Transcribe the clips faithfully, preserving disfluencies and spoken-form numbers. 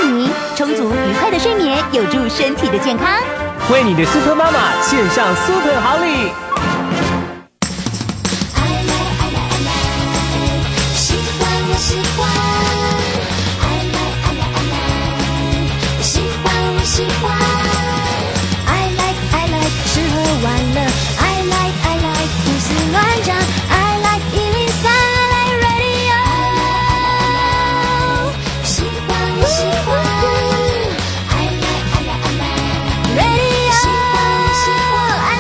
你，充足愉快的睡眠有助身体的健康。 为你的 Super 妈妈献上 Super 好礼。 喜欢我喜欢 I like I like I like 喜欢我喜欢 I like I like 吃喝玩乐 I like I like 胡思乱想 I like 一零三 I like radio 喜欢我喜欢 I like I like I like radio 喜欢我喜欢 I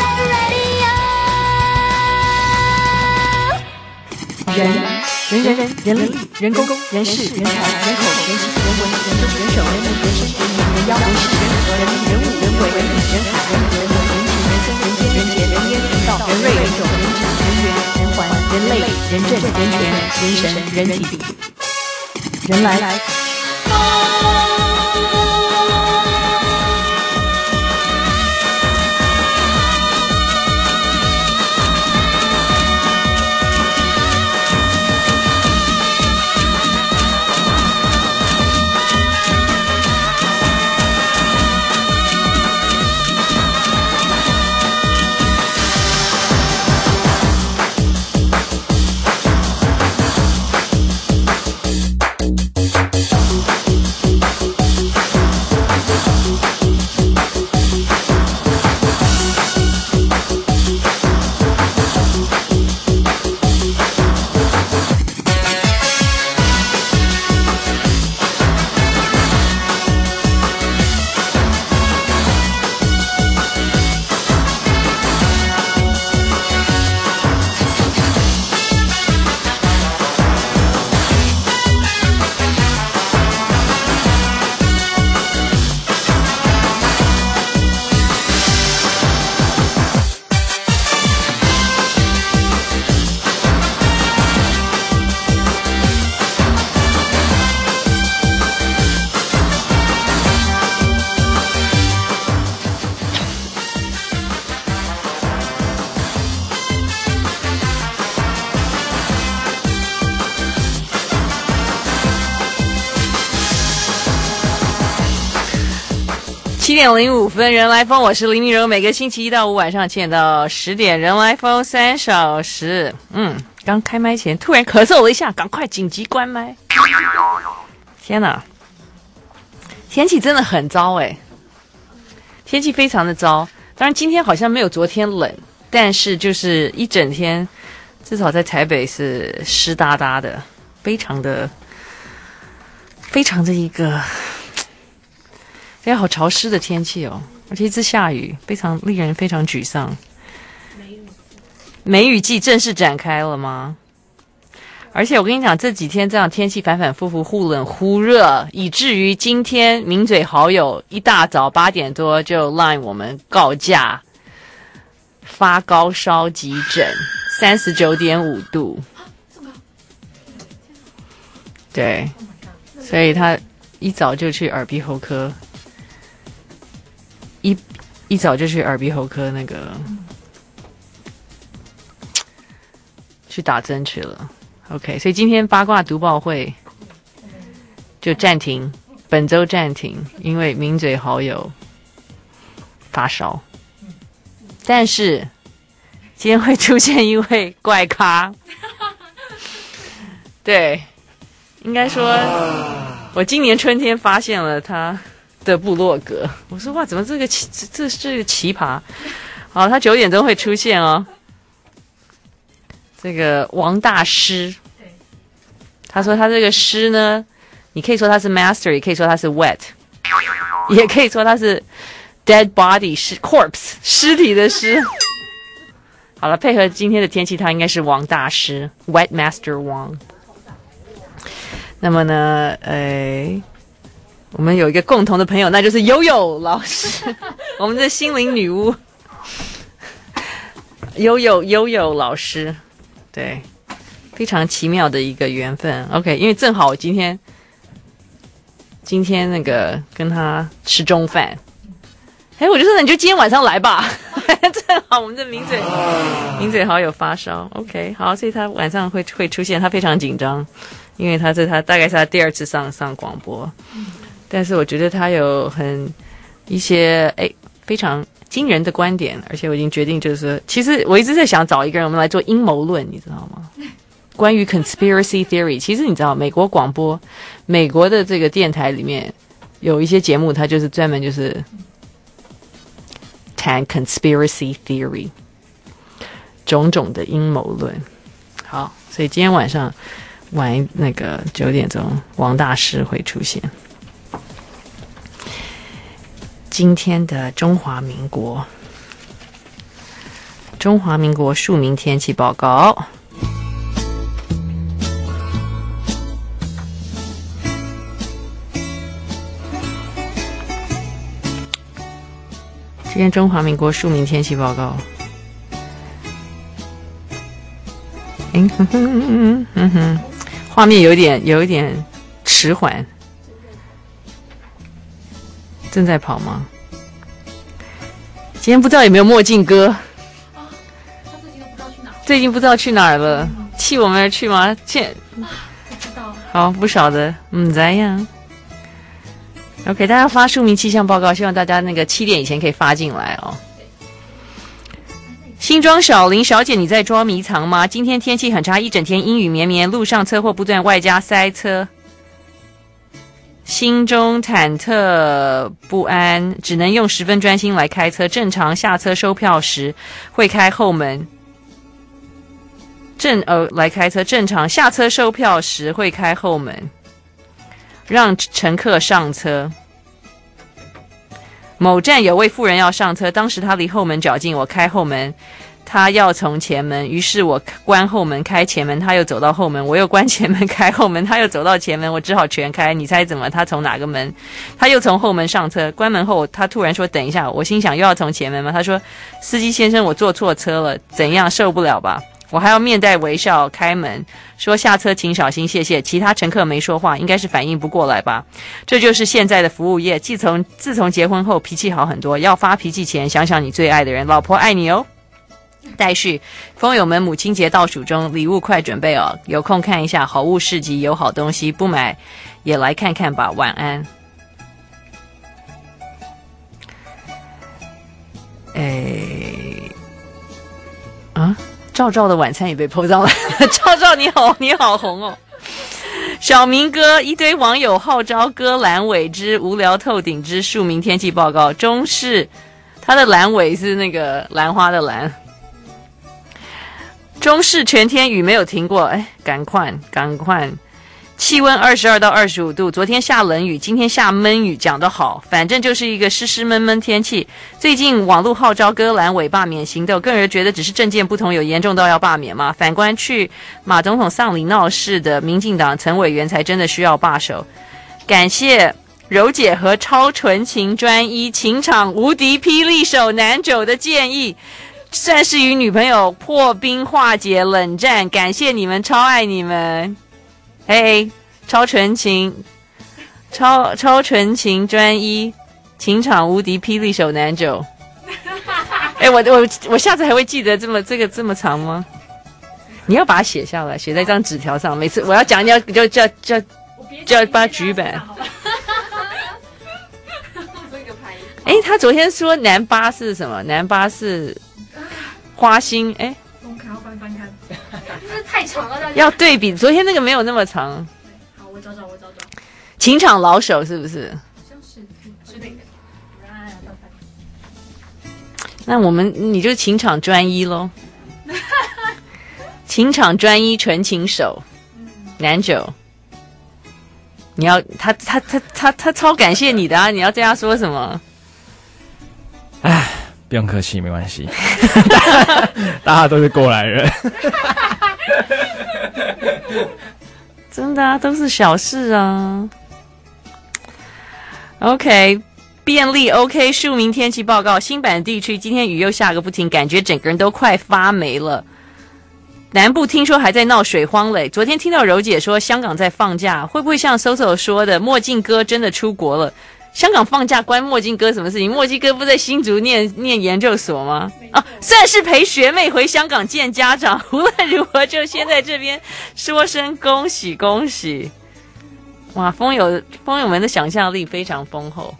like radio 人人人人人力人工人事人才人口人情人文人中人手人民人生人民人妖人事人和人民人物人为人理人海人和人我人情人生人间人杰人烟人道人瑞人种人质人缘人环人类人政人权人神人体人来来七点零五分，人来疯，我是林明柔。每个星期一到五晚上七点到十点，人来疯三小时。嗯，刚开麦前突然咳嗽了一下，赶快紧急关麦。天哪，天气真的很糟哎，天气非常的糟。当然今天好像没有昨天冷，但是就是一整天，至少在台北是湿哒哒的，非常的非常的一个。哎呀，好潮湿的天气哦，而且一直下雨，非常令人非常沮丧。梅雨季正式展开了吗？而且我跟你讲，这几天这样天气反反复复，忽冷忽热，以至于今天名嘴好友一大早八点多就 line 我们告假，发高烧急诊，三十九点五度。对，所以他一早就去耳鼻喉科。一一早就去耳鼻喉科那个去打针去了 ，OK， 所以今天八卦读报会就暂停，本周暂停，因为名嘴好友发烧，但是今天会出现一位怪咖，对，应该说，我今年春天发现了他的部落格，我说哇，怎么这个奇这这个奇葩？好，他九点钟会出现哦。这个王大师，他说他这个诗呢，你可以说他是 master， 也可以说他是 wet， 也可以说他是 dead body 是 corpse 尸体的尸。好了，配合今天的天气，他应该是王大师 wet master 王。那么呢，呃。我们有一个共同的朋友，那就是悠悠老师，我们的心灵女巫，悠悠悠悠老师，对，非常奇妙的一个缘分。OK， 因为正好我今天今天那个跟他吃中饭，哎，我就说你就今天晚上来吧，正好我们的名嘴名嘴好友发烧 ，OK， 好，所以他晚上会会出现，他非常紧张，因为他这他大概是他第二次上上广播。 但是我觉得他有很一些哎非常惊人的观点，而且我已经决定就是说，其实我一直在想找一个人我们来做阴谋论，你知道吗？关于 conspiracy theory， 其实你知道美国广播美国的这个电台里面有一些节目，它就是专门就是谈 conspiracy theory， 种种的阴谋论。好，所以今天晚上晚那个九点钟王大师会出现。今天的中华民国中华民国庶民天气报告。今天中华民国庶民天气报告。嗯哼哼哼哼，画面有点有一点迟缓，正在跑吗？今天不知道有没有墨镜哥？啊， 他最近都不知道去哪儿。 最近不知道去哪儿了，弃我们而去吗？现不知道。 好，不晓得，嗯，怎样？ OK， 大家发庶民气象报告，希望大家那个七点以前可以发进来哦。新庄小林小姐，你在捉迷藏吗？今天天气很差，一整天阴雨绵绵，路上车祸不断，外加塞车，心中忐忑不安，只能用十分专心来开车。正常下车收票时会开后门，正呃来开车，正常下车收票时会开后门。 让乘客上车。某站有位妇人要上车，当时她离后门较近，我开后门，她要从前门，于是我关后门开前门，她又走到后门，我又关前门开后门，她又走到前门，我只好全开。你猜怎么？她从哪个门？她又从后门上车，关门后她突然说：“等一下。”我心想又要从前门吗？她说：“司机先生，我坐错车了，怎样？受不了吧？” 我还要面带微笑开门，说下车请小心，谢谢。其他乘客没说话，应该是反应不过来吧。这就是现在的服务业。自从自从结婚后，脾气好很多。要发脾气前，想想你最爱的人，老婆爱你哦。待续，风友们，母亲节倒数中，礼物快准备哦。有空看一下好物市集，有好东西，不买也来看看吧。晚安。诶，啊？ 赵赵的晚餐也被 po 上来了，赵赵你好，你好红哦！小明哥，一堆网友号召割阑尾之无聊透顶之庶民天气报告。中视，它的阑尾是那个兰花的兰。中视全天雨没有停过，哎，赶快赶快！气温二十二到二十五度，昨天下冷雨，今天下闷雨，讲得好，反正就是一个湿湿闷闷天气。最近网络号召割阑尾罢免行动，个人觉得只是政见不同，有严重到要罢免吗？反观去马总统丧礼闹事的民进党陈委员才真的需要罢手。感谢柔姐和超纯情专一情场无敌霹雳手男九的建议，算是与女朋友破冰化解冷战，感谢你们，超爱你们。 嘿， hey, 超纯情，超超纯情专一，情场无敌霹雳手男九。哎，我我我下次还会记得这么这个这么长吗？你要把它写下来，写在一张纸条上。每次我要讲，你要就叫叫叫把它举板。哎，他昨天说南巴是什么？南巴是花心。哎。 我看要翻翻看，这太长了， 要对比，昨天那个没有那么长。 好，我找找，我找找。 情场老手是不是？ 好像是之类的。 那我们你就情场专一咯。情场专一纯情手，男九。你要他他他他他超感谢你的啊！你要对他说什么？ 唉。 不用客气，没关系，大家都是过来人。 真的啊，都是小事啊。OK， 便利 OK， 庶民天气报告，新版地区今天雨又下个不停，感觉整个人都快发霉了。南部听说还在闹水荒嘞。昨天听到柔姐说香港在放假，会不会像 Soso 说的，墨镜哥真的出国了？ 香港放假关墨镜哥什么事情？墨镜哥不在新竹念念研究所吗？啊，算是陪学妹回香港见家长。无论如何，就先在这边说声恭喜恭喜。 哇，风友风友们的想象力非常丰厚。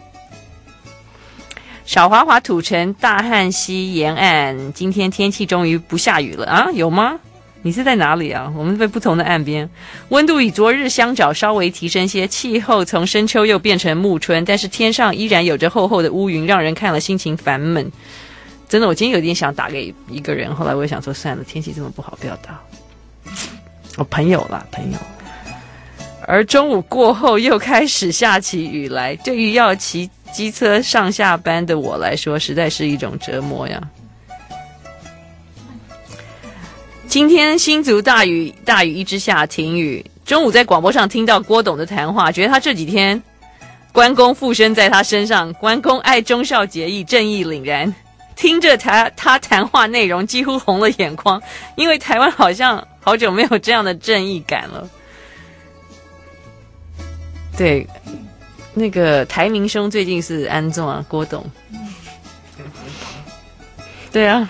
小华华土城大汉溪沿岸，今天天气终于不下雨了啊？有吗？你是在哪里啊？我们在不同的岸边，温度与昨日相较稍微提升些，气候从深秋又变成暮春，但是天上依然有着厚厚的乌云，让人看了心情烦闷。真的，我今天有点想打给一个人，后来我也想说算了，天气这么不好，不要打。我朋友啦，朋友。而中午过后又开始下起雨来，对于要骑机车上下班的我来说，实在是一种折磨呀。今天新竹大雨，大雨一直下，停雨。中午在广播上听到郭董的谈话，觉得他这几天关公附身在他身上，关公爱忠孝节义，正义凛然。听着他他谈话内容，几乎红了眼眶，因为台湾好像好久没有这样的正义感了。对，那个台明兄最近是安总啊，郭董。对啊。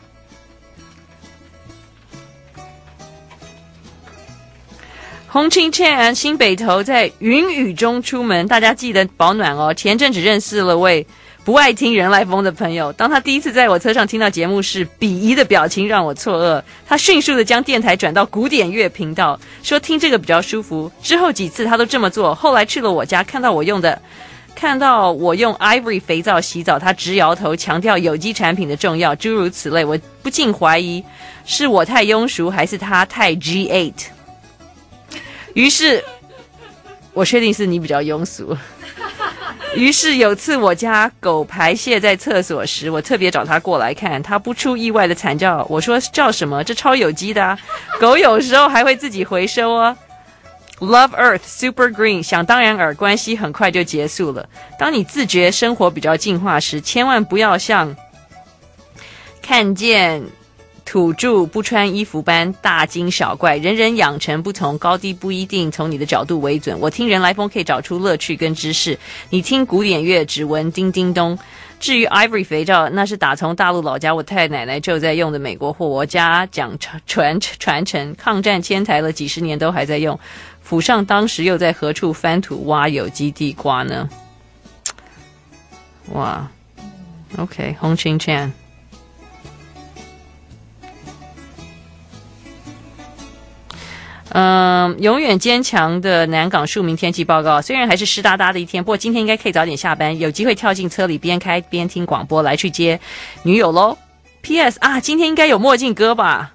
洪清倩新北投在云雨中出门，大家记得保暖哦。前阵子认识了位不爱听人来疯的朋友，当他第一次在我车上听到节目时，鄙夷的表情让我错愕。他迅速的将电台转到古典乐频道，说听这个比较舒服。之后几次他都这么做。后来去了我家，看到我用的看到我用 Ivory 肥皂洗澡，他直摇头，强调有机产品的重要，诸如此类。我不禁怀疑是我太庸俗，还是他太 G 八。于是我确定是你比较庸俗。于是有次我家狗排泄在厕所时，我特别找他过来看，他不出意外的惨叫。我说叫什么？这超有机的啊，狗有时候还会自己回收哦。Love Earth Super Green， 想当然尔，关系很快就结束了。当你自觉生活比较进化时，千万不要像看见土著不穿衣服般大惊小怪，人人养成不同，高低不一定从你的角度为准。我听人来疯可以找出乐趣跟知识，你听古典乐只闻叮叮咚。至于 Ivory 肥皂，那是打从大陆老家我太奶奶就在用的美国货，我家讲传传承，抗战迁台了几十年都还在用。府上当时又在何处翻土挖有机地瓜呢？哇 ，OK， 洪清倩。嗯，永远坚强的南港庶民天气报告，虽然还是湿哒哒的一天，不过今天应该可以早点下班，有机会跳进车里边开边听广播来去接女友咯。 P S 啊，今天应该有墨镜哥吧？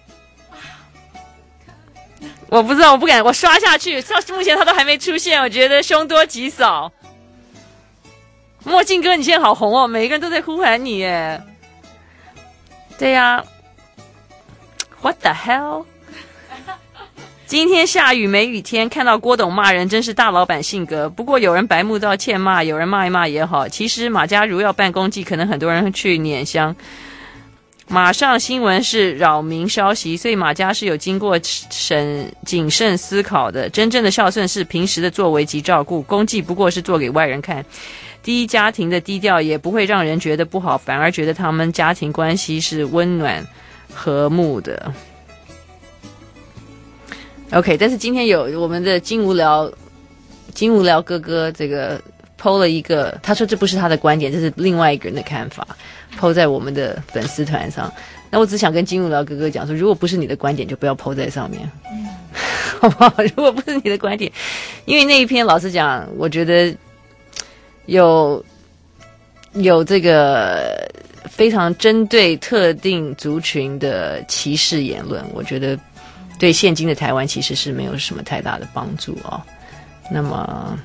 我不知道，我不敢，我刷下去，到目前他都还没出现，我觉得凶多吉少。墨镜哥，你现在好红哦，每一个人都在呼喊你耶。对呀、啊、，What the hell？今天下雨没雨天，看到郭董骂人真是大老板性格。不过有人白目到欠骂，有人骂一骂也好。其实马家如要办公祭，可能很多人去拈香。马上新闻是扰民消息，所以马家是有经过审谨慎思考的。真正的孝顺是平时的作为及照顾，公祭不过是做给外人看。第一家庭的低调也不会让人觉得不好，反而觉得他们家庭关系是温暖和睦的。OK， 但是今天有我们的金无聊金无聊哥哥这个 po 了一个，他说这不是他的观点，这是另外一个人的看法， po 在我们的粉丝团上。那我只想跟金无聊哥哥讲说，如果不是你的观点就不要 po 在上面、嗯、好不好？如果不是你的观点，因为那一篇老实讲我觉得有有这个非常针对特定族群的歧视言论，我觉得对现今的台湾其实是没有什么太大的帮助哦。那么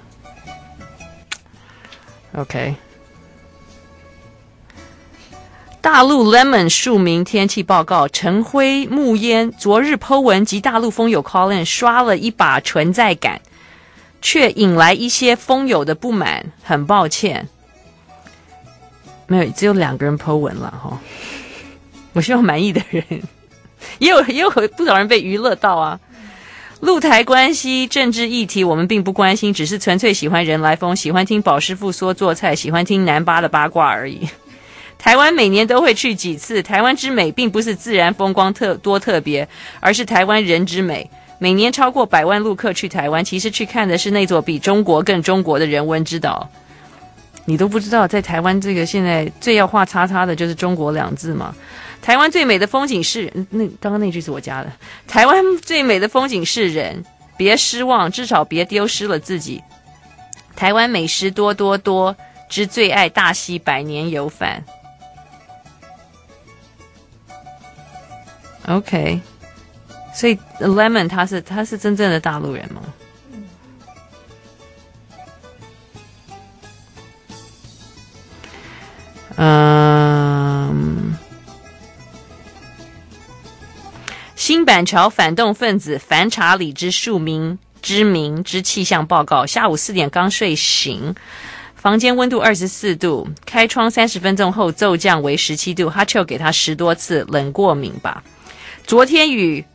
OK， 大陆 Lemon 庶民天气报告，晨辉暮烟，昨日 po 文及大陆风友 call in 刷了一把存在感，却引来一些风友的不满，很抱歉。没有，只有两个人 po 文了哈、哦。我希望满意的人也有也有不少人被娱乐到啊。陆台关系政治议题我们并不关心，只是纯粹喜欢人来疯，喜欢听宝师傅说做菜，喜欢听南巴的八卦而已。台湾每年都会去几次，台湾之美并不是自然风光特多特别，而是台湾人之美。 每年超过百万陆客去台湾，其实去看的是那座比中国更中国的人文之岛。你都不知道，在台湾这个现在最要画叉叉的就是中国两字嘛。台湾最美的风景是，那刚刚那句是我加的。台湾最美的风景是人，别失望，至少别丢失了自己。台湾美食多多多，之最爱大溪百年油饭。OK， 所以 Lemon 他是他是真正的大陆人吗？嗯，新板桥反动分子反查理之庶民之名之气象报告。下午四点刚睡醒，房间温度二十四度，开窗三十分钟后骤降为十七度，哈丘给他十多次，冷过敏吧。昨天与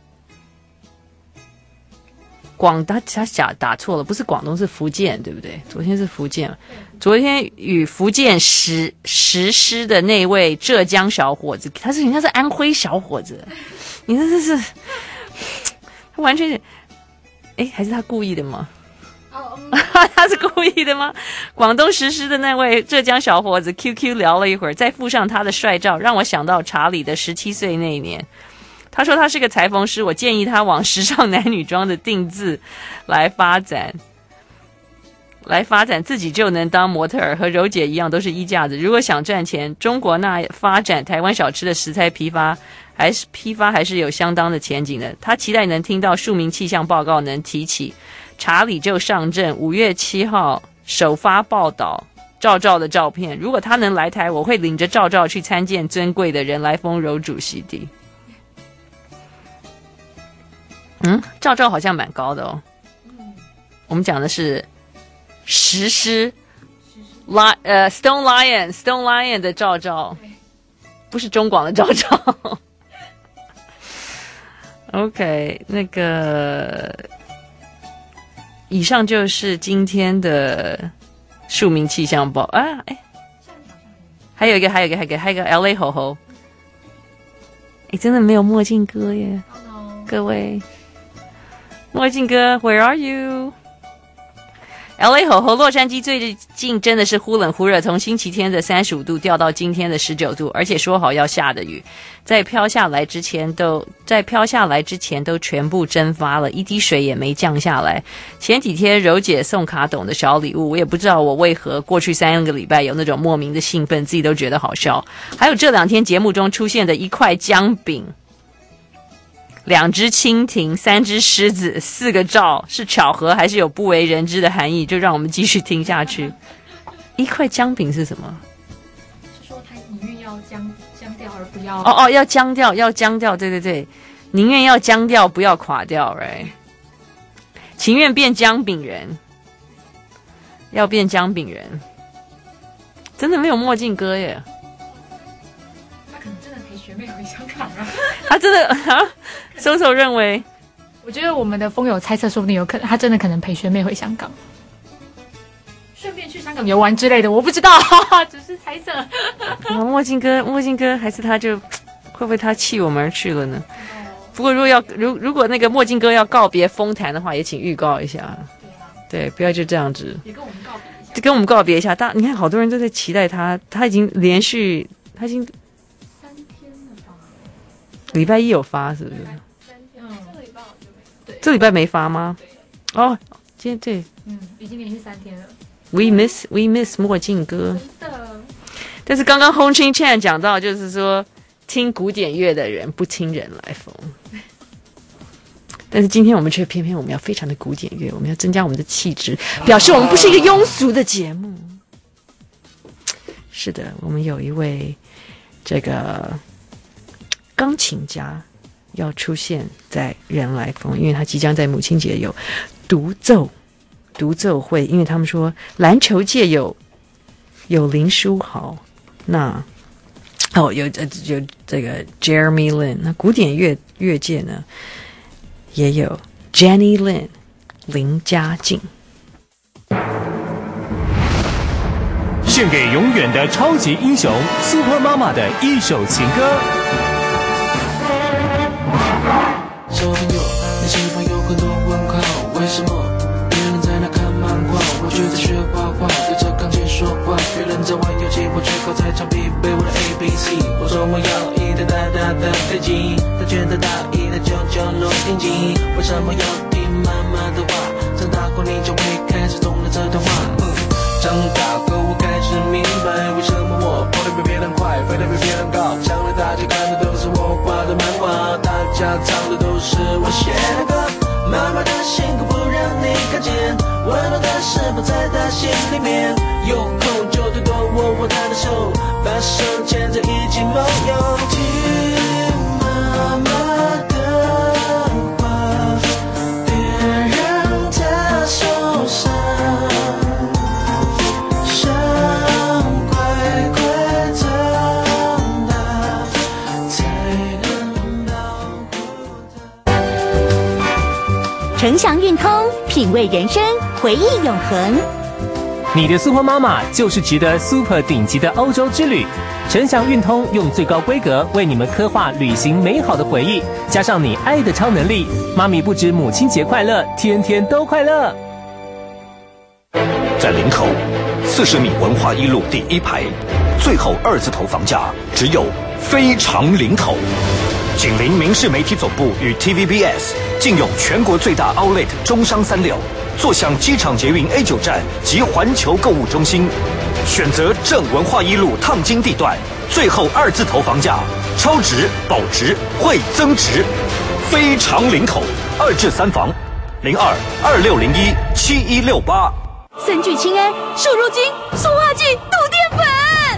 广他他打打错了，不是广东是福建，对不对？昨天是福建。昨天与福建实实施的那位浙江小伙子，他是人家是安徽小伙子，你这这是他完全是，哎，还是他故意的吗？ 哦， 他是故意的吗？广东实施的那位浙江小伙子 Q Q 聊了一会儿，再附上他的帅照，让我想到查理的十七岁那一年。他说他是个裁缝师，我建议他往时尚男女装的定制来发展。来发展自己就能当模特儿，和柔姐一样都是衣架子。如果想赚钱，中国那发展台湾小吃的食材批发还是批发还是有相当的前景的。他期待能听到庶民气象报告能提起查理就上阵。五月七号首发报道赵照的照片，如果他能来台，我会领着赵照去参见尊贵的人来丰柔主席的。嗯，赵照好像蛮高的哦。我们讲的是石狮 Lion 呃 Stone Lion Stone Lion 的赵照，不是中广的赵照。OK， 那个以上就是今天的庶民气象报啊，哎，还有一个还有一个还有一个还有一个 L A 吼吼，哎，真的没有墨镜哥耶， Oh no. 各位，墨镜哥 ，Where are you？L A 吼吼，洛杉矶最近真的是忽冷忽热，从星期天的三十五度掉到今天的十九度，而且说好要下的雨，在飘下来之前都在飘下来之前都全部蒸发了，一滴水也没降下来。前几天柔姐送卡董的小礼物，我也不知道我为何过去三个礼拜有那种莫名的兴奋，自己都觉得好笑。还有这两天节目中出现的一块姜饼。两只蜻蜓，三只狮子，四个照，是巧合还是有不为人知的含义？就让我们继续听下去。一块姜饼是什么？ 是说他宁愿要僵僵掉而不要哦哦，要僵掉，要僵掉，对对对，宁愿要僵掉，不要垮掉 ，right？ 情愿变姜饼人，要变姜饼人，真的没有墨镜哥耶。 他可能真的陪学妹回香港啊。 他真的啊，搜搜认为， 我觉得我们的风友猜测，说不定有可能他真的可能陪学妹回香港，顺便去香港游玩之类的，我不知道，只是猜测。 墨镜哥，墨镜哥，还是他就会不会他弃我们而去了呢？不过如果要如如果那个墨镜哥要告别风坛的话，也请预告一下，对，不要就这样子， 也跟我们告别一下， 就跟我们告别一下。大，你看好多人都在期待他，他已经连续，他已经三天了吧？ 礼拜一有发，是不是？ 三天，嗯，这个礼拜我就没，对， 这礼拜没发吗？哦，今天对嗯，已经连续三天了。 ，We miss We miss 墨镜哥。 真的， 但是刚刚 Hong Ching Chan 讲到，就是说听古典乐的人不听人来疯。但是今天我们却偏偏我们要非常的古典乐，我们要增加我们的气质，表示我们不是一个庸俗的节目。是的，我们有一位这个钢琴家要出现在人来疯，因为他即将在母亲节有独奏独奏会，因为他们说篮球界有有林书豪，那哦有有这个 Jeremy Lin， 那古典乐乐界呢也有 Jenny Lin 林嘉静。 献给永远的超级英雄 Super 妈妈的一首情歌。 小朋友，你身旁有很多问号，为什么别人在那看漫画，我却在学画画，对着钢琴说话。别人在玩游戏，我却靠在墙壁背我的 A B C。我说我要一台大大的飞机，他觉得大意的九九洛定机。为什么要听妈妈的话？长大后你就会开始懂了这段话。嗯，长大后我开始明白，为什么我跑得比别人快，飞得比别人高。将来大家看的都是我画的漫画，大家唱的都是我写的歌。妈妈的辛苦不让你看见，温暖的翅膀在她心里面。有空就多多握握她的手，把手牵着一起梦游。听妈妈的话，别让她受伤，想快快长大，才能保护她。 承祥运通，品味人生，回忆永恒。 你的 Super 妈妈就是值得 Super 顶级的欧洲之旅。承祥运通用最高规格为你们刻画旅行美好的回忆，加上你爱的超能力，妈咪不止母亲节快乐，天天都快乐。 在林口四十米文化一路第一排，最后二字头房价只有非常林口。紧邻民视媒体总部与 T V B S， 竟有全国最大 Outlet 中商三流，坐向机场捷运 A 九 站及环球购物中心，选择正文化一路烫金地段，最后二字头房价，超值保值会增值。非常林口二至三房，零二二六零一七一六八。 森聚氰胺瘦肉精、塑化剂、杜淀粉。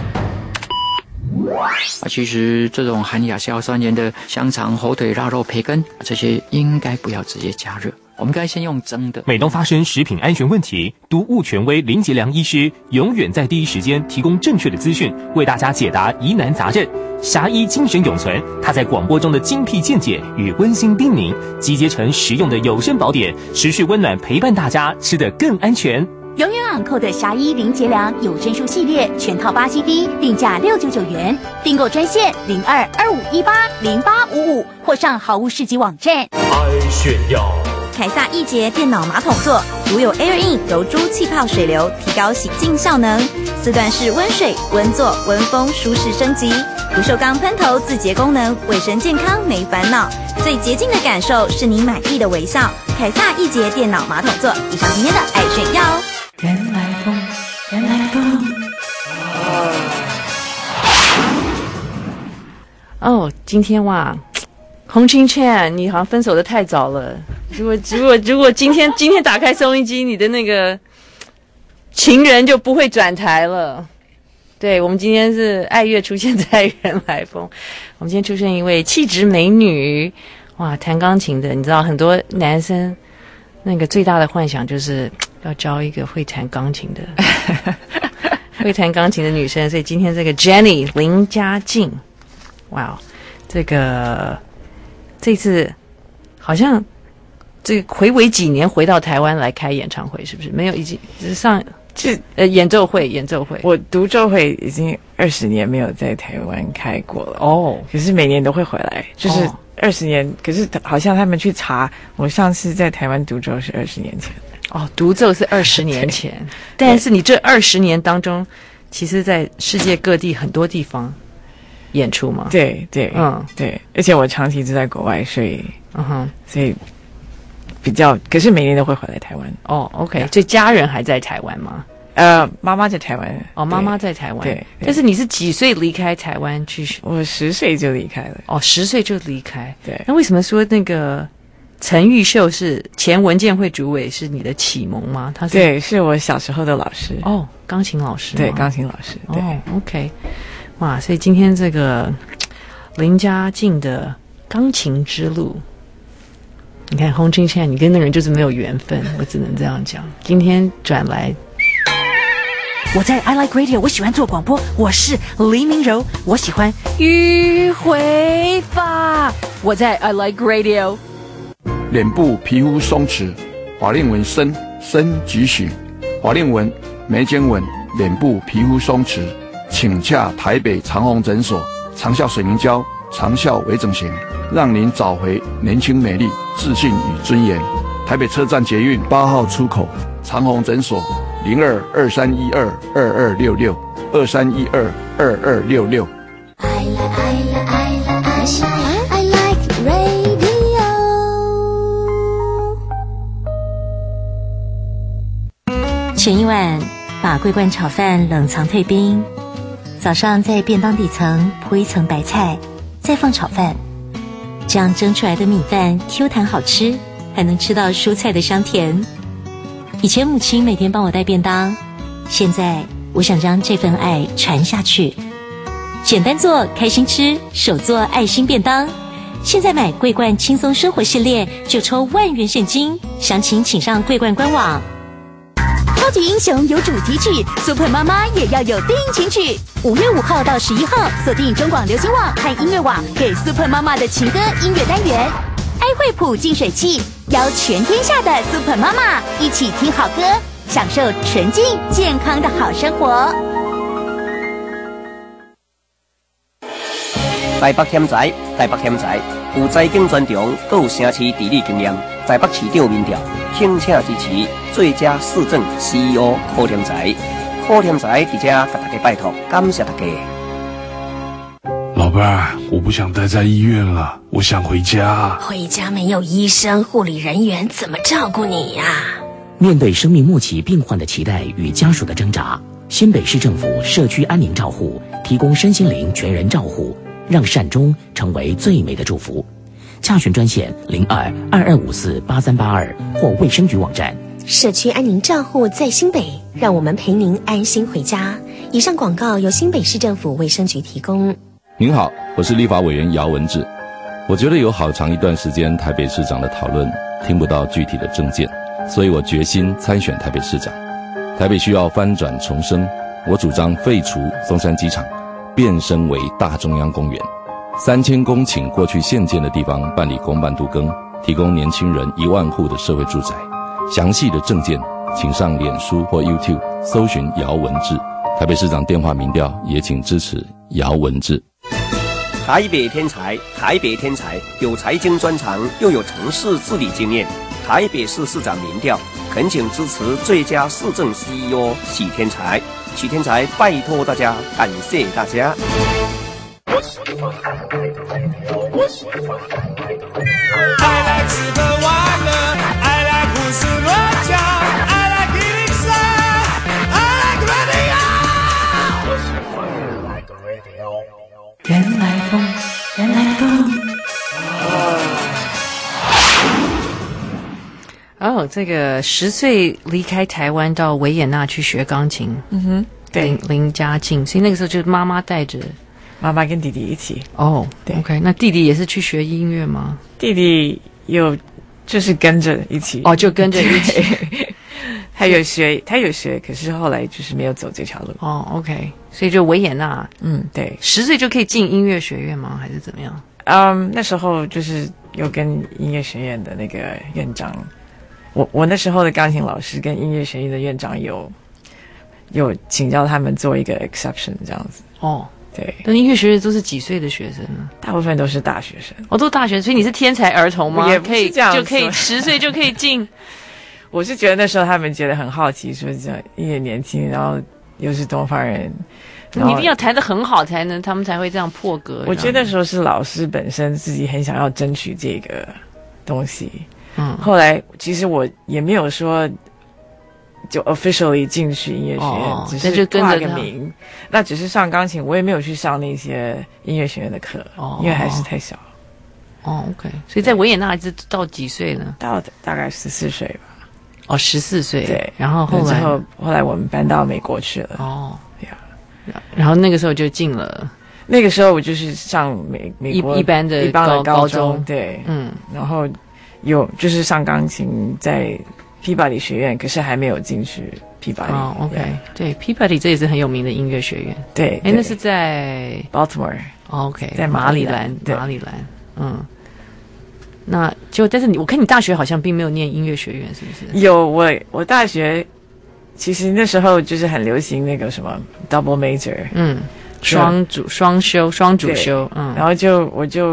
啊，其实这种含亚硝酸盐的香肠、火腿、腊肉、培根，这些应该不要直接加热，我们该先用蒸的。 每当发生食品安全问题，毒物权威林杰良医师永远在第一时间提供正确的资讯，为大家解答疑难杂症。侠医精神永存，他在广播中的精辟见解与温馨叮咛，集结成实用的有声宝典，持续温暖陪伴大家，吃得更安全。 永远昂扣的侠医林杰良有声书系列全套八 C D， 定价六九九元，订购专线零二二五一八零八五五或上好物市集网站。 爱炫耀。 凯撒易洁电脑马桶座，独有 Air In 柔珠气泡水流，提高洗净效能。四段式温水、温坐、温风，舒适升级。不锈钢喷头自洁功能，卫生健康没烦恼。最洁净的感受是你满意的微笑。凯撒易洁电脑马桶座，以上今天的爱炫耀。 原来风，原来风。 哦，今天哇，洪清倩，你好像分手的太早了。如果如果如果今天今天打开收音机，你的那个情人就不会转台了。对，我们今天是爱乐出现在原来风，我们今天出现一位气质美女，哇，弹钢琴的。你知道很多男生那个最大的幻想就是要交一个会弹钢琴的会弹钢琴的女生，所以今天这个 Jenny 林嘉静，哇，这个这次好像这个回违几年回到台湾来开演唱会，是不是？没有，已经只是上是呃演奏会，演奏会。 我独奏会已经二十年没有在台湾开过了哦， 可是每年都会回来，就是二十年。可是好像他们去查，我上次在台湾独奏是二十年前。 哦，独奏是二十年前，但是你这二十年当中，其实在世界各地很多地方演出嘛。 对对， 嗯对，而且我长期就在国外，所以嗯哼， 所以比较，可是每年都会回来台湾。 哦 ，OK， 所以家人还在台湾吗？ 呃，妈妈在台湾。 哦，妈妈在台湾。 对， 但是你是几岁离开台湾去？ 我十岁就离开了。 哦，十岁就离开。 对， 那为什么说那个陈玉秀是前文建会主委是你的启蒙吗？他是对，是我小时候的老师。 哦，钢琴老师。 对，钢琴老师。对、 哦、，OK， 哇，所以今天这个林嘉静的钢琴之路，你看洪清倩，你跟那个人就是没有缘分，我只能这样讲。今天转来。 我在 I Like Radio， 我喜欢做广播，我是黎明柔，我喜欢迂回法。 我在 I Like Radio。 脸部皮肤松弛，法令纹深深即醒，法令纹、眉间纹、脸部皮肤松弛，请洽台北长虹诊所，长效水凝胶，长效微整形。 让您找回年轻美丽、自信与尊严。台北车站捷运八号出口长虹诊所零二二三一二二二六六二三一二二二六六。 I like I like I like I like radio。 前一晚把桂冠炒饭冷藏退冰，早上在便当底层铺一层白菜，再放炒饭，这样蒸出来的米饭 Q 弹好吃，还能吃到蔬菜的香甜。以前母亲每天帮我带便当，现在我想将这份爱传下去。简单做，开心吃，手做爱心便当。现在买桂冠轻松生活系列就抽万元现金，详情请上桂冠官网。 超级英雄有主题曲 ，Super 妈妈也要有定情曲。五月五号到十一号，锁定中广流行网和音乐网，给 Super 妈妈的情歌音乐单元。爱惠普净水器邀全天下的 Super 妈妈一起听好歌，享受纯净健康的好生活。 台北添财，台北添财，有财经专长，阁有城市地理经验。台北市长民调，请请支持最佳市政 C E O 柯添财。柯添财伫这甲大家拜托，感谢大家。 老伴儿，我不想待在医院了，我想回家。 回家没有医生、护理人员，怎么照顾你呀？ 面对生命末期病患的期待与家属的挣扎，新北市政府社区安宁照护提供身心灵全人照护，让善终成为最美的祝福。洽询专线零二二二五四八三八二或卫生局网站。 社区安宁照护在新北，让我们陪您安心回家。以上广告由新北市政府卫生局提供。 您好，我是立法委员姚文智。我觉得有好长一段时间台北市长的讨论听不到具体的政见，所以我决心参选台北市长。台北需要翻转重生，我主张废除松山机场，变身为大中央公园。三千公顷过去现建的地方办理公办都更，提供年轻人一万户的社会住宅。详细的政见请上脸书或 YouTube 搜寻姚文智。台北市长电话民调也请支持姚文智。 台北天才，台北天才，有财经专长，又有城市治理经验。台北市市长民调，恳请支持最佳市政 C E O 许天才。许天才，拜托大家，感谢大家。 I like 吃喝玩乐 I like 胡思乱想 I like 一零三 I like radio 原来风，原来风。 哦，这个十岁离开台湾到维也纳去学钢琴， 嗯哼，对， 林林家静，所以那个时候就是妈妈带着。 妈妈跟弟弟一起哦， 对 ，OK， 那弟弟也是去学音乐吗？ 弟弟有就是跟着一起哦，就跟着一起， 他有学，他有学，可是后来就是没有走这条路。 哦 ，OK， 所以就维也纳， 嗯，对， 十岁就可以进音乐学院吗？还是怎么样？ 嗯，那时候就是有跟音乐学院的那个院长，我我那时候的钢琴老师跟音乐学院的院长有有请教他们做一个 exception 这样子。 哦。 对， 但音乐学院都是几岁的学生呢？ 大部分都是大学生。 哦，都大学，所以你是天才儿童吗？ 也不是这样， 就可以十岁就可以进。 我是觉得那时候他们觉得很好奇，说这样一点年轻，然后又是东方人， 你一定要弹得很好才能，他们才会这样破格。 我觉得那时候是老师本身自己很想要争取这个东西。嗯，后来其实我也没有说。就 officially 进去音乐学院，哦、只是挂个名。那只是上钢琴，我也没有去上那些音乐学院的课，哦、因为还是太小。 哦 ，OK， 所以在维也纳一直到几岁呢？ 到大概十四岁吧。 哦，十四岁。 对， 然后后来之后后来我们搬到美国去了。 哦，然后那个时候就进了。 那个时候我就是上美美国一般的一般的高中， 中对， 嗯， 然后有就是上钢琴在。Peabody 学院，可是还没有进去 Peabody。 哦 ，OK， 对 ，Peabody 这也是很有名的音乐学院。 对， 哎，那是在 Baltimore。OK， 在马里兰，马里兰，嗯。那就，但是你，我看你大学好像并没有念音乐学院，是不是？ 有，我我大学其实那时候就是很流行那个什么 double major， 嗯，双主双修双主修，嗯， 然后就我就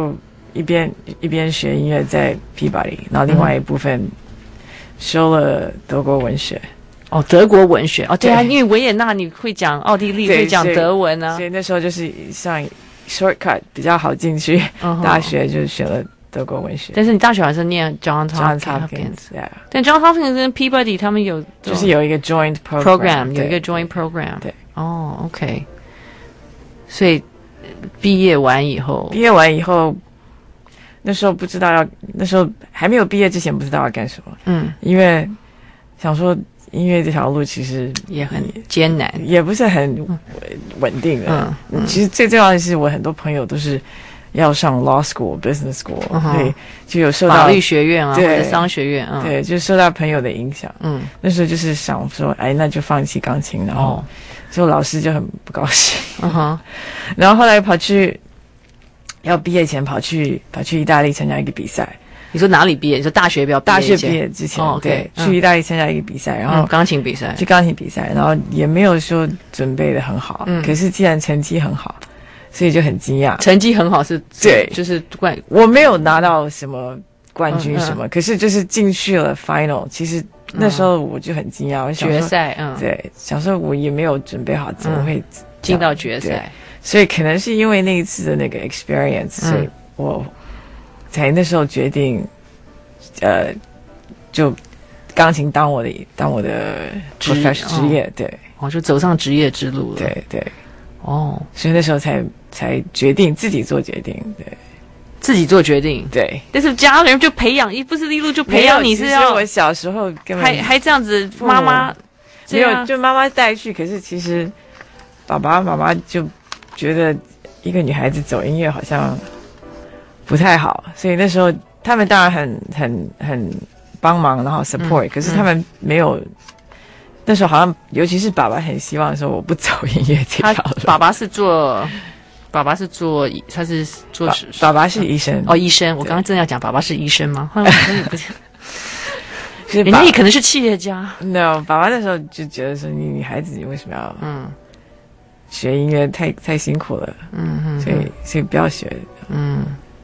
一边一边学音乐在 Peabody， 然后另外一部分修了德国文学。 哦，德国文学哦，对啊，因为维也纳你会讲奥地利，会讲德文啊， 所以那时候就是像 shortcut 比较好进去、uh-huh. 大学，就选了德国文学。 但是你大学还是念 John Hopkins， Hopkins 但 John Hopkins 跟 Peabody 他们有就是有一个 joint program，, program 有一个 joint program， 对， 哦 ，OK， 所以毕业完以后， 毕业完以后，那时候不知道要，那时候还没有毕业之前不知道要干什么， 嗯， 因为想说。音乐这条路其实也很艰难， 也不是很稳定的。 嗯嗯， 其实最重要的是，我很多朋友都是要上 law school、business school，、嗯、所以就有受到法律学院啊，或者商学院，嗯， 对，就受到朋友的影响。 嗯， 那时候就是想说，哎，那就放弃钢琴，然后，所以老师就很不高兴。 嗯哼， 然后后来跑去，要毕业前跑去跑去意大利参加一个比赛。 你说哪里毕业？你说大学不要毕业大学毕业之前， 哦、 对， 嗯、 去意大利参加一个比赛，然后钢琴比赛， 去钢琴比赛，然后也没有说准备的很好， 嗯， 可是既然成绩很好，所以就很惊讶。 成绩很好是， 对， 就是冠， 我没有拿到什么冠军什么，嗯嗯、可是就是进去了 final。其实那时候我就很惊讶，我想说决赛，嗯， 对，想说我也没有准备好，怎么会进到决赛？ 所以可能是因为那一次的那个 experience，、嗯、所以我才那时候决定。呃，就钢琴当我的当我的职职业，哦、对， 哦，就走上职业之路了， 对对， 哦， 所以那时候才才决定自己做决定，对， 自己做决定， 对， 但是家人就培养，一不是一路就培养你是要， 我小时候根本还还这样子，妈妈没有，就妈妈带去，可是其实爸爸妈妈就觉得一个女孩子走音乐好像不太好，所以那时候。他们当然很很很帮忙，然后 support，、嗯、可是他们没有、嗯、那时候好像，尤其是爸爸很希望说我不走音乐这条路。 爸爸是做，爸爸是做，他是做， 爸, 爸爸是医生、嗯、 哦，医生。我刚刚正要讲，爸爸是医生吗？后来我也不讲，人家也可能是企业家。 No， 爸爸那时候就觉得说，你女孩子你为什么要嗯学音乐太太辛苦了， 嗯嗯， 所以所以不要学， 嗯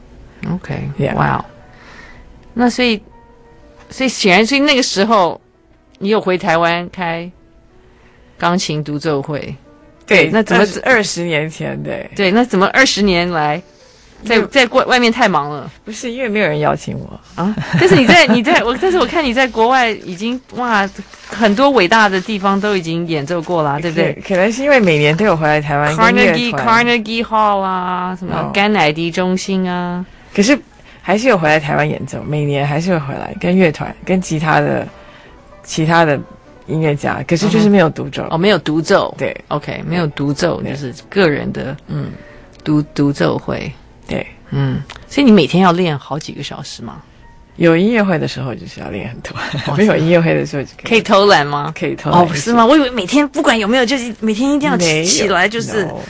，OK， 哇、 yeah. 那所以，所以显然，所以那个时候，你有回台湾开钢琴独奏会， 对， 那怎么二十年前？对， 对，那怎么二十年来，在在国外面太忙了？ 不是因为没有人邀请我啊，但是你在你在我，但是我看你在国外已经哇，很多伟大的地方都已经演奏过了，对不对？ 可能是因为每年都有回来台湾 ，Carnegie Carnegie Hall 啊，什么甘乃迪中心啊， 哦、可是。还是有回来台湾演奏，每年还是会回来跟乐团、跟其他的、其他的音乐家，可是就是没有独奏、 嗯、哦，没有独奏， 对 ，OK， 没有独奏，就是个人的嗯独独奏会， 对， 嗯，所以你每天要练好几个小时吗？ 有音乐会的时候就是要练很多，哦、没有音乐会的时候就可以可以偷懒吗？ 可以偷懒哦，是吗？我以为每天不管有没有，就是每天一定要起起来，就是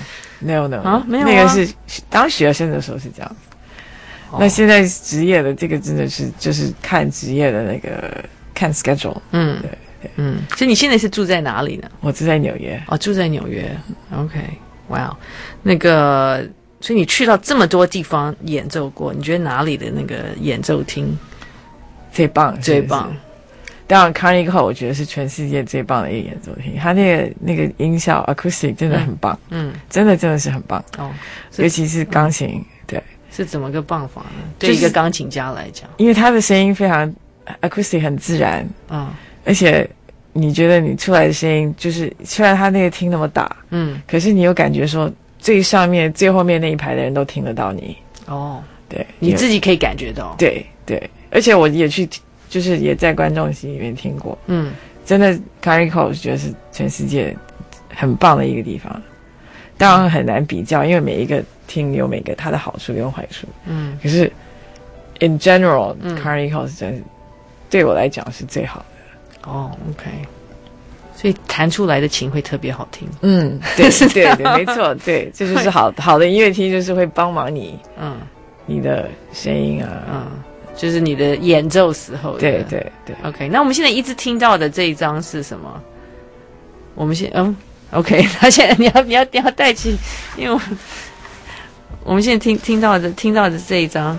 no no 啊，没有、啊、 那个是当学生的时候是这样子。那现在职业的这个真的是就是看职业的那个看 schedule， 嗯， 对对， 嗯，所以你现在是住在哪里呢？ 我住在纽约， 哦，住在纽约 ，OK， 哇、wow ，那个，所以你去到这么多地方演奏过，你觉得哪里的那个演奏厅最棒？ 最棒？ 当然 Carnegie Hall 我觉得是全世界最棒的一个演奏厅，它那个那个音效 acoustic 真的很棒， 嗯，嗯真的真的是很棒哦， 尤其是钢琴，嗯、对。 是怎么个棒法呢？对一个钢琴家来讲， 因为他的声音非常 acoustic 很自然， 嗯， 而且你觉得你出来的声音就是虽然他那个听那么大， 嗯， 可是你有感觉说最上面最后面那一排的人都听得到你， 哦， 对， 你自己可以感觉到， 对对，而且我也去就是也在观众席里面听过， 嗯， 真的 Carnegie Hall 我觉得是全世界很棒的一个地方。当然很难比较，因为每一个厅有每个它的好处跟坏处。 嗯， 可是 in general， 嗯 Carnegie Hall 是真的对我来讲是最好的。 哦 ，OK， 所以弹出来的琴会特别好听。 嗯，对对对，没错，对，这就是好好的音乐厅，就是会帮忙你， 嗯， 你的声音啊， 嗯，就是你的演奏时候的。 对对对。 OK， 那我们现在一直听到的这一张是什么？我们现嗯。OK， 他现在你要你要你要带起，因为我我们现在听听到的听到的这一张。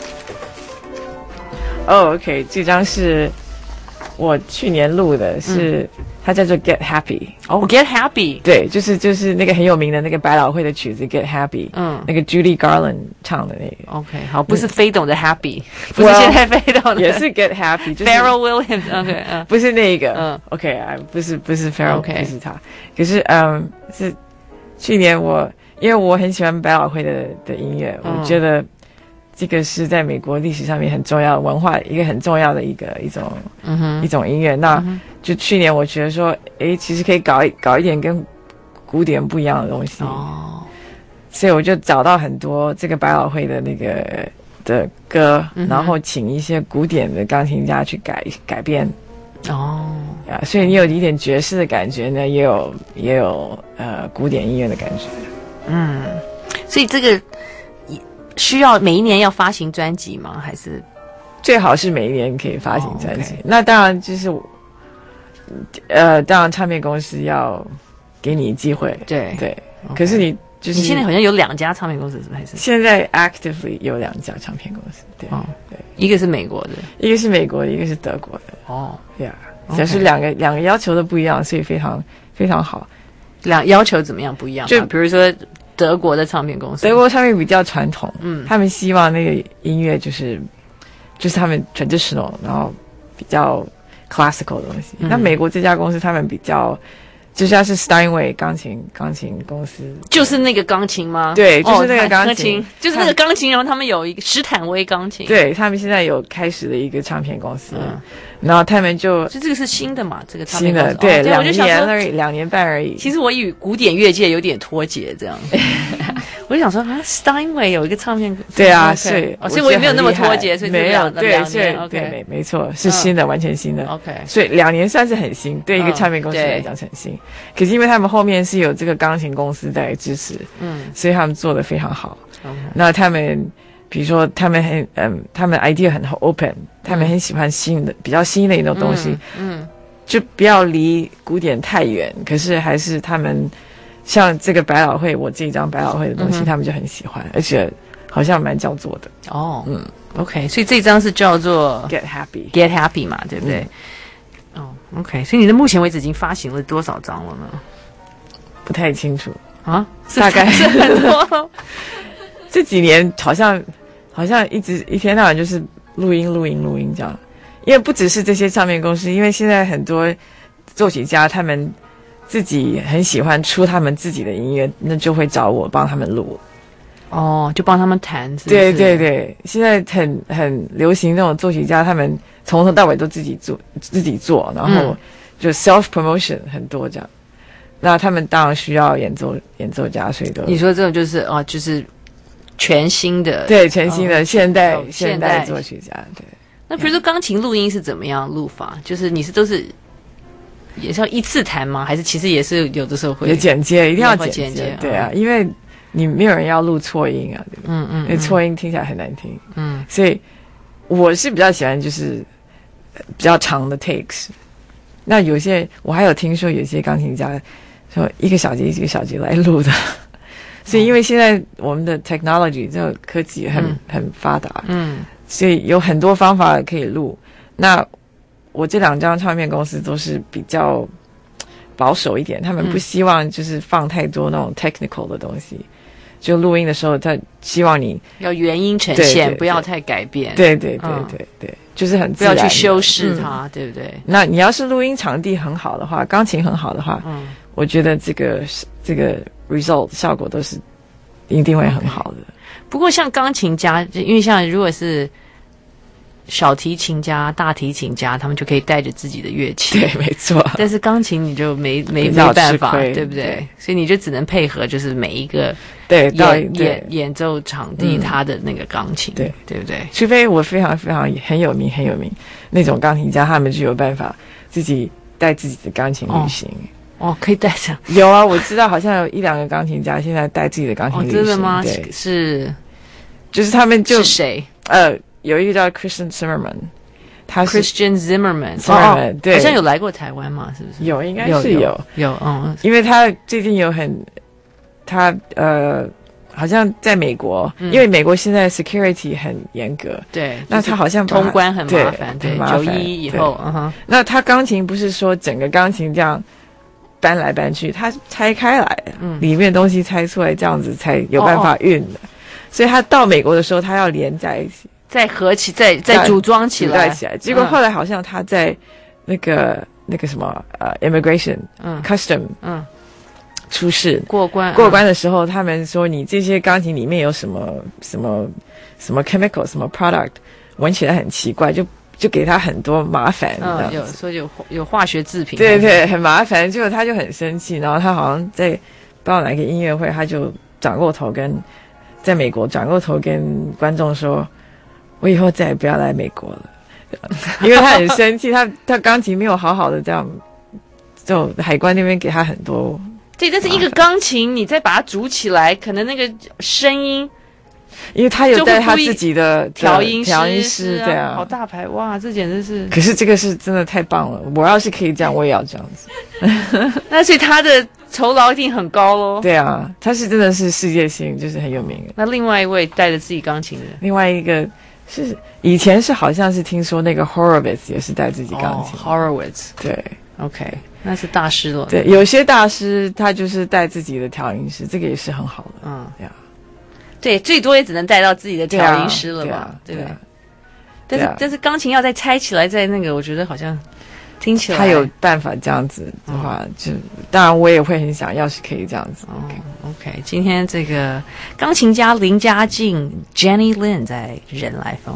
哦、oh, ，OK， 这张是我去年录的，是、嗯、它叫做 Get Happy。 哦 ，Get Happy。 对，就是就是那个很有名的那个百老汇的曲子 Get Happy。嗯，那个 Judy Garland 唱的那个。 OK， 好，不是飞董的 Happy，、嗯、不是现在飞董的， 也是 Get Happy， 就是 Pharrell Williams。OK， 嗯， 不是那个。 嗯 ，OK， 啊，不是不是 Pharrell， okay. 不是他。可是嗯，是去年我因为我很喜欢百老汇的的音乐，嗯、我觉得。这个是在美国历史上面很重要的文化，一个很重要的一个一种、嗯、一种音乐。那、嗯、就去年我觉得说，诶，其实可以搞一搞一点跟古典不一样的东西。哦，所以我就找到很多这个百老汇的那个的歌，嗯、然后请一些古典的钢琴家去改改编。哦，啊，所以你有一点爵士的感觉呢，也有也有呃古典音乐的感觉。 嗯，所以这个。需要每一年要发行专辑吗？还是最好是每一年可以发行专辑？ Oh, okay. 那当然就是，呃，当然唱片公司要给你机会。 对对， okay. 可是你就是你现在好像有两家唱片公司，是不是？还是现在 actively 有两家唱片公司？对、哦、对， 一个是美国的， 一个是美国的，一个是德国的。 哦， 对啊，只是两个两个要求都不一样，所以非常非常好。 两要求怎么样不一样？就比如说。德国的唱片公司， 德国唱片比较传统，嗯，他们希望那个音乐就是就是他们 traditional， 然后比较 classical 的东西。嗯、那美国这家公司他们比较，就像是 Steinway 钢琴钢琴公司， 就是那个钢琴吗？ 对，就是那个钢琴， 哦、就是那个钢琴。然后他们有一个史坦威钢琴， 对他们现在有开始的一个唱片公司。嗯，然后他们就， 就这个是新的嘛？这个唱片公司新的，对， 哦、 两年而已，两年半而已。 其实我与古典乐界有点脱节，这样。我就想说啊 ，Steinway 有一个唱片， 对啊，是、 哦，所以我也没有那么脱节，所以没有，对， 两年 ，OK， 对，没没错，是新的，嗯、完全新的 ，OK， 所以两年算是很新，对一个唱片公司来讲是很新。嗯、可是因为他们后面是有这个钢琴公司在支持，嗯，所以他们做得非常好。嗯、那他们。比如说，他们很嗯，他们 idea 很 open， 他们很喜欢新的、嗯、比较新的一种东西，嗯，嗯就不要离古典太远。可是还是他们像这个百老汇，我这一张百老汇的东西，嗯、他们就很喜欢，而且好像蛮叫做的。 哦，嗯 ，OK， 所以这张是叫做 Get Happy，Get Happy 嘛，对不对？嗯、哦 ，OK， 所以你的目前为止已经发行了多少张了呢？ 不太清楚啊， 大概是很多。 这几年好像。好像一直一天到晚就是录音录音录音这样，因为不只是这些唱片公司，因为现在很多作曲家他们自己很喜欢出他们自己的音乐，那就会找我帮他们录。 哦，就帮他们弹是不是？ 对对对，现在很很流行那种作曲家，他们从头到尾都自己做自己做，然后就 self promotion 很多这样。那他们当然需要演奏演奏家，所以都你说这种就是哦，就是。全新的， 对，全新的、哦、现代、哦、现代作曲家，对。 那比如说钢琴录音是怎么样录法？就是你是都是也是要一次弹吗？还是其实也是有的时候会有剪接，一定要剪接， 接对啊，嗯、因为你没有人要录错音啊，对吧？ 嗯嗯， 因为错音听起来很难听，嗯，所以我是比较喜欢就是比较长的 takes。那有些我还有听说有些钢琴家说一个小节一个小节来录的。所以，因为现在我们的 technology 这个科技很、嗯、很发达，嗯，所以有很多方法可以录。那我这两张唱片公司都是比较保守一点，他们不希望就是放太多那种 technical 的东西。就录音的时候，他希望你要原音呈现，对对对不要太改变。 对对对对对，对就是很自然不要去修饰它，嗯、对不对？ 那你要是录音场地很好的话，钢琴很好的话，嗯，我觉得这个这个 result 效果都是一定会很好的。 不过像钢琴家，因为像如果是小提琴家、大提琴家，他们就可以带着自己的乐器， 对，没错。 但是钢琴你就没没没办法，对不对？对，所以你就只能配合，就是每一个对演演演奏场地他的那个钢琴， 对对不对？ 除非我非常非常很有名很有名那种钢琴家，他们就有办法自己带自己的钢琴旅行。 哦，哦可以带上。 有啊，我知道好像有一两个钢琴家现在带自己的钢琴旅行。 哦，真的吗？ 对， 是， 就是他们就是谁？ 呃。有一个叫 Christian Zimmerman， 他是 Christian Zimmerman， Zimmerman， 对， 好像有来过台湾嘛，是不是？ 有，应该是有有，有，嗯， 因为他最近有很，他呃好像在美国，嗯、因为美国现在 security 很严格， 对， 那他好像通关很麻烦，对，九一以后，嗯哼， 那他钢琴不是说整个钢琴这样搬来搬去，他拆开来，嗯，里面东西拆出来，这样子才有办法运的。哦哦，所以他到美国的时候，他要连在一起， 再合起，再再组装起来， 组起来。结果后来好像他在那个、嗯、那个什么呃 immigration， 嗯 ，custom， 嗯。出事过关过关的时候，嗯、他们说你这些钢琴里面有什么什么什么 chemical 什么 product， 闻起来很奇怪，就就给他很多麻烦。 嗯，有说有有化学制品， 对对，很麻烦。结果他就很生气，然后他好像在不知道哪个音乐会，他就转过头跟在美国转过头跟观众说：“我以后再也不要来美国了。”因为他很生气，他他钢琴没有好好的这样，就海关那边给他很多。 对，但是一个钢琴，你再把它组起来，可能那个声音， 因为他有带他自己的调音调音师，对啊， 好大牌哇，这简直是。 可是这个是真的太棒了，我要是可以这样，我也要这样子。 那所以他的酬劳一定很高咯。 对啊，他是真的是世界性，就是很有名的。 那另外一位带着自己钢琴的， 另外一个是以前是好像是听说那个 Horowitz 也是带自己钢琴、 哦、，Horowitz 对 ，OK。那是大师了。 对，有些大师他就是带自己的调音师，这个也是很好的。嗯，对啊， 对，最多也只能带到自己的调音师了吧，对不对？但是但是钢琴要再拆起来，再那个，我觉得好像听起来他有办法这样子的话，嗯、就当然我也会很想要是可以这样子。 OK，, OK， 今天这个钢琴家林嘉静 Jenny Lin 在人来疯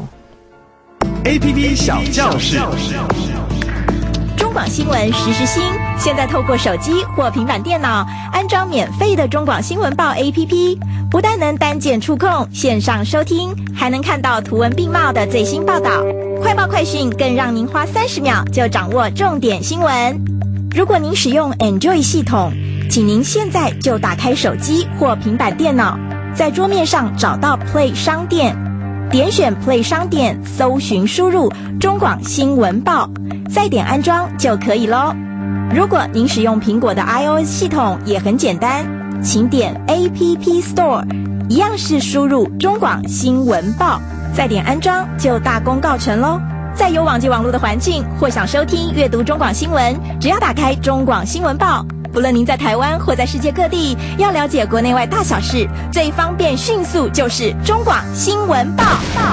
A P P 小教室。 中广新闻时时新，现在透过手机或平板电脑安装免费的中广新闻报 A P P， 不但能单键触控线上收听，还能看到图文并茂的最新报道。快报快讯更让您花三十秒就掌握重点新闻。如果您使用 Enjoy 系统，请您现在就打开手机或平板电脑，在桌面上找到 Play 商店，点选 Play 商店，搜寻输入中广新闻报，再点安装就可以咯。如果您使用苹果的 iOS 系统也很简单，请点 App Store， 一样是输入中广新闻报，再点安装就大功告成咯。在有网际网络的环境或想收听阅读中广新闻，只要打开中广新闻报，不论您在台湾或在世界各地，要了解国内外大小事，最方便迅速就是中广新闻报。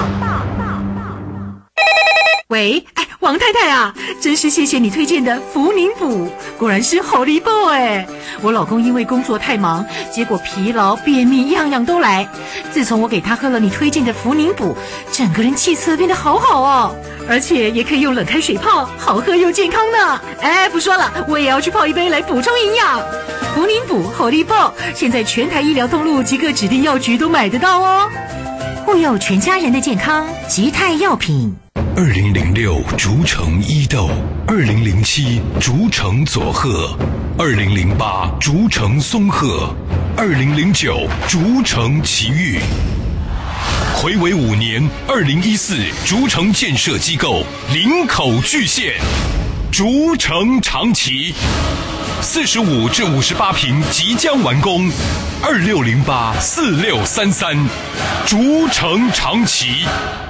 喂，哎，王太太啊，真是谢谢你推荐的福宁补，果然是好利宝哎！我老公因为工作太忙，结果疲劳、便秘样样都来。自从我给他喝了你推荐的福宁补，整个人气色变得好好哦，而且也可以用冷开水泡，好喝又健康呢。哎，不说了，我也要去泡一杯来补充营养。福宁补好利宝，现在全台医疗通路及各指定药局都买得到哦。护佑全家人的健康，吉泰药品。 二零零六竹城伊豆，二零零七竹城佐贺，二零零八竹城松鹤，二零零九竹城奇遇。睽违五年，二零一四竹城建设机构林口巨献，竹城长崎，四十五至五十八坪即将完工，二六零八四六三三，竹城长崎。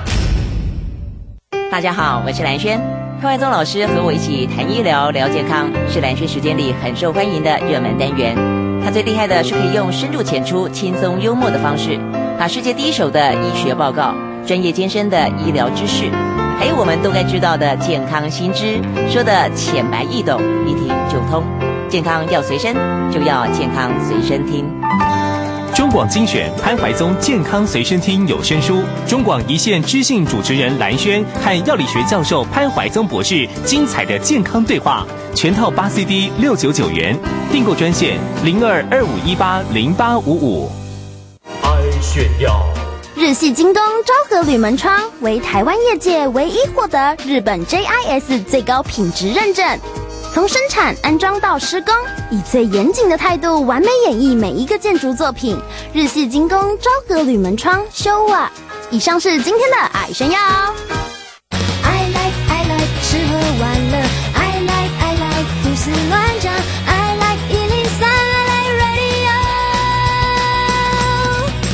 大家好，我是蓝轩。柯怀宗老师和我一起谈医疗、聊健康，是蓝轩时间里很受欢迎的热门单元。他最厉害的是可以用深入浅出、轻松幽默的方式，把世界第一手的医学报告、专业艰深的医疗知识，还有我们都该知道的健康新知，说的浅白易懂，一听就通。健康要随身，就要健康随身听。 中广精选潘怀宗健康随身听有声书，中广一线知性主持人蓝轩和药理学教授潘怀宗博士精彩的健康对话，全套八 C D 六九九元，订购专线零二二五一八零八五五。 爱炫耀。 日系京东昭和铝门窗为台湾业界唯一获得日本 J I S 最高品质认证。从生产、安装到施工，以最严谨的态度完美演绎每一个建筑作品。日系精工昭和铝门窗修啊！以上是今天的爱炫耀。 I like I like 吃喝玩乐 I like I like 胡思乱想 I like 一零三 I like radio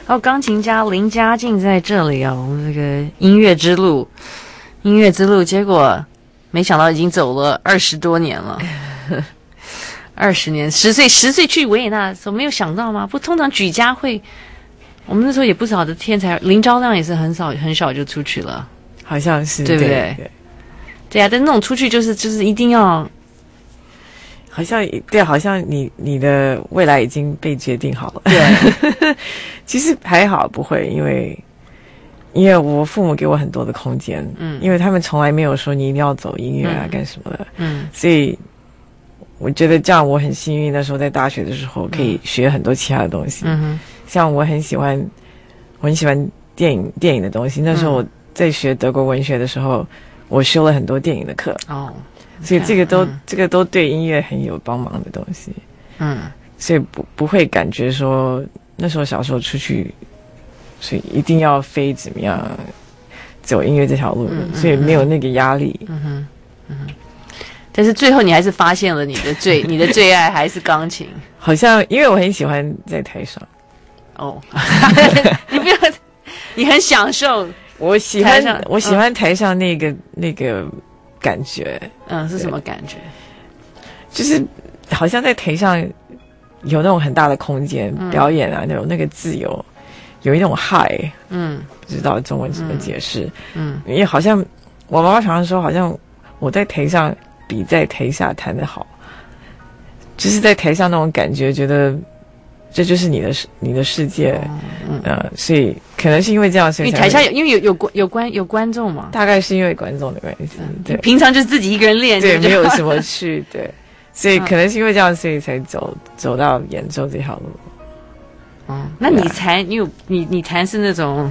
哦，钢琴家林嘉静在这里哦，我们这个音乐之路，音乐之路，结果没想到已经走了二十多年了，二十年，十岁十岁去维也纳的时候没有想到吗？不，通常举家会，我们那时候也不少的天才，林昭亮也是很少很少就出去了， 好像是， 对不对？ 对， 对啊，但那种出去就是就是一定要。 好像对，好像你你的未来已经被决定好了。 对， 其实还好，不会，因为因为我父母给我很多的空间，嗯，因为他们从来没有说你一定要走音乐啊、嗯、干什么的，嗯，所以我觉得这样我很幸运，那时候在大学的时候可以学很多其他的东西，嗯哼，像我很喜欢我很喜欢电影电影的东西，那时候我在学德国文学的时候，我修了很多电影的课，哦。所以这个都、嗯、这个都对音乐很有帮忙的东西，嗯，所以不不会感觉说那时候小时候出去，所以一定要非怎么样走音乐这条路，嗯、所以没有那个压力，嗯哼， 嗯哼。但是最后你还是发现了你的最你的最爱还是钢琴， 好像因为我很喜欢在台上， 哦，你不要，你很享受， 我喜欢我喜欢台上那个、嗯、那个。感觉， 嗯，是什么感觉？ 就是好像在台上有那种很大的空间、嗯、表演啊，那种那个自由，有一种嗨，嗯，不知道中文怎么解释，嗯，因为好像我妈妈常常说，好像我在台上比在台下弹得好，就是在台上那种感觉，觉得这就是你的你的世界，嗯、呃，所以可能是因为这样，所以因为台下有因为有有有观有观众嘛， 大概是因为观众的关系，嗯、对， 平常就是自己一个人练， 对，没有什么去，对，所以可能是因为这样，所以才走走到演奏这条路。 嗯，那你弹，你有你你弹是那种，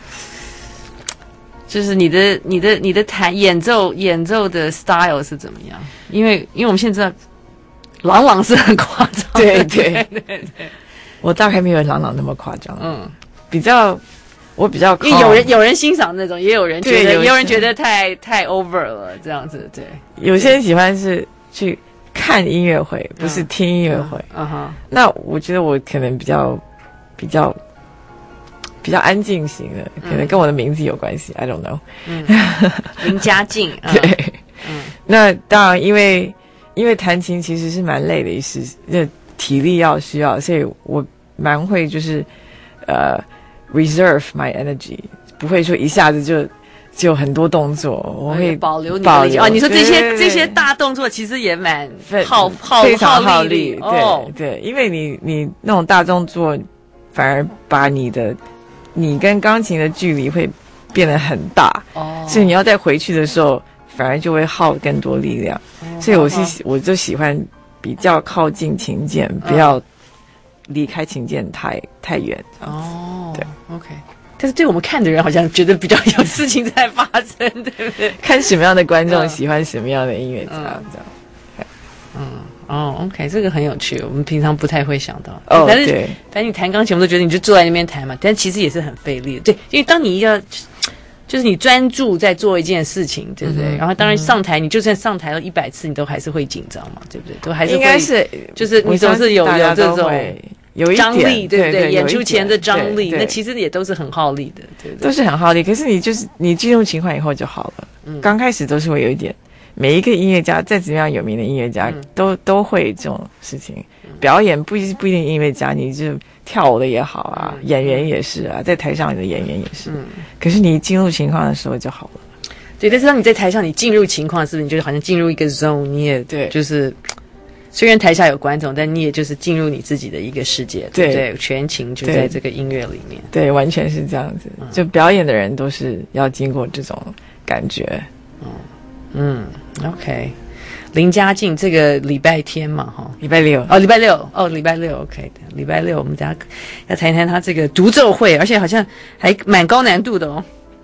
就是你的你的你的弹演奏演奏的 style 是怎么样？因为因为我们现在知道，朗朗是很夸张的， 对对对对。我大概没有朗朗那么夸张，嗯，比较我比较， 因为有人有人欣赏那种，也有人觉得，也有人觉得太太 over 了，这样子，对。 有些人喜欢是去看音乐会，不是听音乐会，嗯哼、嗯。那我觉得我可能比较比较比较安静型的，可能跟我的名字有关系、嗯、，I don't know。 嗯，林嘉静， 对，嗯。那当然，因为因为弹琴其实是蛮累的一事，那。体力要需要，所以我蛮会就是呃 reserve my energy， 不会说一下子就就很多动作，我会保留你的力气。哦，你说这些对对对这些大动作其实也蛮耗耗非常耗力， 力哦、 对对，因为你你那种大动作反而把你的你跟钢琴的距离会变得很大，哦，所以你要再回去的时候，反而就会耗更多力量。哦、所以我是、哦、我就喜欢。比较靠近琴键，不要离开琴键太太远。 哦，对 ，OK。但是对我们看的人好像觉得比较有事情在发生，对不对？ 看什么样的观众喜欢什么样的音乐家，嗯、这样。 嗯，哦 ，OK， 这个很有趣，我们平常不太会想到。 哦， 但是对， 但你弹钢琴，我们都觉得你就坐在那边弹嘛，但其实也是很费力的。对，因为当你要。就是你专注在做一件事情，对不对？嗯、然后当然上台，嗯、你就算上台了一百次，你都还是会紧张嘛，对不对？都还是会， 应该是， 就是你总是有有这种有一张力，对不对？ 对对演出前的张力，那其实也都是很耗力的，对不对？ 都是很耗力。可是你就是你进入情况以后就好了。嗯，刚开始都是会有一点。每一个音乐家，再怎么样有名的音乐家，嗯、都都会这种事情。嗯、表演不不一定音乐家，你就跳舞的也好啊，嗯、演员也是啊，在台上的演员也是。嗯，可是你一进入情况的时候就好了。 对，但是当你在台上，你进入情况，是不是你就好像进入一个 zone？ 你也对，就是虽然台下有观众，但你也就是进入你自己的一个世界，对不对？全情就在这个音乐里面。 对，完全是这样子。嗯、就表演的人都是要经过这种感觉。 嗯。嗯 ，OK， 林嘉静这个礼拜天嘛，哈， 礼拜六哦，礼拜六哦，礼拜六 ，OK 的，礼拜六我们等一下要谈一谈他这个独奏会，而且好像还蛮高难度的哦。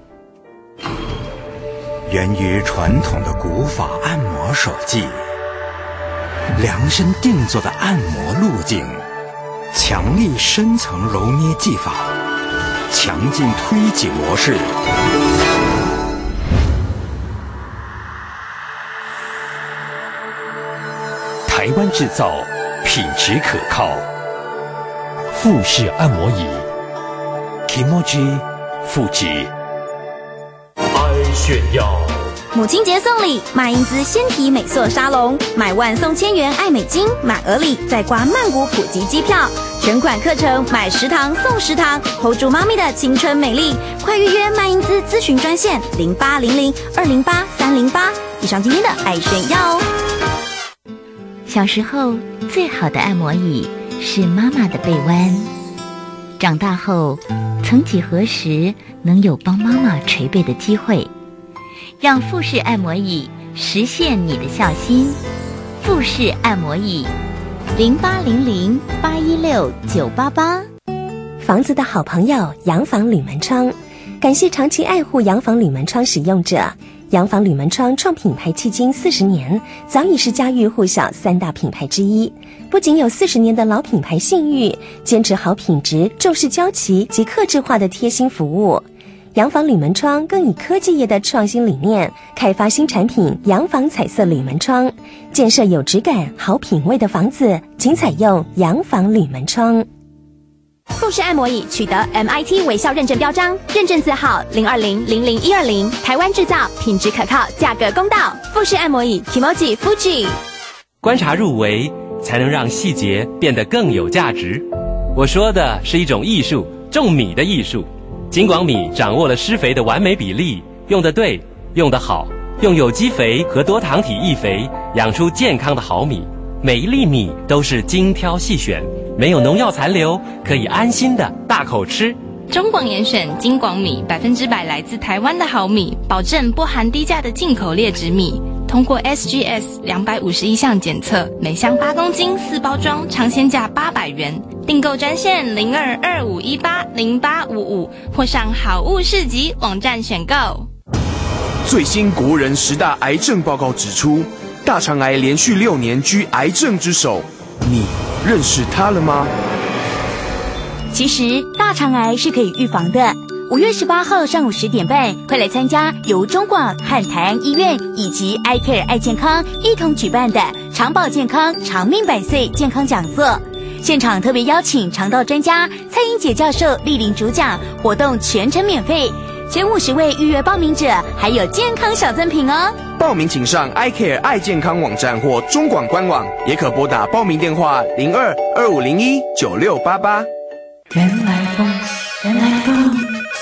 源于传统的古法按摩手技，量身定做的按摩路径，强力深层揉捏技法，强劲推挤模式。 台湾制造，品质可靠。富士按摩仪， Kimoji Fuji。 爱炫耀。 母亲节送礼，马英姿纤体美塑沙龙，买万送千元爱美金，满额礼再刮曼谷普及机票，全款课程买十堂送十堂 ，hold 住妈咪的青春美丽，快预约马英姿咨询专线零八零零二零八三零八。以上今天的爱炫耀哦。 小时候最好的按摩椅是妈妈的背弯，长大后曾几何时能有帮妈妈捶背的机会？让富士按摩椅实现你的孝心。富士按摩椅，零八零零八一六九八八。 房子的好朋友洋房铝门窗，感谢长期爱护洋房铝门窗使用者。洋房铝门窗创品牌迄今四十年，早已是家喻户晓三大品牌之一。不仅有四十年的老品牌信誉，坚持好品质、重视交期及客制化的贴心服务。洋房铝门窗更以科技业的创新理念，开发新产品洋房彩色铝门窗，建设有质感、好品味的房子，仅采用洋房铝门窗。 富士按摩椅取得 M I T 微笑认证标章，认证字号零二零零零一二零，台湾制造，品质可靠，价格公道。富士按摩椅 Kimoji Fuji。 观察入微，才能让细节变得更有价值。我说的是一种艺术，种米的艺术。金广米掌握了施肥的完美比例，用得对，用得好，用有机肥和多糖体易肥，养出健康的好米。每一粒米都是精挑细选，没有农药残留，可以安心的大口吃。 中广严选金广米，百分之百来自台湾的好米，保证不含低价的进口劣质米。通过 S G S 两百五十一项检测，每箱八公斤四包装，尝鲜价八百元。订购专线零二二五一八零八五五，或上好物市集网站选购。 最新国人十大癌症报告指出，大肠癌连续六年居癌症之首，你认识它了吗？ 其实大肠癌是可以预防的。五月十八号上午十点半，快来参加由中广和台安医院以及 iCare 爱健康一同举办的长保健康长命百岁健康讲座。现场特别邀请肠道专家蔡英姐教授莅临主讲，活动全程免费。前五十位预约报名者还有健康小赠品哦。 报名请上 iCare 爱健康网站或中广官网，也可拨打报名电话零二二五零一九六八八。 原来风，原来风。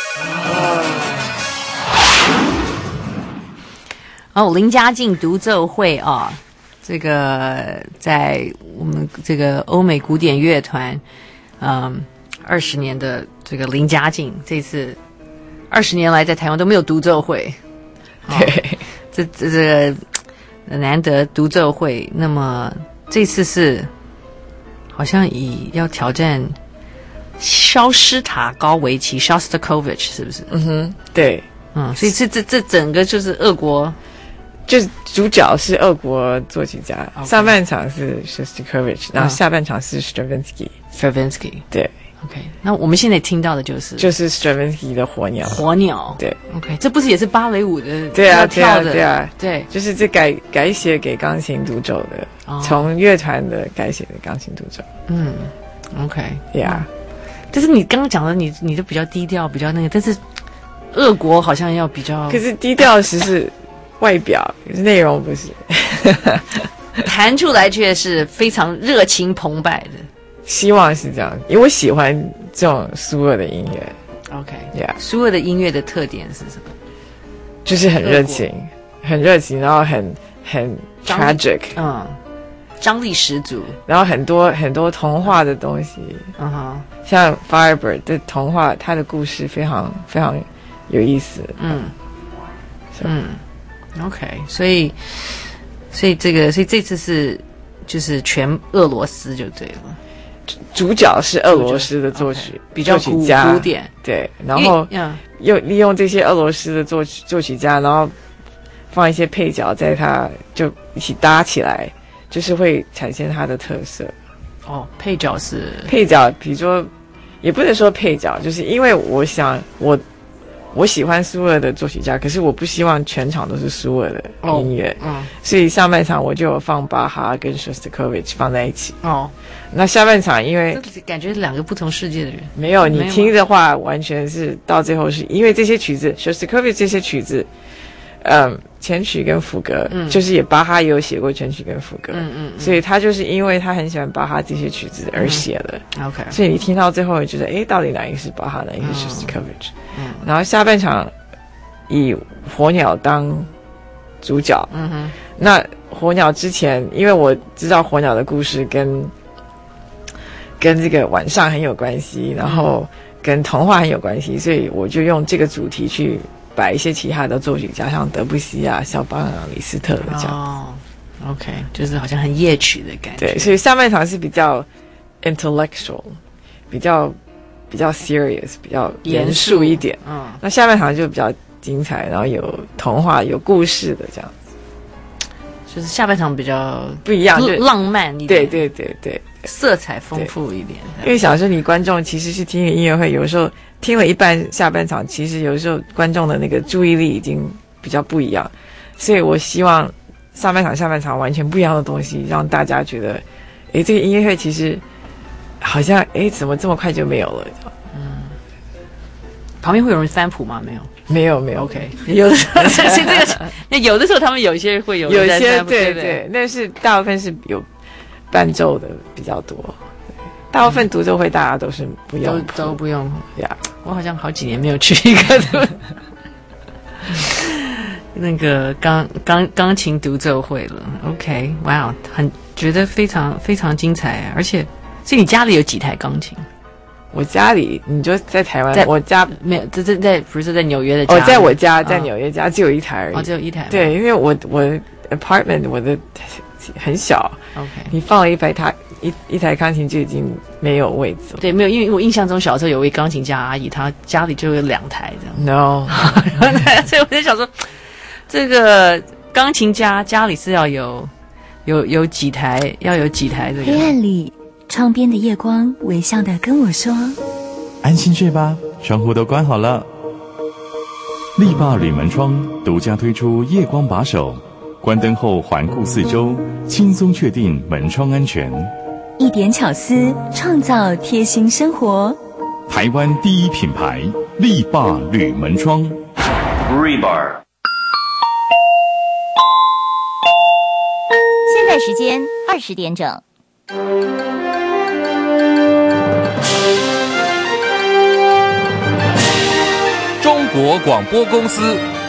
哦，林家静独奏会啊、哦，这个在我们这个欧美古典乐团，嗯，二十年的这个林家静，这次二十年来在台湾都没有独奏会，对、哦，这这这个难得独奏会，那么这次是好像以要挑战肖斯塔高维奇 Shostakovich 是不是？ 嗯哼，对， 嗯，所以这这这整个就是俄国。 就是主角是俄国作曲家， okay. 上半场是 Shostakovich， 然后下半场是 Stravinsky。Stravinsky， 对 ，OK。那我们现在听到的就是就是 Stravinsky 的火鸟。 火鸟， 对 ，OK。这不是也是芭蕾舞的？ 对啊，对啊，对啊， 对， 就是这改改写给钢琴独奏的，哦、从乐团的改写的钢琴独奏。 嗯 ，OK，Yeah、 嗯。 但是你刚刚讲的你，你你都比较低调，比较那个，但是俄国好像要比较， 可是低调时是。外表内容不是， 弹出来却是非常热情澎湃的。 希望是这样，因为我喜欢这种苏俄的音乐。 OK，Yeah， 苏俄的音乐的特点是什么？ 就是很热情，很热情，然后很很 tragic， 嗯，张力十足， 然后很多很多童话的东西。 嗯哼， 像 Firebird 的童话，它的故事非常非常有意思。 嗯，嗯。OK， 所以，所以这个，所以这次是就是全俄罗斯就对了。 主角是俄罗斯的作曲， okay, 比较古古典， 对，然后又利用这些俄罗斯的作曲作曲家，然后放一些配角在它就一起搭起来，就是会产生它的特色。 哦，配角是配角，比如说也不能说配角，就是因为我想我我喜欢苏俄的作曲家，可是我不希望全场都是苏俄的音乐， 哦、嗯， 所以上半场我就有放巴哈跟 Shostakovich 放在一起。 哦， 那下半场因为感觉两个不同世界的人， 没有你听的话，完全是到最后是因为这些曲子 Shostakovich 这些曲子，嗯，前曲跟副歌，嗯，就是也巴哈也有写过前曲跟副歌， 嗯 嗯, 嗯， 所以他就是因为他很喜欢巴哈这些曲子而写的、 嗯、，OK， 所以你听到最后觉得，哎，到底哪一个是巴哈，哪一个是 Shostakovich？嗯，然后下半场以火鸟当主角， 嗯哼， 那火鸟之前，因为我知道火鸟的故事跟跟这个晚上很有关系，然后跟童话很有关系，所以我就用这个主题去摆一些其他的作曲家，像德布西啊、肖邦啊、李斯特的这样。 哦 ，OK， 就是好像很夜曲的感觉。 对，所以下半场是比较 intellectual， 比较比较 serious， 比较严肃一点。嗯，那下半场就比较精彩，然后有童话、有故事的这样子。 就是下半场比较不一样，就浪漫一点。 对对对对， 色彩丰富一点。 因为想说你观众其实是听音乐会，有时候听了一半下半场，其实有时候观众的那个注意力已经比较不一样，所以我希望上半场下半场完全不一样的东西，让大家觉得，诶，这个音乐会其实好像诶怎么这么快就没有了？ 嗯，旁边会有人翻谱吗？没有。 没有没有 ，OK， 有的时候这个，那有的时候他们有一些会有有一些对对, 对，那是大部分是有伴奏的比较多，大部分独奏会大家都是不用都都不用呀。 我好像好几年没有去一个那个钢钢钢琴独奏会了。OK， 哇、wow, 很觉得非常非常精彩，而且，所以你家里有几台钢琴？ 我家里，你就在台湾， 在我家没有，这这在不是在纽约的家。 哦，在我家，在纽约家、哦、只有一台而已。 哦，只有一台。 对，因为我我 apartment 我的很小 ，OK， 你放了一台台一一台钢琴就已经没有位置了。 对，没有，因为我印象中小时候有位钢琴家阿姨，她家里就有两台这样。 No， 所以我就想说，这个钢琴家家里是要有有有几台，要有几台这个。 黑暗里。窗边的夜光微笑地跟我说：“ 安心睡吧，窗户都关好了。”力霸铝门窗独家推出夜光把手，关灯后环顾四周，轻松确定门窗安全。 一点巧思，创造贴心生活。 台湾第一品牌力霸铝门窗。 Rebar。 现在时间二十点整。 中国广播公司。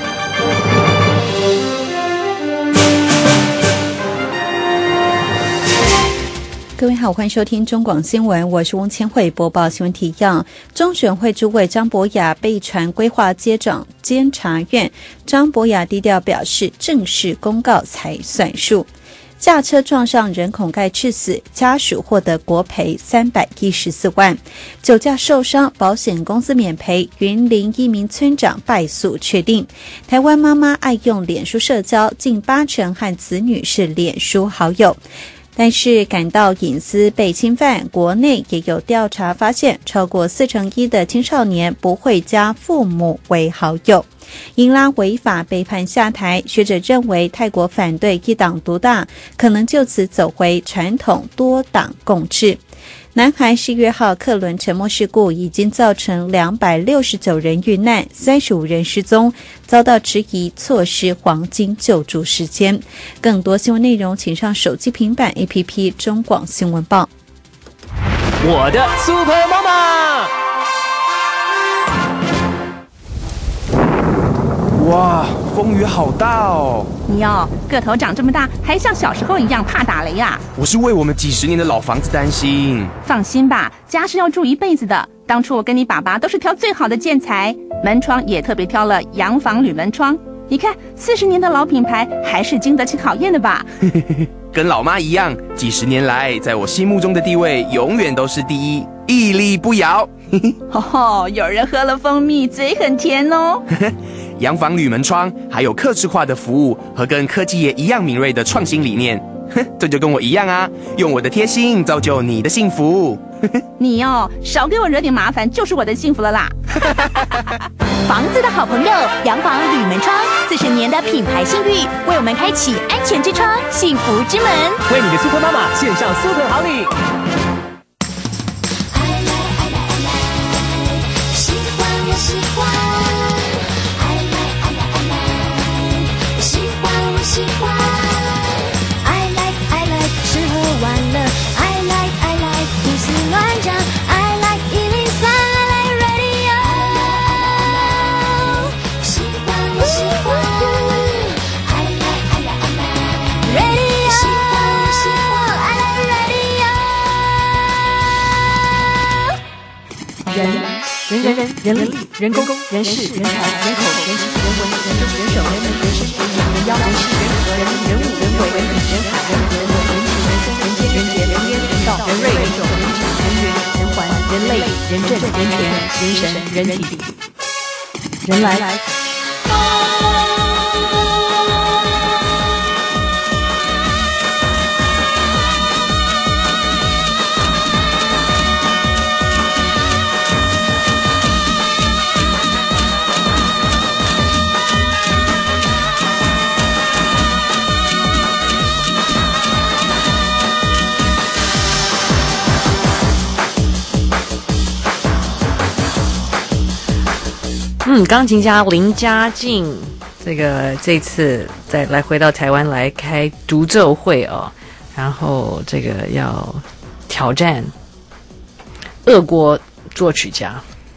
各位好，欢迎收听中广新闻，我是翁千惠，播报新闻提要。中选会主委张博雅被传规划接掌监察院，张博雅低调表示，正式公告才算数。驾车撞上人孔盖致死，家属获得国赔三百一十四万。酒驾受伤，保险公司免赔。云林一名村长败诉确定。台湾妈妈爱用脸书社交，近八成和子女是脸书好友。但是感到隐私被侵犯，国内也有调查发现，超过四成一的青少年不会加父母为好友。英拉违法被判下台，学者认为泰国反对一党独大，可能就此走回传统多党共治。南韩十月号客轮沉没事故已经造成两百六十九人遇难，三十五人失踪，遭到质疑错失黄金救助时间。更多新闻内容请上手机平板 A P P 中广新闻报。 我的 Super 妈妈。 哇，风雨好大哦！ 你哦，个头长这么大，还像小时候一样怕打雷啊！ 我是为我们几十年的老房子担心。 放心吧，家是要住一辈子的。当初我跟你爸爸都是挑最好的建材，门窗也特别挑了洋房铝门窗。你看，四十年的老品牌，还是经得起考验的吧？ 跟老妈一样，几十年来，在我心目中的地位永远都是第一，屹立不摇。 哦，有人喝了蜂蜜，嘴很甜哦。洋房铝门窗还有客制化的服务和跟科技业一样敏锐的创新理念， 哼，这就跟我一样啊，用我的贴心造就你的幸福。 你哦，少给我惹点麻烦，就是我的幸福了啦。 房子的好朋友，洋房铝门窗，四十年的品牌信誉，为我们开启安全之窗、幸福之门。 为你的super妈妈献上 super 好礼。 喜欢我喜欢 I like I like I like 喜欢我喜欢 I like I like 吃喝玩乐 I like I like 胡思乱想 I like 一零三 I like radio 喜欢我喜欢 I like I like I like radio 喜欢我喜欢 I like radio 人人人人人力人工人事人才人口人情人文人政人手人民人事人情人妖人事人和人民人物人为人海人人文人情人生人间人杰人烟人道人瑞人种人情人缘人环人类人政人权人神人体人来。 嗯，钢琴家林嘉静，这个这次再来回到台湾来开独奏会哦，然后这个要挑战俄国作曲家，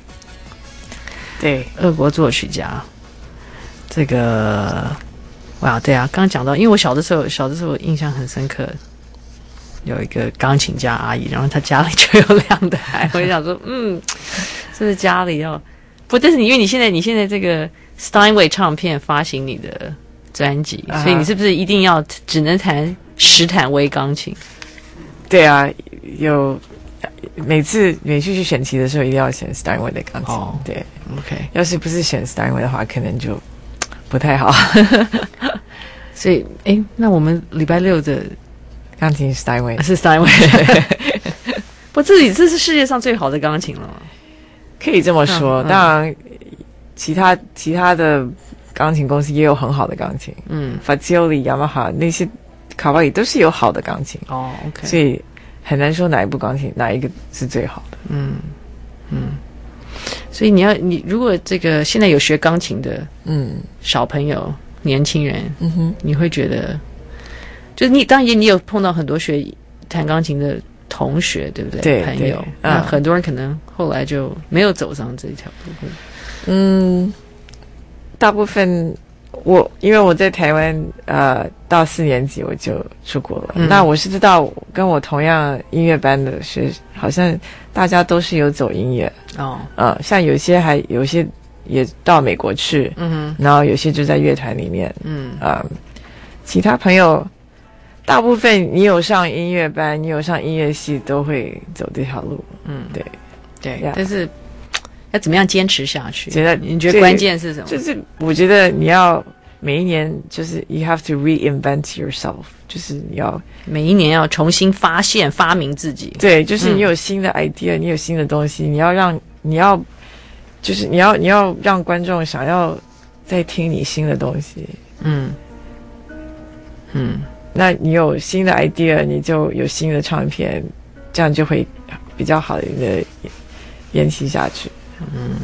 对， 俄国作曲家，这个哇，对啊，刚讲到，因为我小的时候，小的时候印象很深刻，有一个钢琴家阿姨，然后她家里就有两台，我就想说，嗯，是不是家里要？不，但是你因为你现在你现在这个 Steinway 唱片发行你的专辑，啊、所以你是不是一定要只能弹十弹微钢琴？ 对啊，有每次每次去选棋的时候一定要选 Steinway 的钢琴。哦、对 ，OK， 要是不是选 Steinway 的话，可能就不太好。 所以，哎，那我们礼拜六的钢琴 Steinway 是 Steinway， 不，这里这是世界上最好的钢琴了。 可以这么说，嗯嗯、当然，其他其他的钢琴公司也有很好的钢琴，嗯 ，Fazioli、Yamaha 那些卡瓦里都是有好的钢琴， 哦 ，OK， 所以很难说哪一部钢琴哪一个是最好的， 嗯嗯，所以你要你如果这个现在有学钢琴的嗯小朋友、年轻人，嗯哼，你会觉得，就是你当然你有碰到很多学弹钢琴的同学，对不对？ 对， 朋友，那很多人可能后来就没有走上这条路。 嗯，大部分我因为我在台湾，呃，到四年级我就出国了。嗯、那我是知道跟我同样音乐班的学，好像大家都是有走音乐哦。呃，像有些还有些也到美国去，嗯哼，然后有些就在乐团里面，嗯啊、呃，其他朋友。大部分你有上音乐班，你有上音乐系，都会走这条路。嗯，对， 对。Yeah. 但是要怎么样坚持下去？觉得你觉得关键是什么？ 就是我觉得你要每一年，就是 you have to reinvent yourself， 就是你要每一年要重新发现、发明自己。 对，就是你有新的 idea，、嗯、你有新的东西，你要让你要就是你要你要让观众想要再听你新的东西。嗯嗯。那你有新的 idea， 你就有新的唱片，这样就会比较好的延期下去。 嗯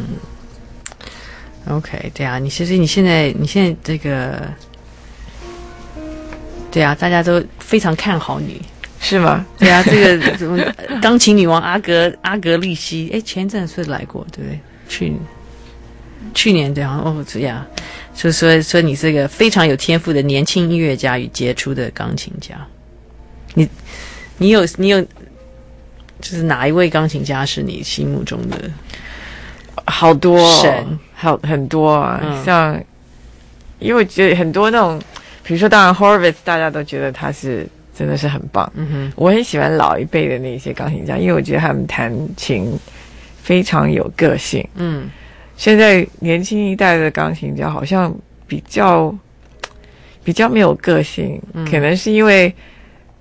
，OK， 对啊，你其实你现在你现在这个，对啊，大家都非常看好你， 是吗？ 对啊，这个什么钢琴女王阿格阿格丽西，哎，前一阵是来过，对不对？去去年对啊，哦，这样。就说说你是个非常有天赋的年轻音乐家与杰出的钢琴家，你你有你有，就是哪一位钢琴家是你心目中的？ 好多神，好很多啊，嗯、像因为我觉得很多那种，比如说当然 Horowitz 大家都觉得他是真的是很棒，嗯哼，我很喜欢老一辈的那些钢琴家，因为我觉得他们弹琴非常有个性，嗯。现在年轻一代的钢琴家好像比较比较没有个性，嗯、可能是因为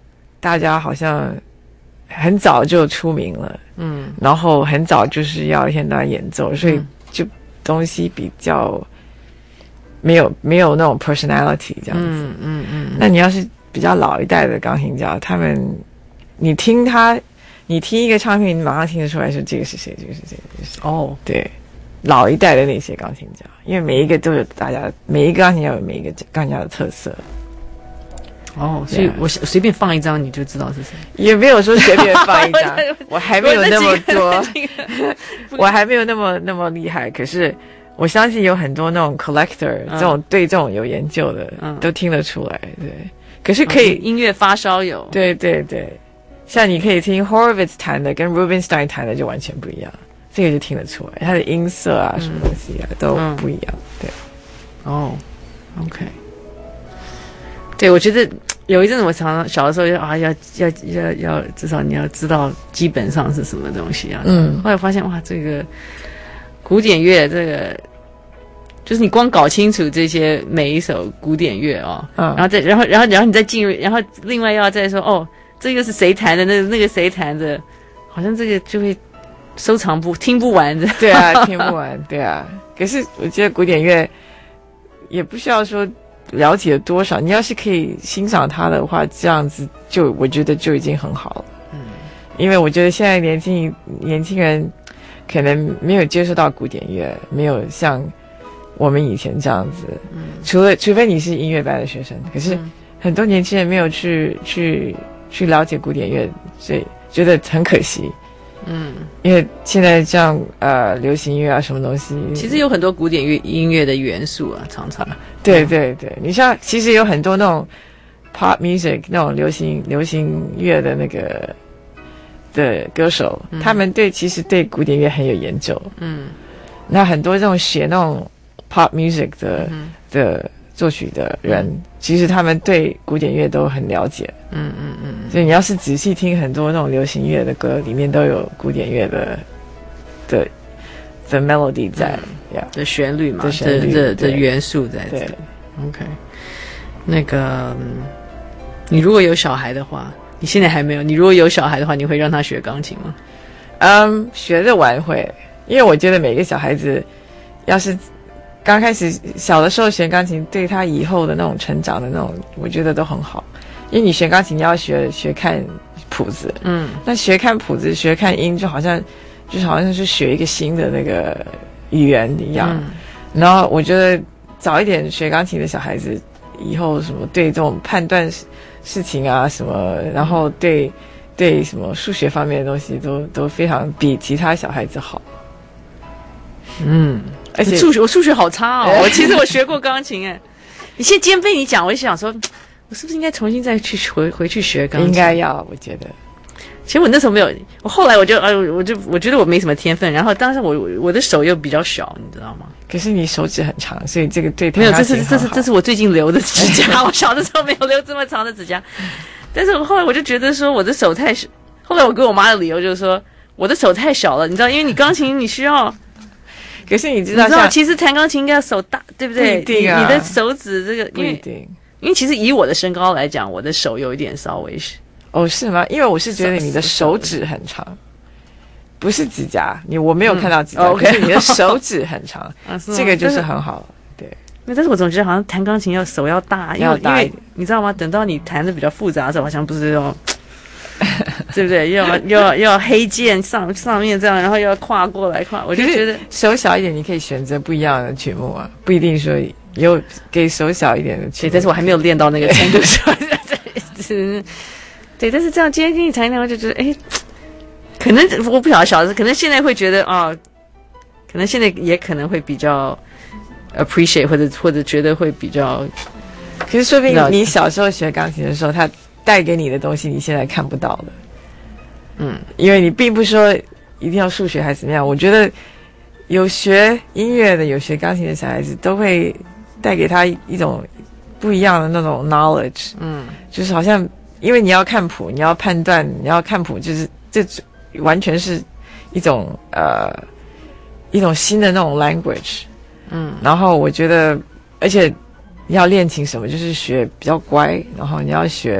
大家好像很早就出名了，嗯，然后很早就是要一天到晚演奏，所以就东西比较没有没有那种 personality 这样子，嗯嗯嗯。那你要是比较老一代的钢琴家，他们你听他，你听一个唱片，你马上听得出来说这个是谁，这个是谁，这个是谁。哦，对，老一代的那些钢琴家，因为每一个都有大家每一个钢琴家有每一个钢琴家的特色。 哦，所以我随便放一张你就知道是谁， 也没有说随便放一张，我还没有那么多，我还没有那么那么厉害。可是我相信有很多那种 collector，、嗯、这种对这种有研究的、嗯、都听得出来。对，可是可以、 嗯、音乐发烧友， 对对对，像你可以听 Horowitz 弹的跟 Rubinstein 弹的就完全不一样，这个就听得出来，它的音色啊、嗯、什么东西啊都不一样。对， 哦 ，OK。对，我觉得有一阵子我常常小的时候就啊，要要要要，至少你要知道基本上是什么东西啊。嗯。后来发现哇，这个古典乐，这个就是你光搞清楚这些每一首古典乐哦，嗯，然后再然后然后然后你再进入，然后另外要再说哦，这个是谁弹的，那那个谁弹的，好像这个就会收藏不听不完的。 对啊，听不完，对啊。可是我觉得古典乐也不需要说了解多少，你要是可以欣赏它的话，这样子就我觉得就已经很好了。嗯，因为我觉得现在年轻年轻人可能没有接触到古典乐，没有像我们以前这样子。嗯，除了除非你是音乐班的学生，可是很多年轻人没有去去去了解古典乐，所以觉得很可惜。嗯，因为现在像呃流行音乐啊什么东西， 其实有很多古典乐音乐的元素啊，常常。 对对对，你像其实有很多那种 pop music 那种流行流行乐的那个的歌手，嗯、他们对其实对古典乐很有研究。嗯，那很多这种写那种 pop music 的、嗯、的作曲的人，其实他们对古典乐都很了解。嗯嗯嗯。所以你要是仔细听很多那种流行乐的歌，里面都有古典乐的的的 melody 在， 嗯 yeah, 的旋律嘛，的旋律的的元素在这里。OK， 那个、嗯，你如果有小孩的话，你现在还没有，你如果有小孩的话，你会让他学钢琴吗？ 嗯，学着玩会，因为我觉得每个小孩子要是刚开始小的时候学钢琴，对他以后的那种成长的那种，我觉得都很好。因为你学钢琴，你要学学看谱子，嗯，那学看谱子、学看音，就好像就好像是学一个新的那个语言一样。嗯、然后我觉得早一点学钢琴的小孩子，以后什么对这种判断事情啊什么，然后对对什么数学方面的东西都都非常比其他小孩子好。 嗯，而且数学我数学好差哦，我其实我学过钢琴哎，你现在今天被你讲，我就想说。我是不是应该重新再去回回去学钢琴？ 应该要，我觉得。 其实我那时候没有，我后来我就哎，我就我觉得我没什么天分，然后当时我我的手又比较小，你知道吗？ 可是你手指很长，所以这个对没有，这是这是这是我最近留的指甲，我小的时候没有留这么长的指甲。但是我后来我就觉得说我的手太小，后来我给我妈的理由就是说我的手太小了，你知道，因为你钢琴你需要。 可是你知道， 你知道其实弹钢琴应该要手大，对不对？ 不一定啊， 你, 你的手指这个不一定。 因为其实以我的身高来讲，我的手有一点稍微是哦，是吗？因为我是觉得你的手指很长，不是指甲，你我没有看到指甲，嗯、可是你的手指很长，啊、这个就是很好。对， 那但是我总觉得好像弹钢琴要手要大， 要大， 因为你知道吗？等到你弹的比较复杂的时候，好像不是要，对不对？要要要黑键上上面这样，然后又要跨过来跨，我就觉得手小一点，你可以选择不一样的曲目啊，不一定说。有给手小一点的曲， 对，但是我还没有练到那个程度，说是，对，但是这样今天跟你谈一谈，我就觉得，哎，可能我不晓得小的，可能现在会觉得啊、哦，可能现在也可能会比较 appreciate 或者或者觉得会比较， 可是说不定你小时候学钢琴的时候，它带给你的东西，你现在看不到了，嗯，因为你并不说一定要数学还是怎么样，我觉得有学音乐的、有学钢琴的小孩子都会。带给他一种不一样的那种 knowledge， 嗯，就是好像因为你要看谱，你要判断，你要看谱，就是这完全是一种呃一种新的那种 language， 嗯，然后我觉得，而且你要练琴什么，就是学比较乖，然后你要学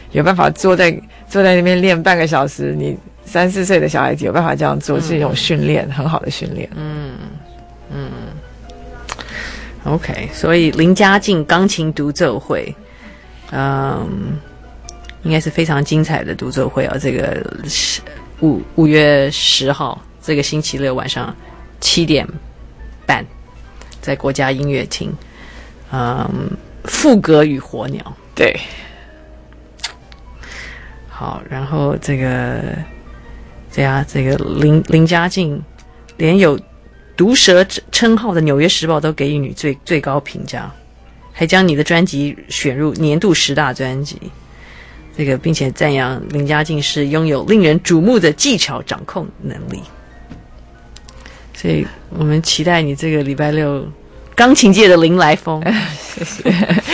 有办法坐在坐在那边练半个小时，你三四岁的小孩子有办法这样做，嗯、是一种训练，很好的训练。 嗯嗯 ，OK， 所以林佳静钢琴独奏会，嗯，应该是非常精彩的独奏会哦。这个五五月十号，这个星期六晚上七点半，在国家音乐厅。嗯，赋格与火鸟， 对。 好，然后这个，对啊，这个林林佳静，连有毒舌称号的《纽约时报》都给予你最最高评价，还将你的专辑选入年度十大专辑。这个，并且赞扬林佳静是拥有令人瞩目的技巧掌控能力。所以我们期待你这个礼拜六。钢琴界的林来疯， 谢谢。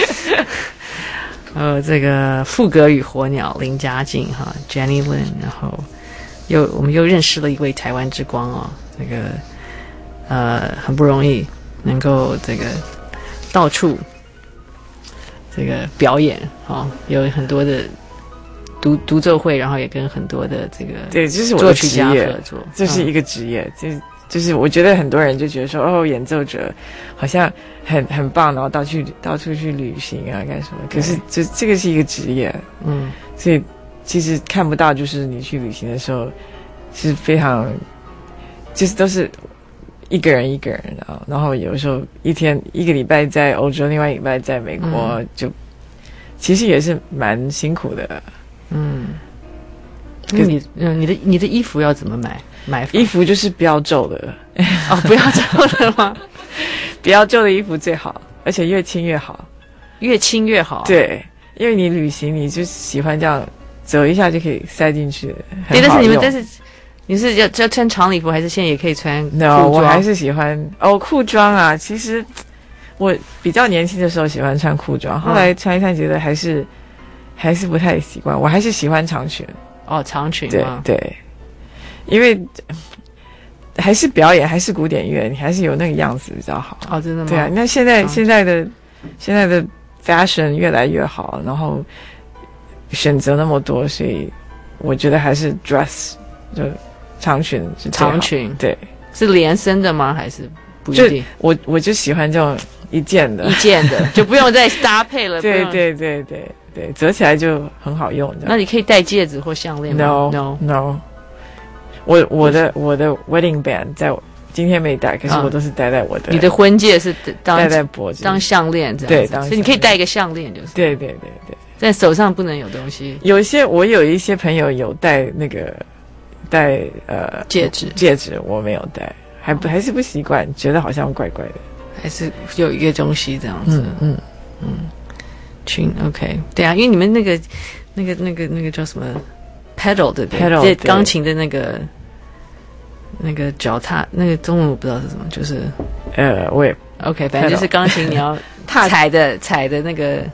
呃，这个赋格与火鸟林佳静哈 ，Jenny Lin， 然后又我们又认识了一位台湾之光哦，这个呃很不容易能够这个到处这个表演哦，有很多的独独奏会，然后也跟很多的这个对，这是我的职业合作， 这是一个职业，这、嗯。就是我觉得很多人就觉得说，哦，演奏者好像很很棒，然后到去到处去旅行啊，干什么？可是这这个是一个职业， 嗯， 所以其实看不到，就是你去旅行的时候是非常，就是都是一个人一个人的，然后有时候一天一个礼拜在欧洲，另外一个礼拜在美国，嗯、就其实也是蛮辛苦的， 嗯。那你嗯，你的你的衣服要怎么买？买衣服就是不要皱的哦，不要皱的吗？ 不要皱的衣服最好，而且越轻越好， 越轻越好。 对，因为你旅行你就喜欢这样折一下就可以塞进去。 对，但是你们但是你是要要穿长礼服，还是现在也可以穿裤 ？No， 我还是喜欢哦裤装啊。其实我比较年轻的时候喜欢穿裤装，后来穿一穿觉得还是、嗯、还是不太习惯，我还是喜欢长裙。 哦，长裙吗？ 对对，因为还是表演，还是古典乐，你还是有那个样子比较好。 哦，真的吗？ 对啊，那现在现在的现在的 fashion 越来越好，然后选择那么多，所以我觉得还是 dress 就长裙是长裙， 对， 是连身的吗？还是不一定？ 我我就喜欢这种一件的， 一件的就不用再搭配了。 对对对对。对，折起来就很好用。 那你可以戴戒指或项链吗 ？No No No。我我的我的 wedding band 在今天没戴，可是我都是戴在我的。 你的婚戒是当戴在脖子当项链这样子。 对，当所以你可以戴一个项链就是。 对对对对。 在手上不能有东西。 有一些我有一些朋友有戴那个戴呃戒指， 戒指我没有戴，还不还是不习惯，觉得好像怪怪的。 还是有一个东西这样子。 嗯嗯嗯。 裙 OK， 对啊，因为你们那个、那个、那个、那个叫什么 pedal 对不对 ？pedal 钢琴的那个、那个脚踏，那个中文我不知道是什么，就是呃，我也 OK， 反正就是钢琴你要踩的踩的那个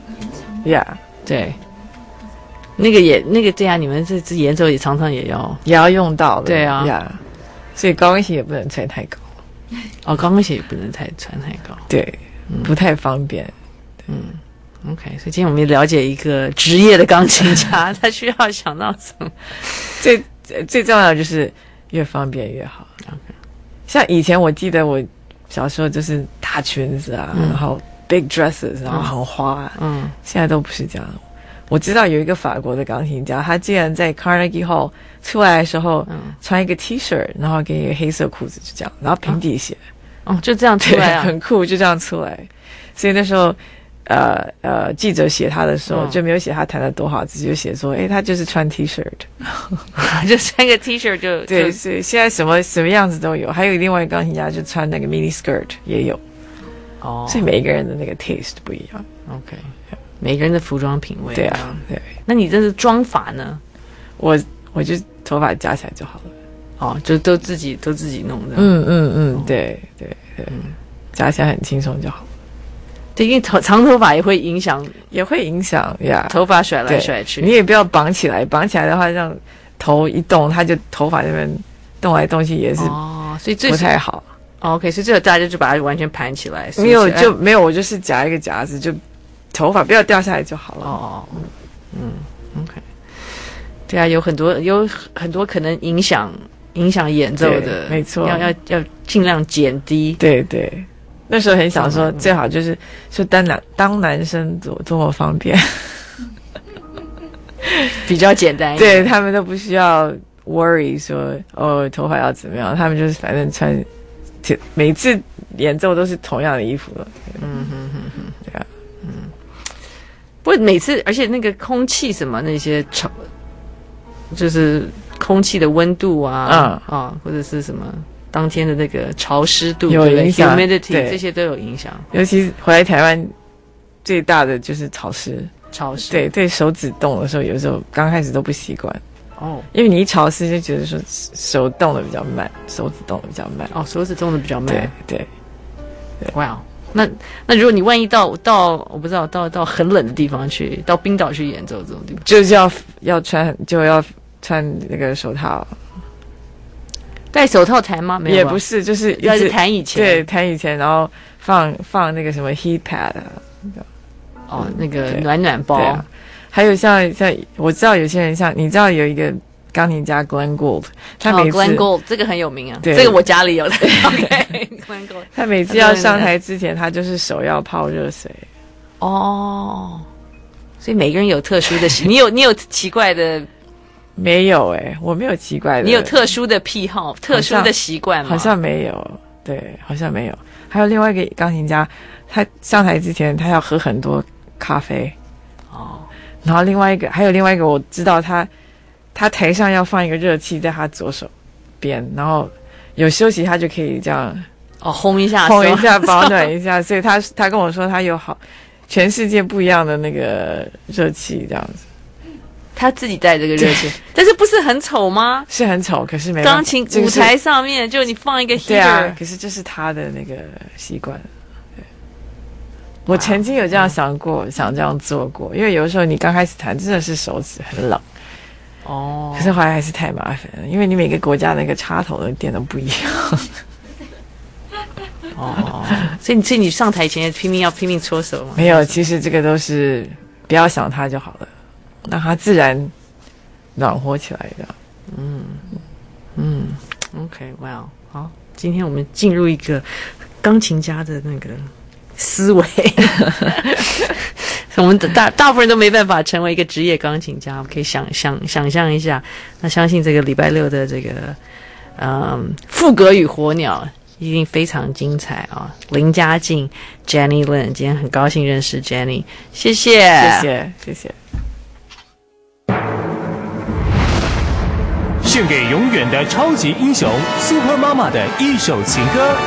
，Yeah， 对，那个也那个对啊，你们这这演奏也常常也要也要用到的， 对啊， yeah， 所以高跟鞋也不能穿太高， 哦，高跟鞋也不能太穿太高， 对，嗯、不太方便， 嗯。OK， 所以今天我们也了解一个职业的钢琴家，他需要想到什么？ 最最重要的就是越方便越好。 OK， 像以前我记得我小时候就是大裙子啊，嗯、然后 big dresses， 然后很花， 嗯， 现在都不是这样。我知道有一个法国的钢琴家，他竟然在 Carnegie Hall 出来的时候，嗯、穿一个 T 恤，然后给一个黑色裤子，就这样，然后平底鞋， 哦，就这样出来啊， 很酷，就这样出来。所以那时候。呃呃，记者写他的时候、嗯、就没有写他弹得多好，只就写说，哎，他就是穿 T 恤的， 就穿个 T 恤就对，所以现在什么什么样子都有。还有另外一个钢琴家就穿那个 mini skirt 也有，哦，所以每一个人的那个 taste 不一样。 OK， 每个人的服装品味。 对啊，对。 那你这是妆法呢？ 我我就头发夹起来就好了。 哦，就都自己都自己弄的。 嗯嗯嗯，对对对，嗯，夹起来很轻松就好了。 对，因为头长头发也会影响， 也会影响呀。 头发甩来甩去， 你也不要绑起来，绑起来的话，让头一动，它就头发那边动来动去也是哦，所以最不太好。 哦、OK， 所以最好大家就把它完全盘起来。 没有就没有，我就是夹一个夹子，就头发不要掉下来就好了。 哦，嗯 OK， 对啊，有很多有很多可能影响影响演奏的， 没错， 要要要尽量减低。 对对，那时候很想说，最好就是就当男当男生多多么方便， 比较简单一点。 对他们都不需要 worry 说哦头发要怎么样，他们就是反正穿，每次演奏都是同样的衣服了。 嗯哼哼哼，对啊，嗯。不过每次，而且那个空气什么那些潮，就是空气的温度啊，嗯啊，或者是什么当天的那个潮湿度， 有影响 ，humidity 这些都有影响。 尤其回来台湾，最大的就是潮湿， 潮湿。 对对，手指动的时候，有时候刚开始都不习惯。 哦， 因为你一潮湿就觉得说手动的比较慢，手指动的比较慢。 哦，手指动的比较慢。 对对对。哇，那那如果你万一到到我不知道到到很冷的地方去，到冰岛去演奏这种地方， 就是要要穿就要穿那个手套。 戴手套弹吗？没有， 也不是，就是要是弹以前， 对，弹以前，然后放放那个什么 heat pad 啊， 哦，那个暖暖包。 啊，还有像像我知道有些人像你知道有一个钢琴家 Glenn Gould， 他每次、 哦、Glenn Gould 这个很有名啊，这个我家里有的。OK， Glenn Gould 他每次要上台之前，他就是手要泡热水。 哦，所以每个人有特殊的习，你有你有奇怪的？ 没有哎、欸，我没有奇怪的。 你有特殊的癖好、特殊的习惯吗？ 好像没有，对，好像没有。还有另外一个钢琴家，他上台之前他要喝很多咖啡。 哦。 然后另外一个，还有另外一个，我知道他，他台上要放一个热器在他左手边，然后有休息他就可以这样哦烘一下， 烘一下，保暖一下。所以他他跟我说他有好全世界不一样的那个热器这样子。 他自己带这个热器，但是不是很丑吗？ 是很丑，可是没办法钢琴舞台上面就你放一个 heater， 对啊，可是这是他的那个习惯。我曾经有这样想过，想这样做过，因为有的时候你刚开始弹真的是手指很冷， 哦， 可是后来还是太麻烦了，因为你每个国家那个插头的电都不一样。 哦，所以你所以你上台前拼命要拼命搓手吗？ 没有，其实这个都是不要想它就好了，让它自然暖和起来的。 嗯嗯 ，OK， 哇、wow ，好，今天我们进入一个钢琴家的那个思维，我们大大部分人都没办法成为一个职业钢琴家，我可以想想想象一下。那相信这个礼拜六的这个嗯赋格与火鸟一定非常精彩啊！林嘉静 Jenny Lin， 今天很高兴认识 Jenny， 谢谢， 谢谢，谢谢。 献给永远的超级英雄 Super 妈妈的一首情歌。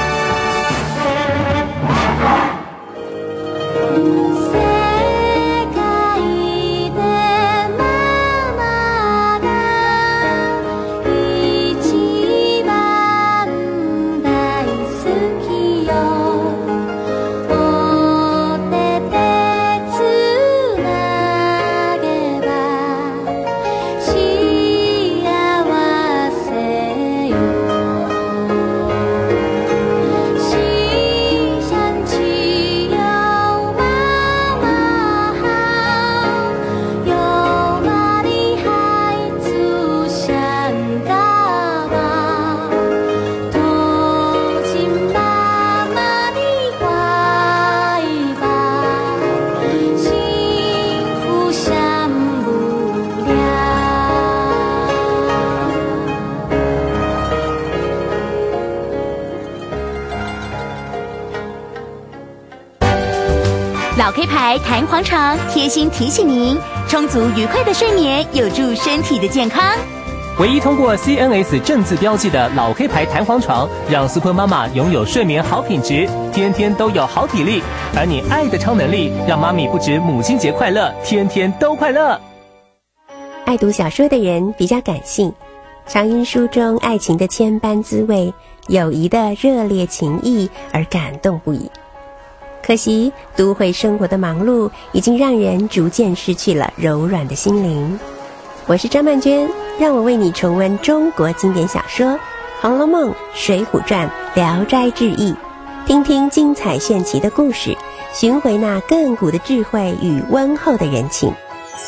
老 K 牌弹簧床贴心提醒您，充足愉快的睡眠有助身体的健康。 唯一通过 C N S 正字标记的老 K 牌弹簧床，让 Super 妈妈拥有睡眠好品质，天天都有好体力。而你爱的超能力，让妈咪不止母亲节快乐，天天都快乐。 爱读小说的人比较感性，常因书中爱情的千般滋味、友谊的热烈情谊而感动不已。可惜都会生活的忙碌已经让人逐渐失去了柔软的心灵。我是张曼娟，让我为你重温中国经典小说《红楼梦》《水浒传》《聊斋志异》，听听精彩炫奇的故事，寻回那亘古的智慧与温厚的人情。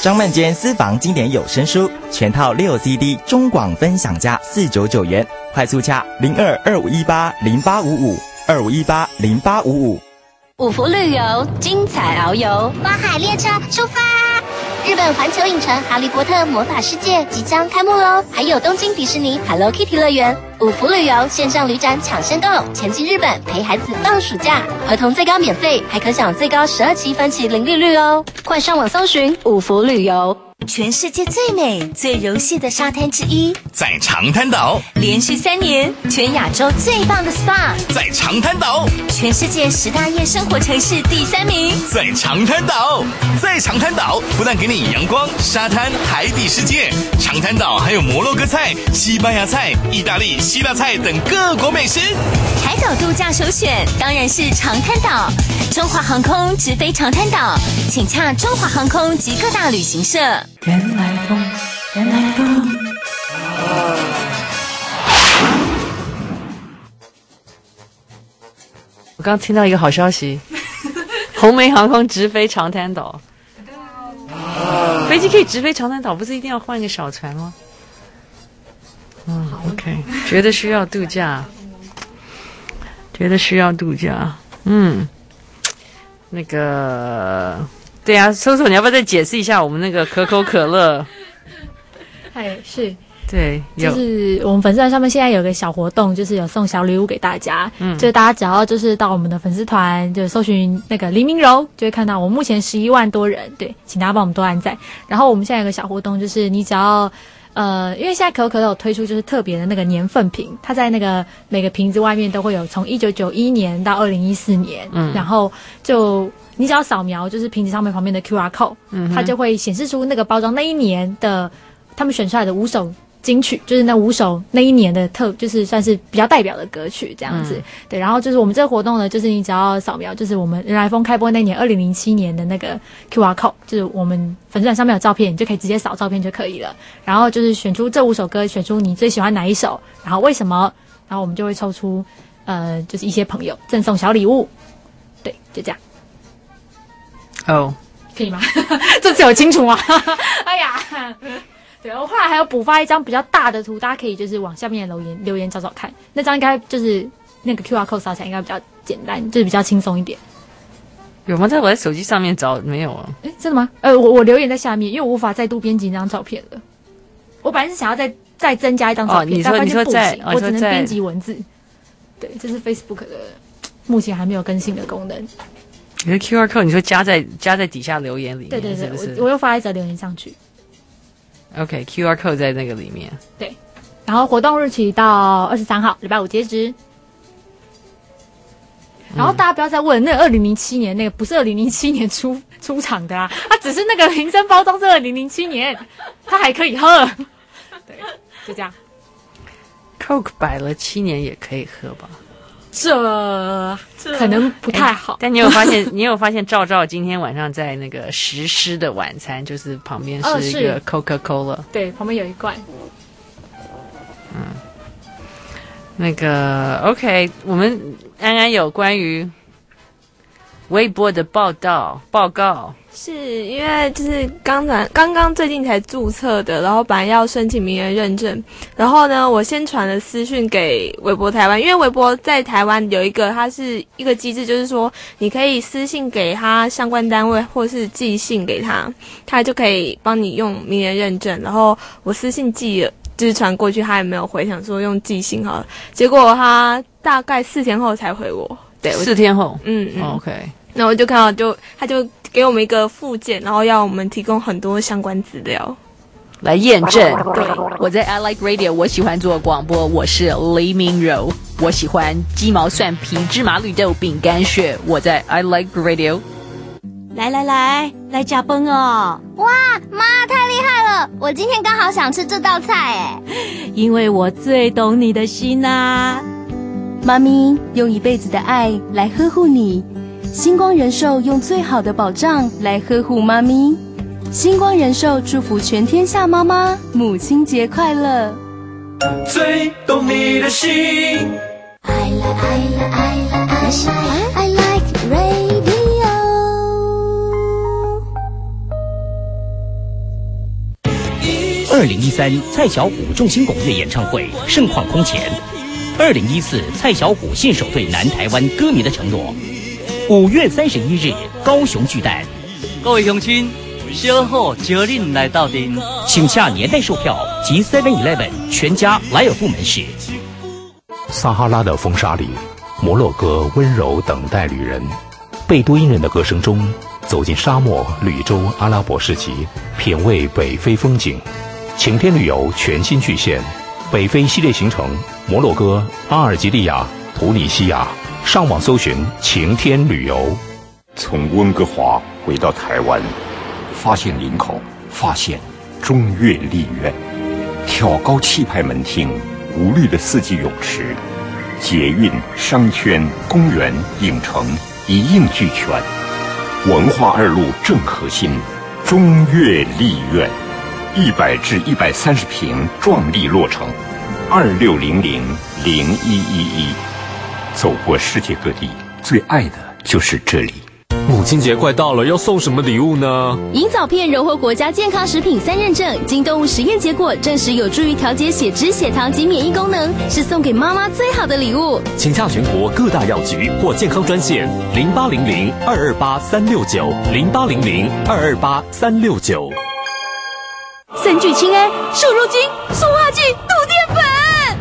张曼娟私房经典有声书全套六 C D 中广分享价四九九元，快速洽零二二五一八零八五五二五一八零八五五。 五福旅游，精彩遨游， 花海列车出发！日本环球影城《哈利波特魔法世界》即将开幕喽，还有东京迪士尼 Hello Kitty 乐园。五福旅游线上旅展抢先购，前进日本陪孩子放暑假，儿童最高免费，还可享最高十二期分期零利率哦！快上网搜寻五福旅游。 全世界最美、最柔细的沙滩之一， 在长滩岛； 连续三年全亚洲最棒的 S P A， 在长滩岛； 全世界十大夜生活城市第三名， 在长滩岛。在长滩岛不但给你阳光、沙滩、海底世界，长滩岛还有摩洛哥菜、西班牙菜、意大利、希腊菜等各国美食。 海岛度假首选当然是长滩岛。中华航空直飞长滩岛，请洽中华航空及各大旅行社。 原来风，原来风。 我刚听到一个好消息，红梅航空直飞长滩岛。飞机可以直飞长滩岛，不是一定要换一个小船吗？嗯 ，OK， 觉得需要度假，觉得需要度假，嗯。那个，对啊，搜索，你要不要再解释一下我们那个可口可乐？ 哎，是， 对， 就是我们粉丝团上面现在有个小活动，就是有送小礼物给大家，嗯，就是大家只要就是到我们的粉丝团，就搜寻那个黎明柔，就会看到我们目前十一万多人，对，请大家帮我们多按赞。然后我们现在有个小活动，就是你只要。呃，因为现在可口可乐有推出就是特别的那个年份瓶，它在那个每个瓶子外面都会有从一九九一年到二零一四年，嗯，然后就你只要扫描就是瓶子上面旁边的 Q R code，嗯，它就会显示出那个包装那一年的他们选出来的五首金曲，就是那五首那一年的特，就是算是比较代表的歌曲这样子，嗯，对。然后就是我们这个活动呢，就是你只要扫描，就是我们人来疯开播那年二零零七年的那个 Q R code，就是我们粉丝团上面有照片，你就可以直接扫照片就可以了。然后就是选出这五首歌，选出你最喜欢哪一首，然后为什么，然后我们就会抽出呃，就是一些朋友赠送小礼物，对，就这样。 哦， 可以吗？这次有清楚吗？哎呀。对，我后来还有补发一张比较大的图，大家可以就是往下面的留言留言找找看，那张应该就是那个 Q R code 扫起来应该比较简单，就是比较轻松一点。 有吗？在我在手机上面找没有啊？ 哎，真的吗？呃，我我留言在下面，因为我无法再度编辑那张照片了。我本来是想要再再增加一张照片， 哦、你说你说在， 我只能编辑文字。对，这是 Facebook 的目前还没有更新的功能。 你的 Q R code 你说加在加在底下留言里面， 对对对， 是不是？ 我我又发一则留言上去。 OK，Q R code 在那个里面。 对，然后活动日期到二十三号，礼拜五截止。然后大家不要再问，那个二零零七年那个不是二零零七年出出厂的啊，它只是那个瓶身包装是二零零七年，它还可以喝。对，就这样。 Coke 摆了七年也可以喝吧？ 这可能不太好。 欸、但你有发现，你有发现赵赵今天晚上在那个实施的晚餐，就是旁边是一个 Coca-Cola，、哦、 对，旁边有一罐。 嗯，那个 OK， 我们安安有关于微博的报道报告。 是因为就是刚才刚刚最近才注册的，然后本来要申请名人认证，然后呢，我先传了私讯给微博台湾，因为微博在台湾有一个它是一个机制，就是说你可以私信给他相关单位，或是寄信给他，他就可以帮你用名人认证。然后我私信寄了，就是传过去，他也没有回，想说用寄信好了，结果他大概四天后才回我。对， 四天后， 嗯嗯、 哦、，OK。 那我就看到就他就给我们一个附件，然后要我们提供很多相关资料来验证。对，我在 I Like Radio， 我喜欢做广播，我是黎明柔，我喜欢鸡毛蒜皮芝麻绿豆饼干屑，我在 I Like Radio。 来来来，来加崩哦！ 哇，妈太厉害了！我今天刚好想吃这道菜哎， 因为我最懂你的心啊。妈咪用一辈子的爱来呵护你。星光人寿用最好的保障来呵护妈咪，星光人寿祝福全天下妈妈母亲节快乐。 最懂你的心 I like I like I like I like radio。 零一三蔡小虎众星拱月演唱会盛况空前，二零一四蔡小虎信守对南台湾歌迷的承诺。五月三十一日，高雄巨蛋， 各位乡亲，小好招恁来到阵， 请洽年代售票及 seven eleven 全家莱尔富门市。 撒哈拉的风沙里，摩洛哥温柔等待旅人。贝都因人的歌声中，走进沙漠绿洲阿拉伯时期，品味北非风景。晴天旅游全新巨献，北非系列行程，摩洛哥、阿尔及利亚、突尼西亚。上网搜寻晴天旅游。 从温哥华回到台湾，发现林口，发现中岳丽苑，挑高气派门厅，无虑的四季泳池，捷运、商圈、公园、影城一应俱全。文化二路正核心，中岳丽苑，一百至一百三十平，壮丽落成。二六零零零一一一。走过世界各地，最爱的就是这里。 母亲节快到了，要送什么礼物呢？ 银藻片荣获国家健康食品三认证，经动物实验结果证实有助于调节血脂、血糖及免疫功能，是送给妈妈最好的礼物。 请洽全国各大药局或健康专线零八零零二二八三六九零八零零二二八三六九。 三聚氰胺、瘦肉精、塑化剂、杜淀粉。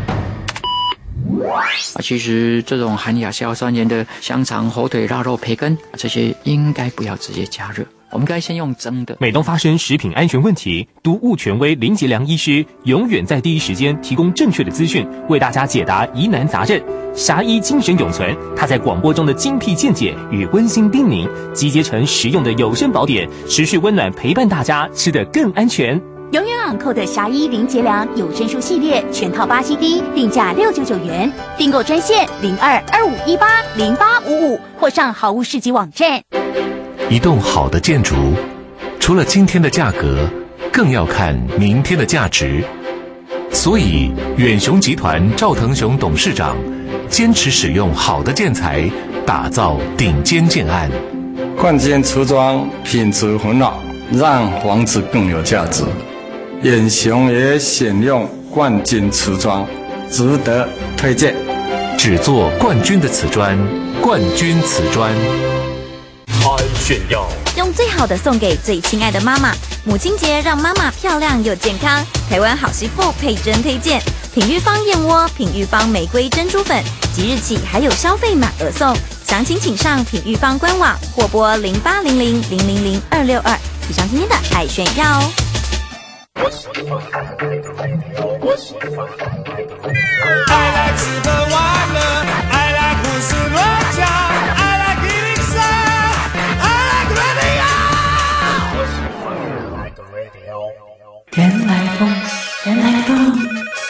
啊，其实这种含亚硝酸盐的香肠、火腿、腊肉、培根，这些应该不要直接加热，我们该先用蒸的。 每当发生食品安全问题，毒物权威林杰良医师永远在第一时间提供正确的资讯，为大家解答疑难杂症。侠医精神永存，他在广播中的精辟见解与温馨叮咛，集结成实用的有声宝典，持续温暖陪伴大家，吃得更安全。 永远昂扣的侠医林杰良有声书系列全套八 C D， 定价六九九元，订购专线零二二五一八零八五五或上好物市集网站。 一栋好的建筑，除了今天的价格，更要看明天的价值。所以，远雄集团赵腾雄董事长坚持使用好的建材，打造顶尖建案。 冠坚瓷砖品质很好，让房子更有价值。远雄也选用冠军瓷砖，值得推荐。 只做冠军的瓷砖，冠军瓷砖。 安炫耀， 用最好的送给最亲爱的妈妈。母亲节让妈妈漂亮又健康，台湾好媳妇佩珍推荐品玉芳燕窝、品玉芳玫瑰珍珠粉，即日起还有消费满额送，详情请上品玉芳官网或拨零八零零零零零二六二。以上今天的爱炫耀哦。 我喜欢，我喜欢。I like 吃喝玩乐 ，I like 胡思乱想 ，I like eating sound，I like radio。我喜欢 I like radio。 原来风，原来风。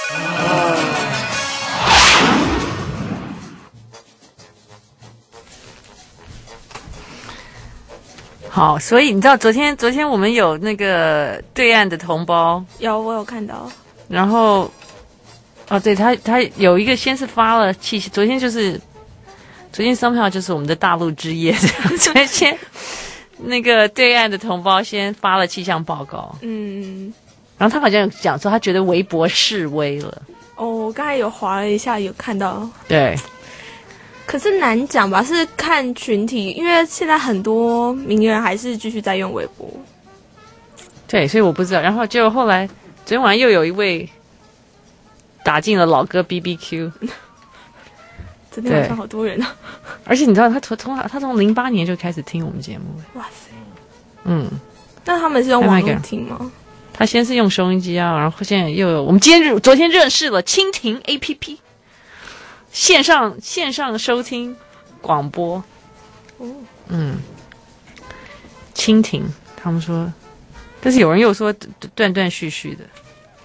好，所以你知道昨天昨天我们有那个对岸的同胞， 有我有看到， 然后哦，对他他有一个先是发了气，昨天就是昨天somehow就是我们的大陆之夜，所以先那个对岸的同胞先发了气象报告， 嗯， 然后他好像有讲说他觉得微博示威了， 哦，我刚才有滑了一下，有看到， 对。 可是难讲吧，是看群体，因为现在很多名人还是继续在用微博。 对，所以我不知道。然后结果后来昨天晚上又有一位打进了老歌 B B Q， 这边好像好多人啊！ 而且你知道他从从他从零八年就开始听我们节目， 哇塞！ 嗯， 那他们是用网络听吗？ 他先是用收音机啊，然后现在又有我们今天昨天认识了蜻蜓 A P P。线上线上收听广播，哦，嗯，蜻蜓，他们说，但是有人又说断断续续的，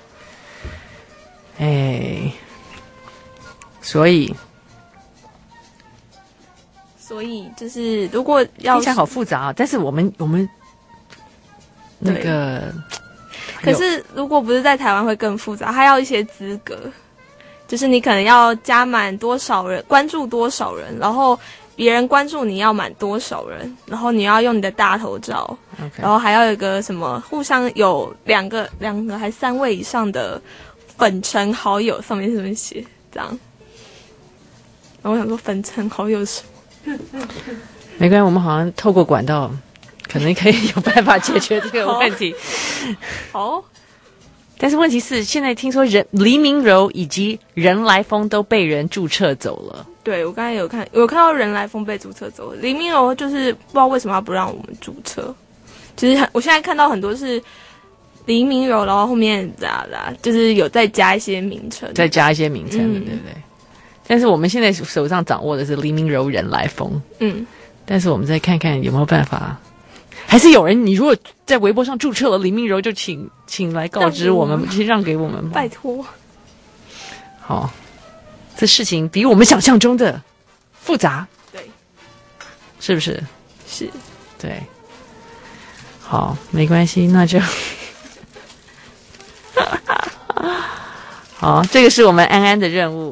哎，所以， 所以就是如果要听起来好复杂啊，但是我们我们那个， 可是如果不是在台湾会更复杂，还要一些资格。就是你可能要加满多少人，关注多少人，然后别人关注你要满多少人，然后你要用你的大头照， Okay. 然后还要有一个什么互相有两个两个还三位以上的粉尘好友，上面是怎么写这样？然后我想说粉尘好友是什么？ 没关系，我们好像透过管道，可能可以有办法解决这个问题。 好， 但是问题是，现在听说人黎明柔以及人来疯都被人注册走了。 对，我刚才有看，有看到人来疯被注册走了。黎明柔就是不知道为什么他不让我们注册。其实我现在看到很多是黎明柔，然后后面啦啦，就是有再加一些名称， 再加一些名称，嗯、对不对？但是我们现在手上掌握的是黎明柔人来疯， 嗯， 但是我们再看看有没有办法，还是有人，你如果在微博上注册了黎明柔，就请请来告知我们，请让给我们吧， 拜托。 好，这事情比我们想象中的复杂， 对， 是不是？ 是， 对。好，没关系，那就好，这个是我们安安的任务。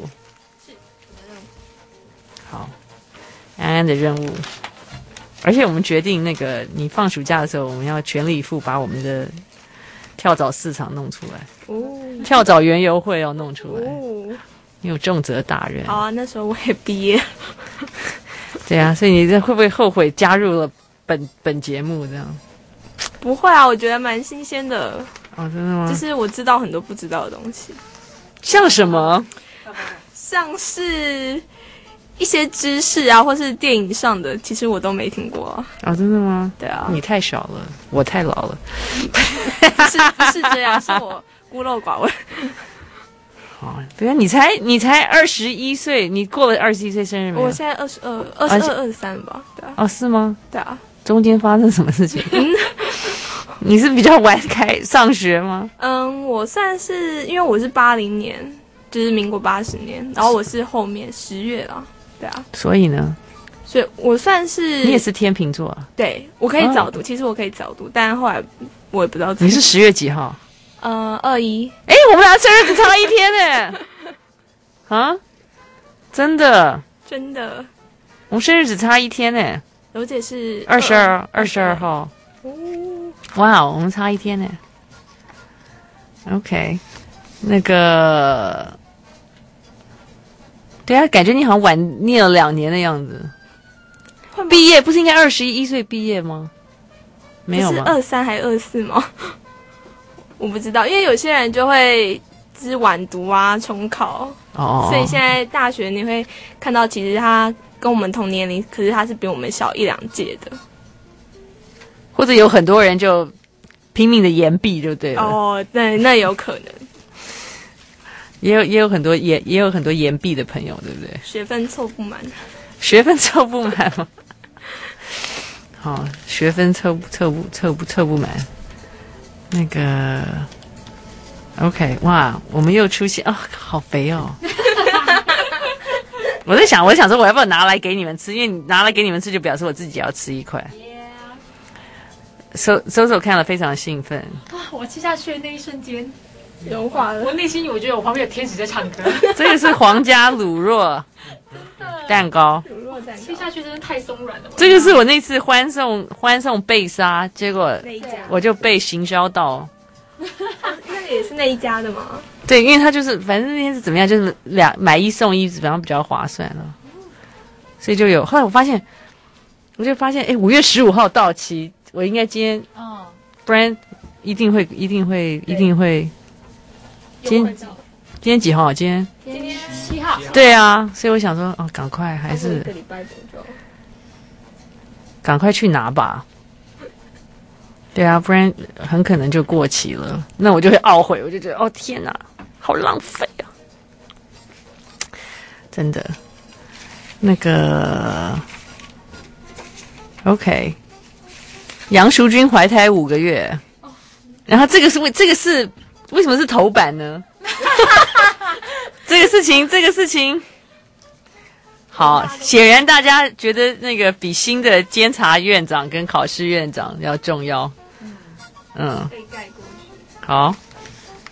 好，安安的任务，而且我们决定，那个你放暑假的时候，我们要全力以赴把我们的跳蚤市场弄出来， 哦， 跳蚤园游会要弄出来， 哦， 你有重责大任。 好啊，那时候我也毕业。 对啊，所以你这会不会后悔加入了本本节目这样？ 不会啊，我觉得蛮新鲜的。 哦，真的吗？ 就是我知道很多不知道的东西， 像什么？ 像是一些知识啊，或是电影上的，其实我都没听过啊。 哦，真的吗？ 对啊， 你太少了，我太老了。 不是不是这样，是我孤陋寡闻。 哦，对啊，你才你才二十一岁，你过了二十一岁生日没有？ 我现在二十二、二十二、二十三吧。对啊。 哦，是吗？ 对啊。 中间发生什么事情？你是比较晚开上学吗？ 嗯，我算是因为我是八零年，就是民国八十年，然后我是后面十月啦，对啊。 所以呢？ 所以我算是你也是天秤座啊？ 对，我可以早读，哦、其实我可以早读，但后来我也不知道。 你是十月几号？ 呃，二一。 哎，我们俩生日只差一天呢。啊？真的？ 真的。 我们生日只差一天呢。 柔姐是二十二，二十二号。 哦， 哇，我们差一天呢。OK， 那个，对啊，感觉你好像晚念了两年的样子。毕业不是应该二十一岁毕业吗？没有吗？ 是二三还是二四吗？我不知道，因为有些人就会就是晚读啊、重考， 哦， 所以现在大学你会看到，其实他跟我们同年龄，可是他是比我们小一两届的， 或者有很多人就拼命的延毕就对了。 哦，对，那有可能， 也有也有很多也也有很多延毕的朋友，对不对？ 学分凑不满， 学分凑不满吗？好，学分凑凑不凑不凑不满。那个 ，OK， 哇，我们又出现哦，好肥哦！我在想，我在想说，我要不要拿来给你们吃？因为你拿来给你们吃，就表示我自己要吃一块。搜搜搜看了，非常兴奋。 哇！我吃下去的那一瞬间， 融化了。 我内心我觉得我旁边有天使在唱歌。 这个是皇家乳酪蛋糕， 乳酪蛋糕吃下去真的太松软了。 这就是我那次欢送欢送贝莎，结果我就被行销到。 那个也是那一家的吗？ 对，因为他就是反正那天是怎么样，就是两买一送一，反正比较划算了，所以就有。后来我发现，我就发现，哎，五月十五号到期，我应该今天，哦，不然一定会，一定会，一定会。今天今天几号？今天今天七号。 对啊，所以我想说，哦，赶快还是一个礼拜左右， 赶快去拿吧。对啊，不然很可能就过期了，那我就会懊悔，我就觉得哦天哪，好浪费啊！真的，那个 OK， 杨淑君怀胎五个月，然后这个是为这个是为什么是头版呢？这个事情，这个事情。好，显然大家觉得那个比新的监察院长跟考试院长要重要。嗯， 被盖过去。 好，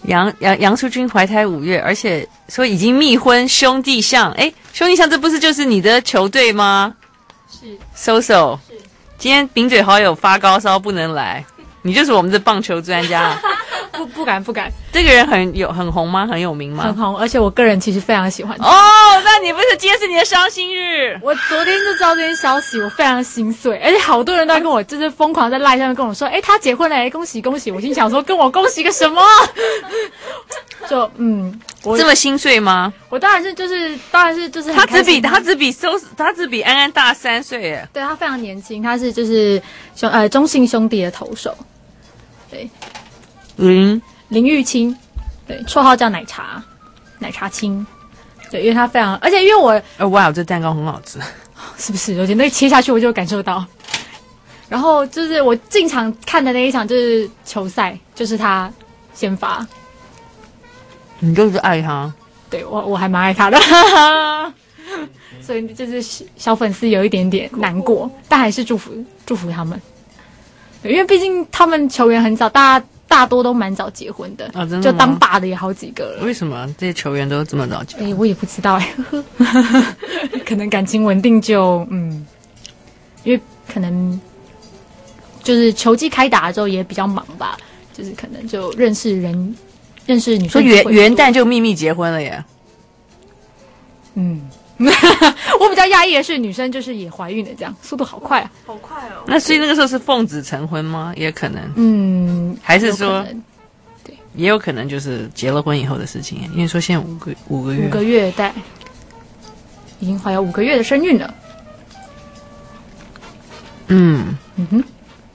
杨杨杨淑君怀胎五月，而且说已经密婚，兄弟象。哎，兄弟象，这不是就是你的球队吗？ 是。 搜搜，今天饼嘴好友发高烧不能来，你就是我们的棒球专家。 不不敢不敢。 这个人很有很红吗？很有名吗？ 很红，而且我个人其实非常喜欢他。 哦，那你不是今天是你的伤心日？ 我昨天就知道这件消息，我非常心碎，而且好多人都在跟我就是疯狂在赖上面跟我说，哎，他结婚了，恭喜恭喜！我心想说，跟我恭喜个什么？就嗯，我这么心碎吗？ 我当然是就是当然是就是他只比他只比收他只比安安大三岁耶。 对，他非常年轻，他是就是兄呃中信兄弟的投手，对。 林林玉清，对，绰号叫奶茶，奶茶青，对，因为他非常，而且因为我， 哦哇，这蛋糕很好吃， 是不是？有点那切下去我就感受到。然后就是我进场看的那一场就是球赛，就是他先发， 你就是爱他， 对我我还蛮爱他的，所以就是小粉丝有一点点难过，但还是祝福祝福他们，对，因为毕竟他们球员很早，大家。大多都蛮早结婚的， 啊、真的就当爸的也好几个了。 为什么这些球员都这么早结婚？ 哎，我也不知道哎，可能感情稳定就嗯，因为可能就是球季开打之后也比较忙吧，就是可能就认识人，认识女生。 说元元旦就秘密结婚了耶？ 嗯。我比较讶异的是，女生就是也怀孕了，这样速度好快啊， 好快哦。 那所以那个时候是奉子成婚吗？也可能， 嗯， 还是说， 对， 也有可能就是结了婚以后的事情。因为说现在五个五个月， 五个月对，已经怀有五个月的身孕了。 嗯嗯哼，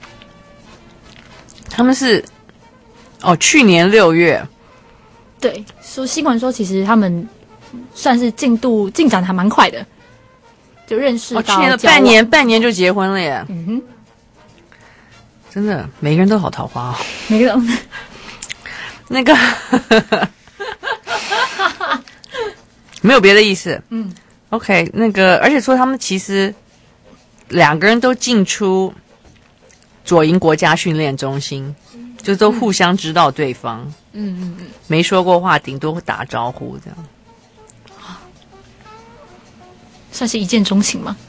他们是哦，去年六月， 对，说新闻说其实他们。算是进度进展还蛮快的，就认识到、 哦、去年的半年半年就结婚了耶。 嗯哼， 真的每个人都好桃花哦， 每个人那个没有别的意思。 嗯 ，OK， 那个而且说他们其实两个人都进出左营国家训练中心，嗯、就都互相知道对方。 嗯嗯嗯， 没说过话，顶多打招呼这样。 算是一见钟情吗？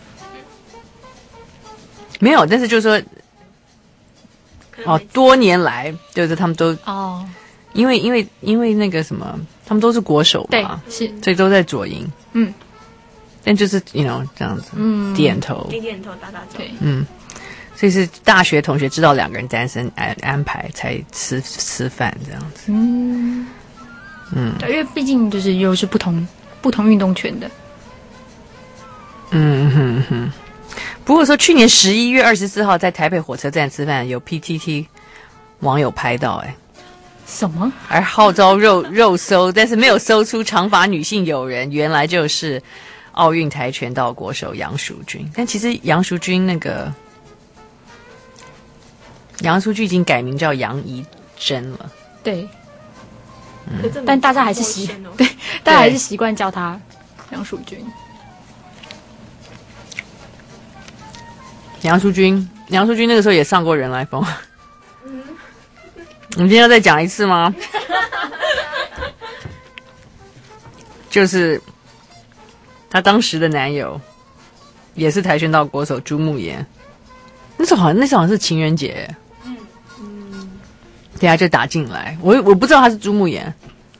没有，但是就是说，哦，多年来就是他们都哦， 因为因为因为那个什么，他们都是国手嘛， 对，是， 所以都在左营， 嗯， 但就是 you know 这样子， 嗯， 点头， 点点头，打打招呼， 嗯，所以是大学同学知道两个人单身安安排才吃吃饭这样子， 嗯嗯， 对，因为毕竟就是又是不同不同运动圈的。 嗯哼哼，不过说去年十一月二十四号在台北火车站吃饭，有 P T T 网友拍到、欸，哎， 什么？ 而号召肉肉搜，但是没有搜出长发女性友人，原来就是奥运跆拳道国手杨淑君。但其实杨淑君那个杨淑君已经改名叫杨怡珍了， 对， 嗯， 但大家还是习对，大家还是习惯叫她杨淑君。 杨淑君，杨淑君那个时候也上过人来疯。嗯，我们今天要再讲一次吗？就是她当时的男友，也是跆拳道国手朱木炎。那时候好像那时候好像是情人节，嗯嗯，对啊，就打进来。我我不知道他是朱木炎，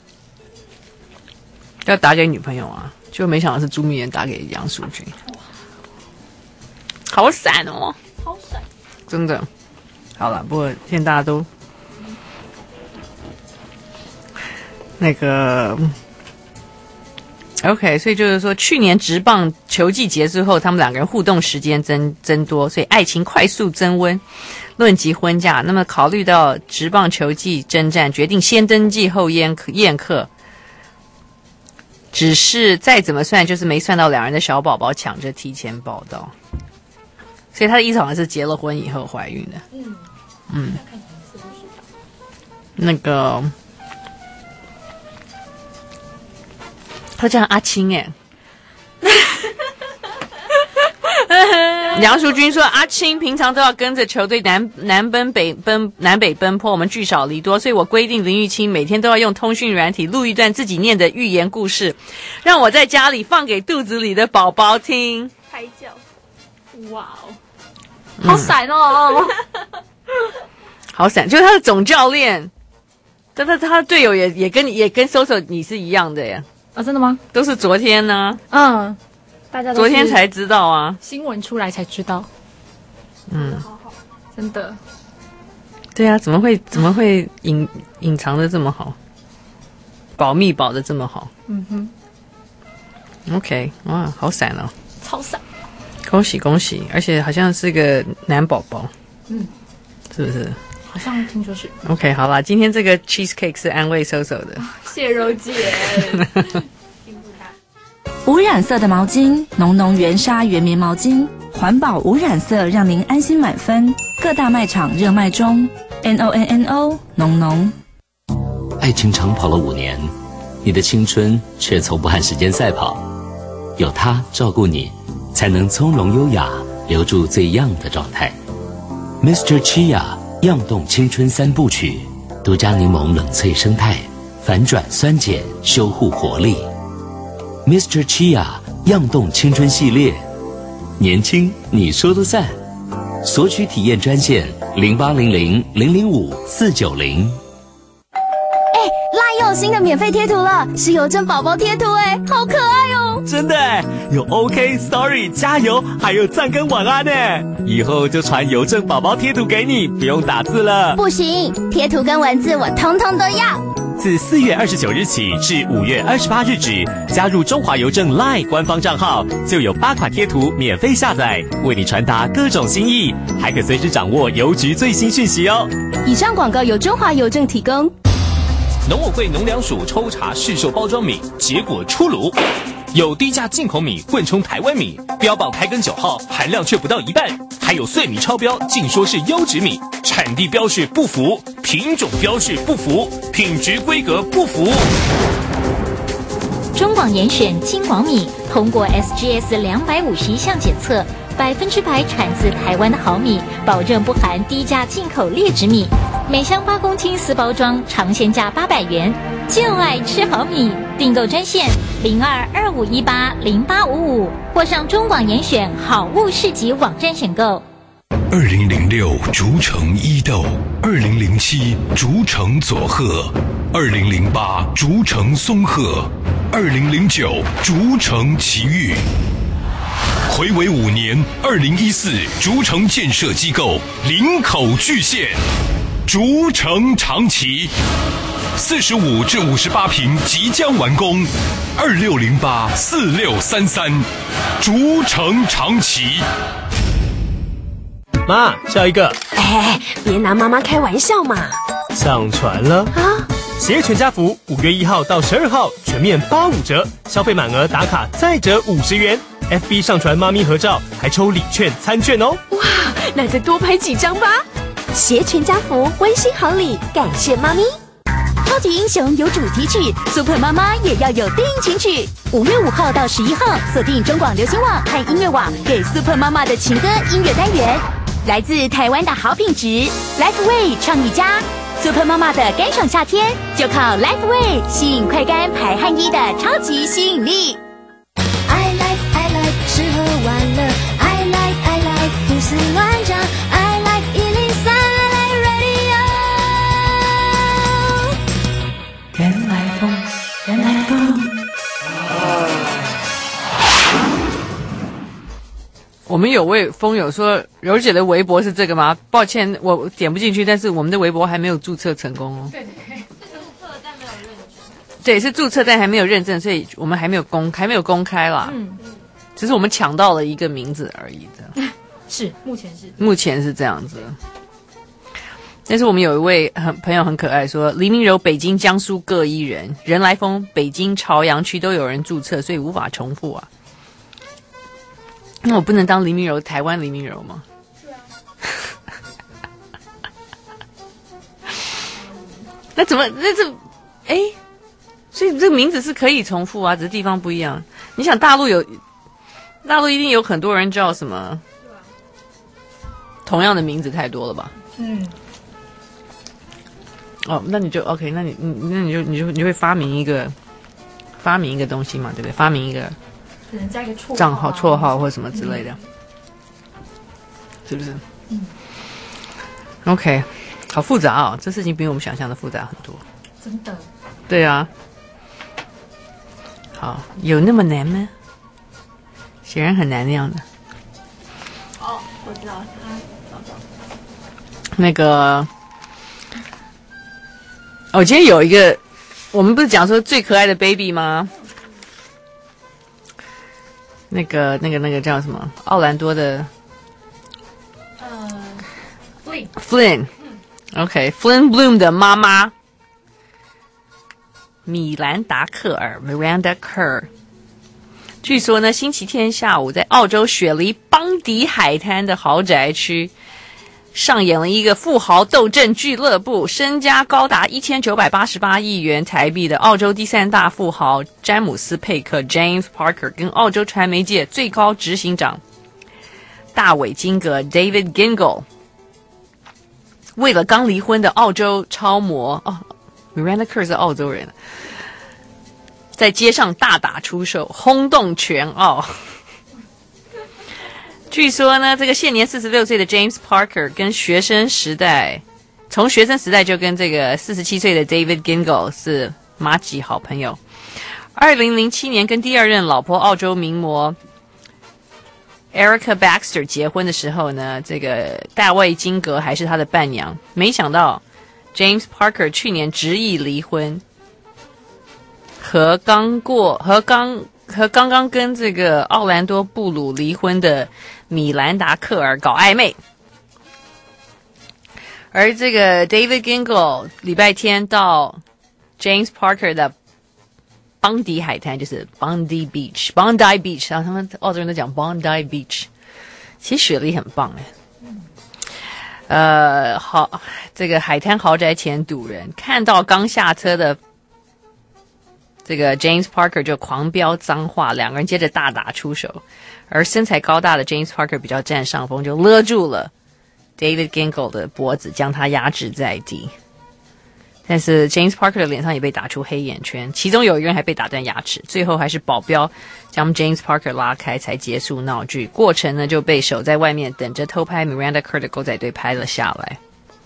要打给女朋友啊，就没想到是朱木炎打给杨淑君。好闪哦， 好闪， 真的。好了，不过现在大家都那个 OK， 所以就是说，去年职棒球季结束后，他们两个人互动时间增增多，所以爱情快速增温，论及婚嫁。那么考虑到职棒球季征战，决定先登记后宴客宴客。只是再怎么算，就是没算到两人的小宝宝抢着提前报到。所以他的意思好像是结了婚以后怀孕的。嗯嗯，那个他叫阿青哎， 梁淑君说：“阿青平常都要跟着球队南南奔北奔南北奔波，我们聚少离多，所以我规定林玉清每天都要用通讯软体录一段自己念的寓言故事，让我在家里放给肚子里的宝宝听。” 胎教， 哇哦，好闪哦！ 好闪，就是他的总教练，但他他的队友也也跟也跟 Soso 你是一样的呀。 啊，真的吗？ 都是昨天呢、 啊。嗯，大家都昨天才知道啊， 新闻出来才知道。 嗯， 真的。 对啊，怎么会怎么会隐隐藏的这么好，保密保的这么好？ 嗯哼。 OK， 哇，好闪哦， 超闪！ 恭喜恭喜，而且好像是个男宝宝。 嗯， 是不是？ 好像听说是。 OK， 好啦，今天这个 cheesecake 是安慰 Soso 的。 谢柔姐。 无染色的毛巾，浓浓原纱原棉毛巾，环保无染色，让您安心满分。各大卖场热卖中 ，N O N N O 浓浓。 爱情长跑了五年，你的青春却从不和时间赛跑。有他照顾你，才能从容优雅，留住最样的状态。Mister Chia 漾动青春三部曲，独家柠檬冷萃生态，反转酸碱，修护活力。Mister Chia 漾动青春系列，年轻你说了算。索取体验专线零八零零零零五四九零。 哎，辣又有新的免费贴图了，是邮政宝宝贴图，哎，好可爱哦！ 真的哎，有 OK、Sorry、加油，还有赞跟晚安呢。以后就传邮政宝宝贴图给你，不用打字了。 不行，贴图跟文字我通通都要。 自四月二十九日起至五月二十八日止，加入中华邮政 LINE 官方账号，就有八款贴图免费下载，为你传达各种心意，还可随时掌握邮局最新讯息哦。 以上广告由中华邮政提供。 农委会农粮署抽查市售包装米，结果出炉，有低价进口米混充台湾米，标榜台根九号，含量却不到一半，还有碎米超标，竟说是优质米，产地标示不符，品种标示不符，品质规格不符。 中广严选金广米通过 S G S 两百五十一项检测，百分之百产自台湾的好米，保证不含低价进口劣质米。每箱八公斤私包装，尝鲜价八百元，就爱吃好米。订购专线零二二五一八零八五五，或上中广严选好物市集网站选购。 二零零六竹城伊豆，二零零七竹城佐贺，二零零八竹城松鹤，二零零九竹城奇遇。睽违五年，二零一四竹城建设机构林口巨献，竹城长崎，四十五至五十八坪即将完工，二六零八四六三三，竹城长崎。 妈，下一个。 哎，别拿妈妈开玩笑嘛。 上传了啊！ 鞋全家福五月一号到十二号全面八五折，消费满额打卡再折五十元。F B 上传妈咪合照，还抽礼券餐券哦！ 哇，那再多拍几张吧！携全家福，温馨好礼，感谢妈咪。 超级英雄有主题曲 ，Super 妈妈也要有定情曲。五月五号到十一号，锁定中广流行网和音乐网，给 Super 妈妈的情歌音乐单元，来自台湾的好品质 ，Lifeway 创意家。Super 妈妈的干爽夏天，就靠 Lifeway 吸引快干排汗衣的超级吸引力。 I like I like 吃喝玩乐 I like I like 胡思乱想 I like 一零三 I like radio 原来风原来风我们有位风友说柔姐的微博是这个吗？抱歉我点不进去，但是我们的微博还没有注册成功哦。 对对对，是注册但没有认证。 对，是注册但还没有认证，所以我们还没有公还没有公开啦。 嗯， 只是我们抢到了一个名字而已的。 是，目前是目前是这样子。但是我们有一位很朋友很可爱说，黎明柔北京江苏各一人，人来疯北京朝阳区都有人注册，所以无法重复啊。那我不能当黎明柔台湾黎明柔吗？ 是啊。 那怎么那这哎？所以这个名字是可以重复啊，只是地方不一样。你想大陆有大陆一定有很多人叫什么同样的名字太多了吧？ 嗯。 哦，那你就 OK， 那你你那你就你就你就会发明一个发明一个东西嘛，对不对？发明一个可能加一个绰号、 账号、绰号或什么之类的，嗯、是不是？ 嗯。 OK， 好复杂哦，这事情比我们想象的复杂很多。 真的。 对啊。好，有那么难吗？显然很难的样子。 哦，我知道，他找到那个。哦，今天有一个，我们不是讲说最可爱的 baby 吗？那个、那个、那个叫什么？奥兰多的， 呃 ，Flynn Flynn，OK，Flynn Bloom 的妈妈米兰达克尔 Miranda Kerr， 据说呢，星期天下午在澳洲雪梨邦迪海滩的豪宅区。上演了一个富豪斗阵俱乐部，身家高达一千九百八十八亿元台币的澳洲第三大富豪詹姆斯·佩克 （James Parker） 跟澳洲传媒界最高执行长大卫·金格 （David Gingle） 为了刚离婚的澳洲超模哦 ，Miranda Kerr 是澳洲人，在街上大打出手，轰动全澳。据说呢，这个现年四十六岁的 James Parker 跟学生时代，从学生时代就跟这个四十七岁的 David Gingle 是麻吉好朋友。二零零七年跟第二任老婆澳洲名模 Erica Baxter 结婚的时候呢，这个大卫金格还是他的伴娘。没想到 James Parker 去年执意离婚，和刚过和刚和刚刚跟这个奥兰多布鲁离婚的米兰达克尔搞暧昧，而这个 David Gingle 礼拜天到 James Parker 的邦迪海滩，就是 Bondi Beach、Bondi Beach， 然后他们澳洲人都讲 Bondi Beach， 其实雪梨很棒哎。呃，好，这个海滩豪宅前堵人，看到刚下车的这个 James Parker 就狂飙脏话，两个人接着大打出手，而身材高大的 James Parker 比较占上风，就勒住了 David Gingle 的脖子，将他压制在地。但是 James Parker 的脸上也被打出黑眼圈，其中有一个人还被打断牙齿，最后还是保镖将 James Parker 拉开才结束闹剧。过程呢就被守在外面等着偷拍 Miranda Kerr 的狗仔队拍了下来。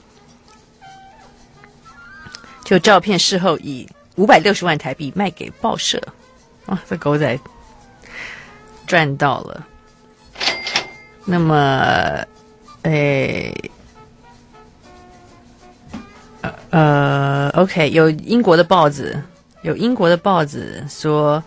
就照片事后以五百六十万台币卖给报社，哇，这狗仔赚到了。那么，诶，呃 ，OK， 有英国的报纸，有英国的报纸说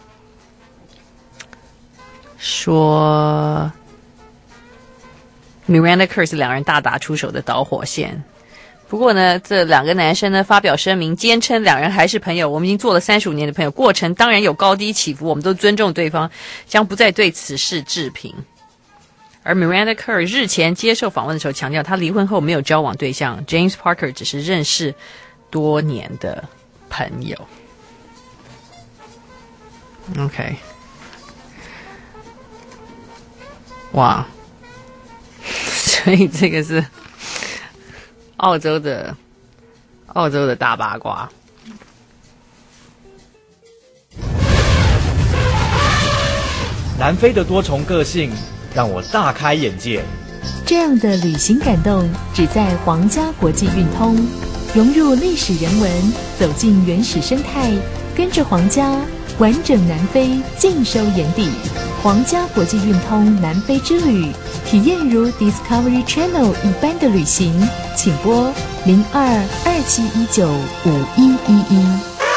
说 Miranda Kerr 是两人大打出手的导火线。不过呢，这两个男生呢发表声明，坚称两人还是朋友，我们已经做了三十五年的朋友，过程当然有高低起伏，我们都尊重对方，将不再对此事置评。而 Miranda Kerr 日前接受访问的时候强调，他离婚后没有交往对象 ，James Parker 只是认识多年的朋友。OK， 哇，所以这个是澳洲的澳洲的大八卦。 南非的多重个性让我大开眼界。 这样的旅行感动只在皇家国际运通，融入历史人文，走进原始生态，跟着皇家完整南非尽收眼底。皇家国际运通南非之旅，体验如 Discovery Channel 一般的旅行，请拨零二二七一九五一一一。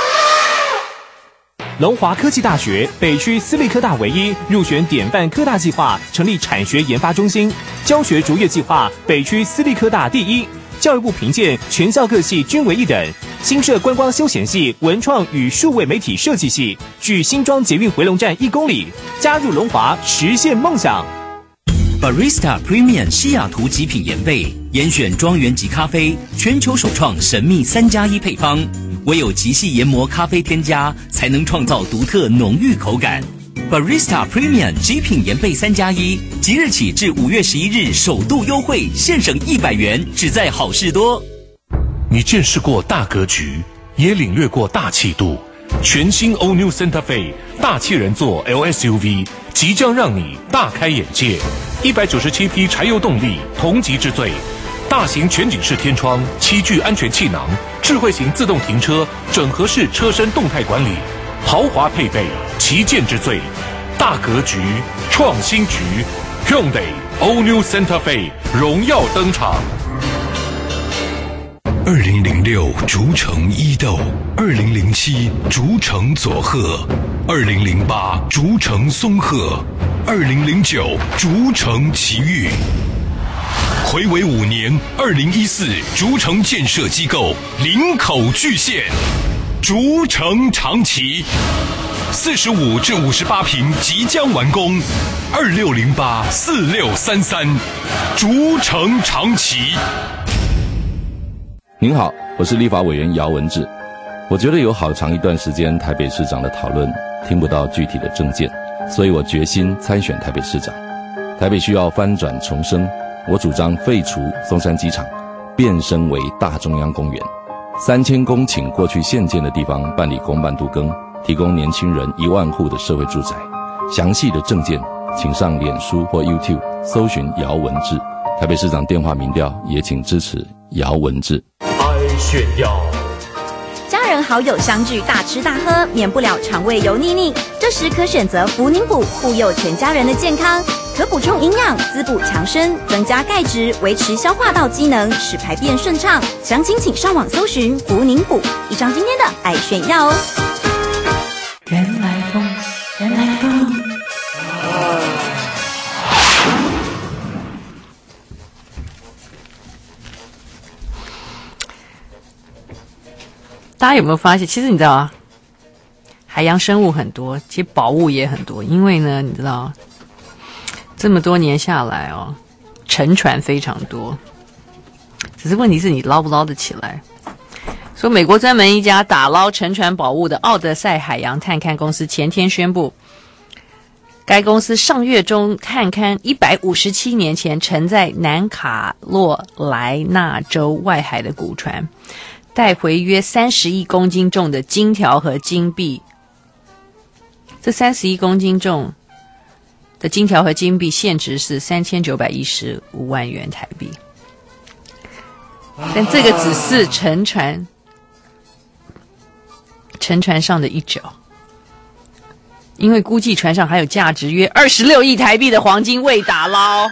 龙华科技大学北区私立科大唯一入选典范科大计划，成立产学研发中心，教学卓越计划北区私立科大第一，教育部评鉴全校各系均为一等。新设观光休闲系、文创与数位媒体设计系，距新庄捷运回龙站一公里。加入龙华，实现梦想。 Barista Premium 西雅图极品研焙，严选庄园级咖啡，全球首创神秘三加一配方，唯有极细研磨咖啡添加，才能创造独特浓郁口感。 Barista Premium 极品研焙三加一，即日起至五月十一日首度优惠，现省一百元，只在好事多。 你见识过大格局，也领略过大气度。全新 All New Santa Fe 大气人座 L S U V 即将让你大开眼界。一百九十七匹柴油动力，同级之最。大型全景式天窗，七具安全气囊，智慧型自动停车，整合式车身动态管理，豪华配备，旗舰之最。大格局，创新局 ，Hyundai All New Santa Fe 荣耀登场。 二零零六竹城伊豆，二零零七竹城佐贺，二零零八竹城松鹤，二零零九竹城奇遇。睽违五年，二零一四竹城建设机构林口巨献，竹城长崎，四十五至五十八坪即将完工，二六零八四六三三，竹城长崎。 您好，我是立法委员姚文智。我觉得有好长一段时间台北市长的讨论听不到具体的政见，所以我决心参选台北市长。台北需要翻转重生，我主张废除松山机场，变身为大中央公园，三千公顷过去现建的地方办理公办都更，提供年轻人一万户的社会住宅。详细的政见请上脸书或 YouTube 搜寻姚文智。台北市长电话民调也请支持姚文智。 爱炫耀， 家人好友相聚大吃大喝，免不了肠胃油腻腻。这时可选择福宁补，护佑全家人的健康，可补充营养，滋补强身，增加钙质，维持消化道机能，使排便顺畅。详情请上网搜寻福宁补。以上今天的爱炫耀哦。 人来疯，人来疯。 大家有没有发现，其实你知道啊，海洋生物很多，其实宝物也很多。因为呢，你知道，这么多年下来哦，沉船非常多，只是问题是你捞不捞得起来。说美国专门一家打捞沉船宝物的奥德赛海洋探勘公司前天宣布，该公司上月中探勘一百五十七年前沉在南卡罗来纳州外海的古船，带回约三十一公斤重的金条和金币。这三十一公斤重的金条和金币现值是三千九百一十五万元台币，但这个只是沉船沉船上的一角，因为估计船上还有价值约二十六亿台币的黄金未打捞。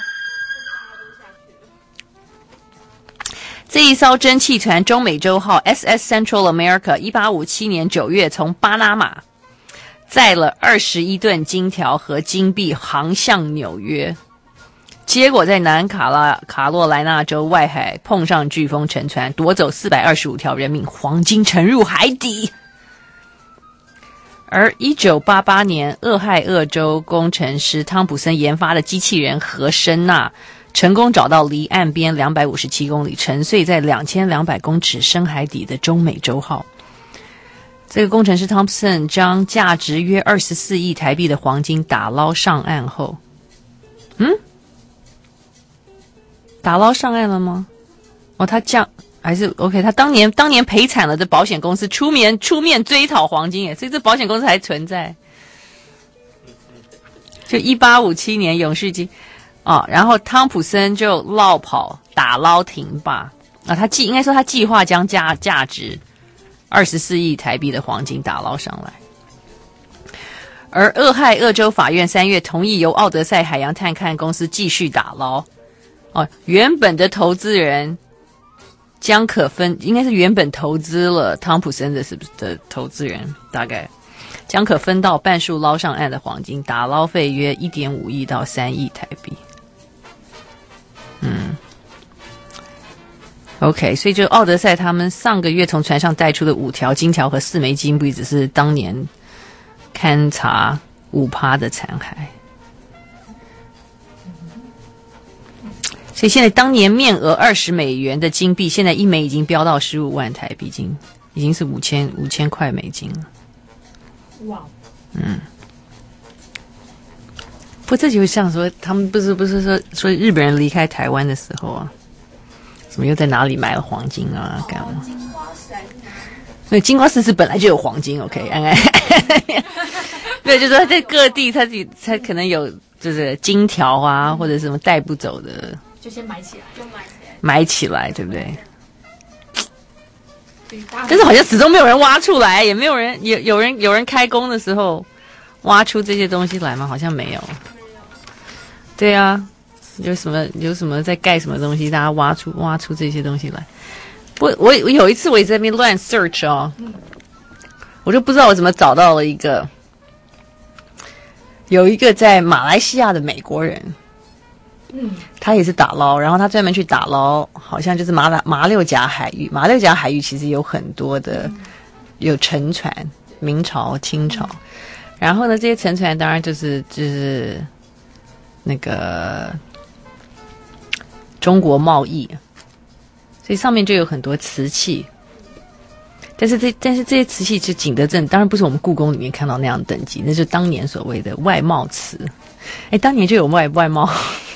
这一艘蒸汽船中美洲号 S S Central America 一八五七年九月从巴拿马载了二十一吨金条和金币航向纽约，结果在南卡拉卡洛莱纳州外海碰上飓风沉船，夺走四百二十五条人命，黄金沉入海底。而一九八八年，俄亥俄州工程师汤普森研发的机器人和声呐成功找到离岸边两百五十七公里、沉睡在两千两百公尺深海底的中美洲号。这个工程师汤普森将价值约二十四亿台币的黄金打捞上岸后，嗯，打捞上岸了吗？哦，他降还是 OK？ 他当年当年赔惨了的保险公司出面出面追讨黄金耶，所以这保险公司还存在。就一八五七年永续金。哦，然后汤普森就落跑打捞停罢啊，他计应该说他计划将价价值二十四亿台币的黄金打捞上来。而俄亥俄州法院三月同意由奥德赛海洋探勘公司继续打捞。哦，原本的投资人将可分，应该是原本投资了汤普森的是不是的投资人大概。将可分到半数捞上岸的黄金，打捞费约 一点五亿到三亿台币。嗯 ，OK， 所以就奥德赛他们上个月从船上带出的五条金条和四枚金币，只是当年勘察 百分之五 的残骸。所以现在当年面额二十美元的金币，现在一枚已经飙到十五万台币金，已经是五千五千块美金了。哇，嗯不，这就像说他们不是不是说说日本人离开台湾的时候啊，怎么又在哪里买了黄金啊？干嘛？对，金瓜石是本来就有黄金 ，OK， 安安。对，就是说在各地他自己他可能有就是金条啊，或者什么带不走的， 就先买起来，就买起来， 买起来，对不对？但是好像始终没有人挖出来，也没有人有有人有人开工的时候挖出这些东西来吗？好像没有。对啊，有什么有什么在盖什么东西，大家挖出挖出这些东西来。我我我有一次我也在那边乱 search 哦，我就不知道我怎么找到了一个有一个在马来西亚的美国人。嗯，他也是打捞，然后他专门去打捞，好像就是马马马六甲海域。马六甲海域其实有很多的有沉船，明朝、清朝。然后呢，这些沉船当然就是就是那个中国贸易，所以上面就有很多瓷器。但是这但是这些瓷器就景德镇，当然不是我们故宫里面看到那样的等级，那是当年所谓的外贸瓷。哎，当年就有外外贸。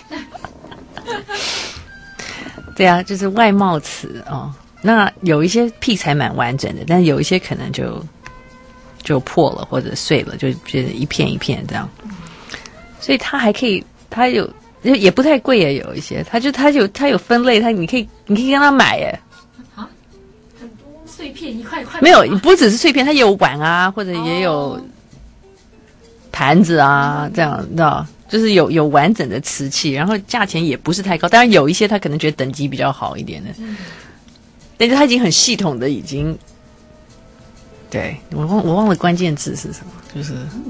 对啊，就是外贸瓷哦。那有一些屁才蛮完整的，但是有一些可能就就破了或者碎了，就变成一片一片这样。所以它还可以，它有也不太贵耶，有一些它就它有它有分类，它你可以你可以跟他买耶。 啊，很多碎片一块一块。 没有，不只是碎片，它也有碗啊，或者也有盘子啊，哦、这样你知道。就是有有完整的瓷器，然后价钱也不是太高，当然有一些他可能觉得等级比较好一点的，嗯、但是他已经很系统的已经，对我忘我忘了关键字是什么，就是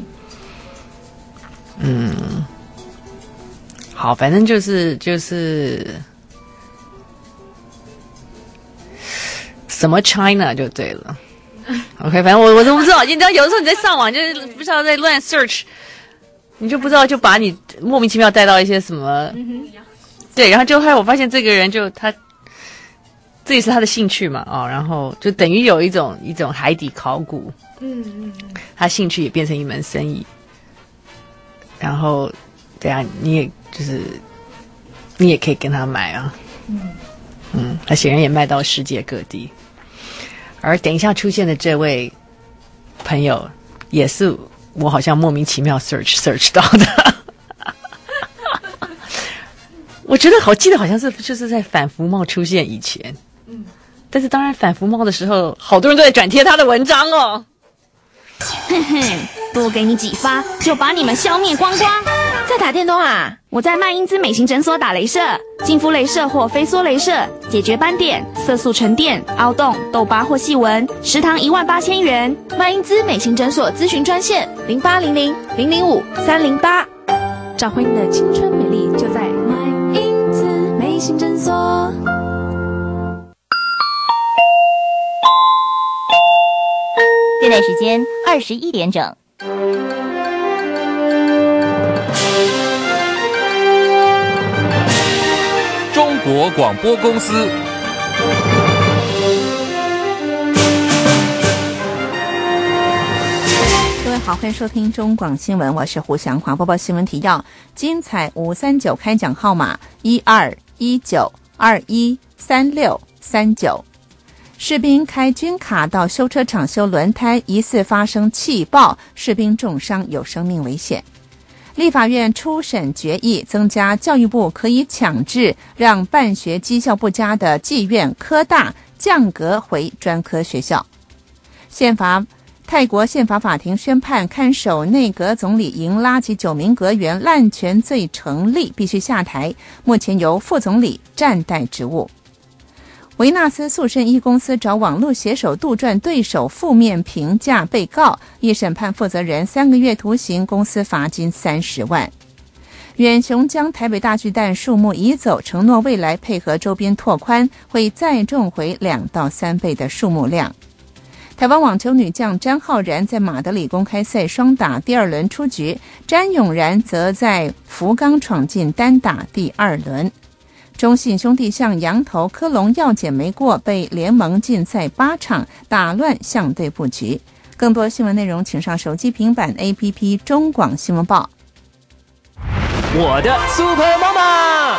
嗯，好，反正就是就是什么 China 就对了 ，OK， 反正我我都不知道，你知道有的时候你在上网就是不知道在乱 search。你就不知道，就把你莫名其妙带到一些什么，嗯、对，然后就后来我发现这个人就他，这也是他的兴趣嘛，哦，然后就等于有一种一种海底考古，嗯嗯嗯，他兴趣也变成一门生意，然后，对啊，你也就是你也可以跟他买啊，嗯嗯，他显然也卖到世界各地，而等一下出现的这位朋友也是。我好像莫名其妙 search search 到的，我觉得好记得好像是就是在反服贸出现以前，嗯，但是当然反服贸的时候，好多人都在转贴他的文章哦。 哼哼，多给你几发，就把你们消灭光光。在打电动啊？我在麦因兹美型诊所打雷射，净肤雷射或飞梭雷射，解决斑点、色素沉淀、凹洞、痘疤或细纹，十堂一万八千元。麦因兹美型诊所咨询专线零八零零零零五三零八。找回你的青春美丽，就在麦因兹美型诊所。 现在时间二十一点整。 中国广播公司。 各位好，欢迎收听中广新闻，我是胡祥华。播报新闻提要：精彩五三九开奖号码一二一九二一三六三九。士兵开军卡到修车厂修轮胎，疑似发生气爆，士兵重伤，有生命危险。立法院初审决议，增加教育部可以强制让办学绩效不佳的技院、科大降格回专科学校。宪法泰国宪法法庭宣判，看守内阁总理营拉及九名阁员滥权罪成立，必须下台。目前由副总理暂代职务。维纳斯速胜一公司找网络写手杜撰对手负面评价被告，一审判负责人三个月徒刑，公司罚金三十万。远雄将台北大巨蛋树木移走，承诺未来配合周边拓宽，会再种回两到三倍的树木量。台湾网球女将詹浩然在马德里公开赛双打第二轮出局，詹永然则在福冈闯进单打第二轮。中信兄弟向洋投科隆药检没过，被联盟禁赛八场，打乱相对布局。更多新闻内容请上手机平板 A P P 中广新闻报。 我的 Super 妈妈。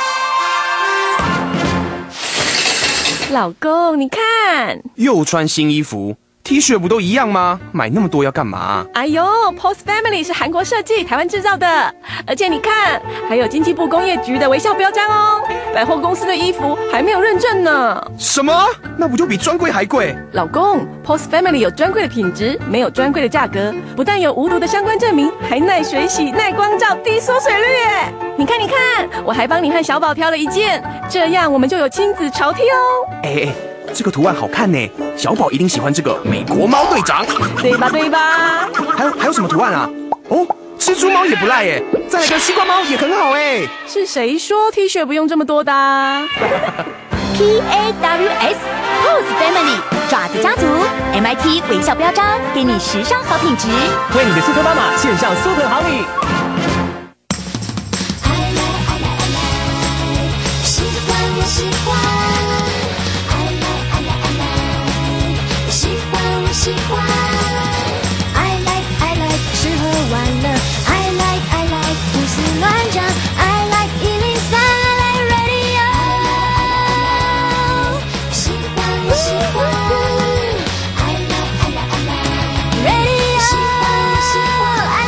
老公，你看， 又穿新衣服。T 恤不都一样吗？买那么多要干嘛？ 哎呦 ，Post Family 是韩国设计，台湾制造的，而且你看，还有经济部工业局的微笑标章哦。百货公司的衣服还没有认证呢。 什么？那不就比专柜还贵？ 老公 ，Post Family 有专柜的品质，没有专柜的价格，不但有无毒的相关证明，还耐水洗、耐光照、低缩水率耶！你看，你看，我还帮你和小宝挑了一件，这样我们就有亲子潮 T 哦。 哎哎。这个图案好看呢，小宝一定喜欢这个美国猫队长， 对吧对吧？ 还有还有什么图案啊？哦，蜘蛛猫也不赖耶，再来个西瓜猫也很好哎。 是谁说 T 恤不用这么多的、啊、 ？P A W S Pose Family 爪子家族 M I T 微笑标章，给你时尚好品质， 为你的 Super 妈妈献上 Super 好礼。 喜欢我喜欢。喜欢 I like I like 吃喝玩乐 I like I like 胡思乱想 I like 一零三 I like radio 喜欢我喜欢 I like I like I like radio 喜欢我喜欢 I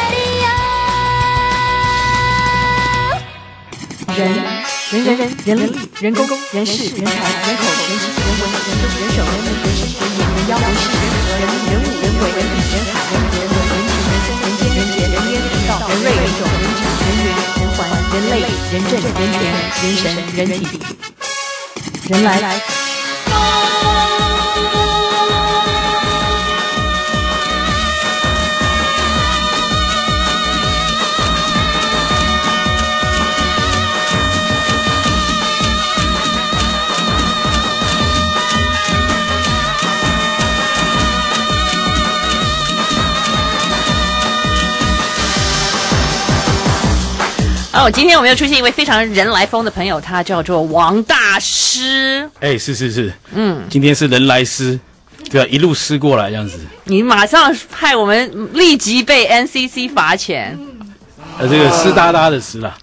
like radio 人人人人人力人工人事人才人口人情人文人政人手人民人事人眼人妖人事人和人人物人为人理人海人人文人情人生人间人杰人烟人道人瑞人种人质人缘人环人类人政人权人神人体人来。 哦，今天我们又出现一位非常人来疯的朋友，他叫做王大师。 哎，是是是， 嗯， 今天是人来师，对啊，一路师过来这样子。 你马上派我们立即被 N C C 罚钱。 呃，这个湿哒哒的湿啦。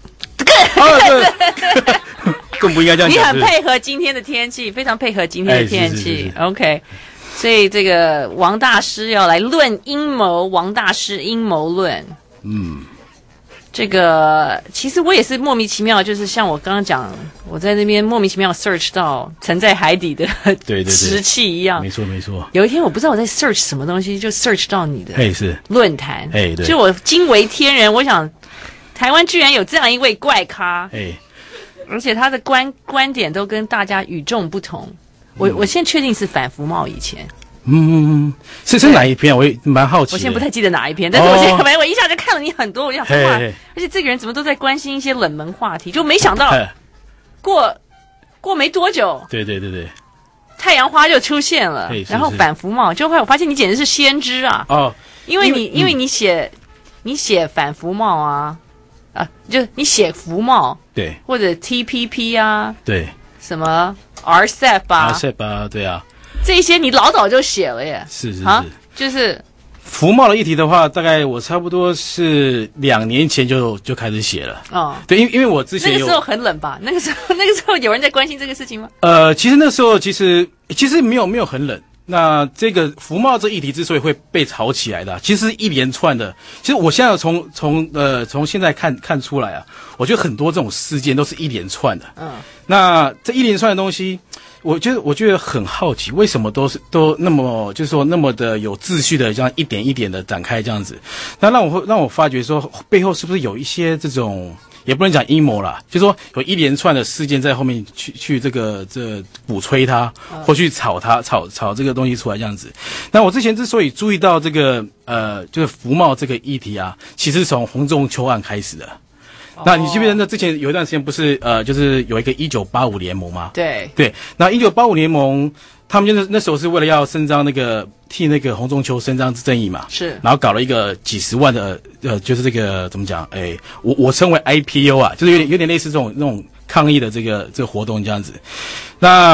更不应该这样讲。 你很配合今天的天气，非常配合今天的天气。 哎、是是是是 OK， 所以这个王大师要来论阴谋，王大师阴谋论。 嗯。 这个其实我也是莫名其妙，就是像我刚刚讲，我在那边莫名其妙 search 到沉在海底的对对对石器一样， 没错没错。 有一天我不知道我在 search 什么东西，就 search 到你的论坛， 哎对， 就我惊为天人，我想台湾居然有这样一位怪咖， 哎， 而且他的观观点都跟大家与众不同。我、嗯、我现在确定是反服贸以前。 嗯，是是哪一篇？我也蛮好奇的。 我现在不太记得哪一篇，但是我现在反正我一下就看了你很多，我就想说哇，而且这个人怎么都在关心一些冷门话题，就没想到过过没多久， 对对对对， 太阳花就出现了，然后反服贸，就会我发现你简直是先知啊！ 哦， 因为你因为你写你写反服贸啊啊，就你写服贸对， 或者 T P P 啊， 对， 什么 R C E P 啊 ，R C E P 啊，对啊。 这些你老早就写了耶， 是是是， 啊、就是服贸的议题的话，大概我差不多是两年前就就开始写了。哦，对，因因为我之前有那个时候很冷吧？那个时候那个时候有人在关心这个事情吗？ 呃，其实那时候其实其实没有没有很冷。那这个服贸这议题之所以会被炒起来的、啊，其实一连串的。其实我现在从从呃从现在看看出来啊，我觉得很多这种事件都是一连串的。嗯，那这一连串的东西。我觉得，我觉得很好奇，为什么都是都那么，就是说那么的有秩序的，这样一点一点的展开这样子，那让我让我发觉说，背后是不是有一些这种，也不能讲阴谋啦，就是说有一连串的事件在后面去去这个这鼓吹它，或去炒它，炒炒这个东西出来这样子。那我之前之所以注意到这个呃，就是服贸这个议题啊，其实是从洪仲丘案开始的。那你记不记得那之前有一段时间不是呃，就是有一个一九八五联盟吗？ 对对，那一九八五联盟他们就是那时候是为了要伸张那个替那个洪仲丘伸张正义嘛， 是， 然后搞了一个几十万的呃，就是这个怎么讲？哎，我我称为 I P O 啊，就是有点有点类似这种那种抗议的这个这个活动这样子。那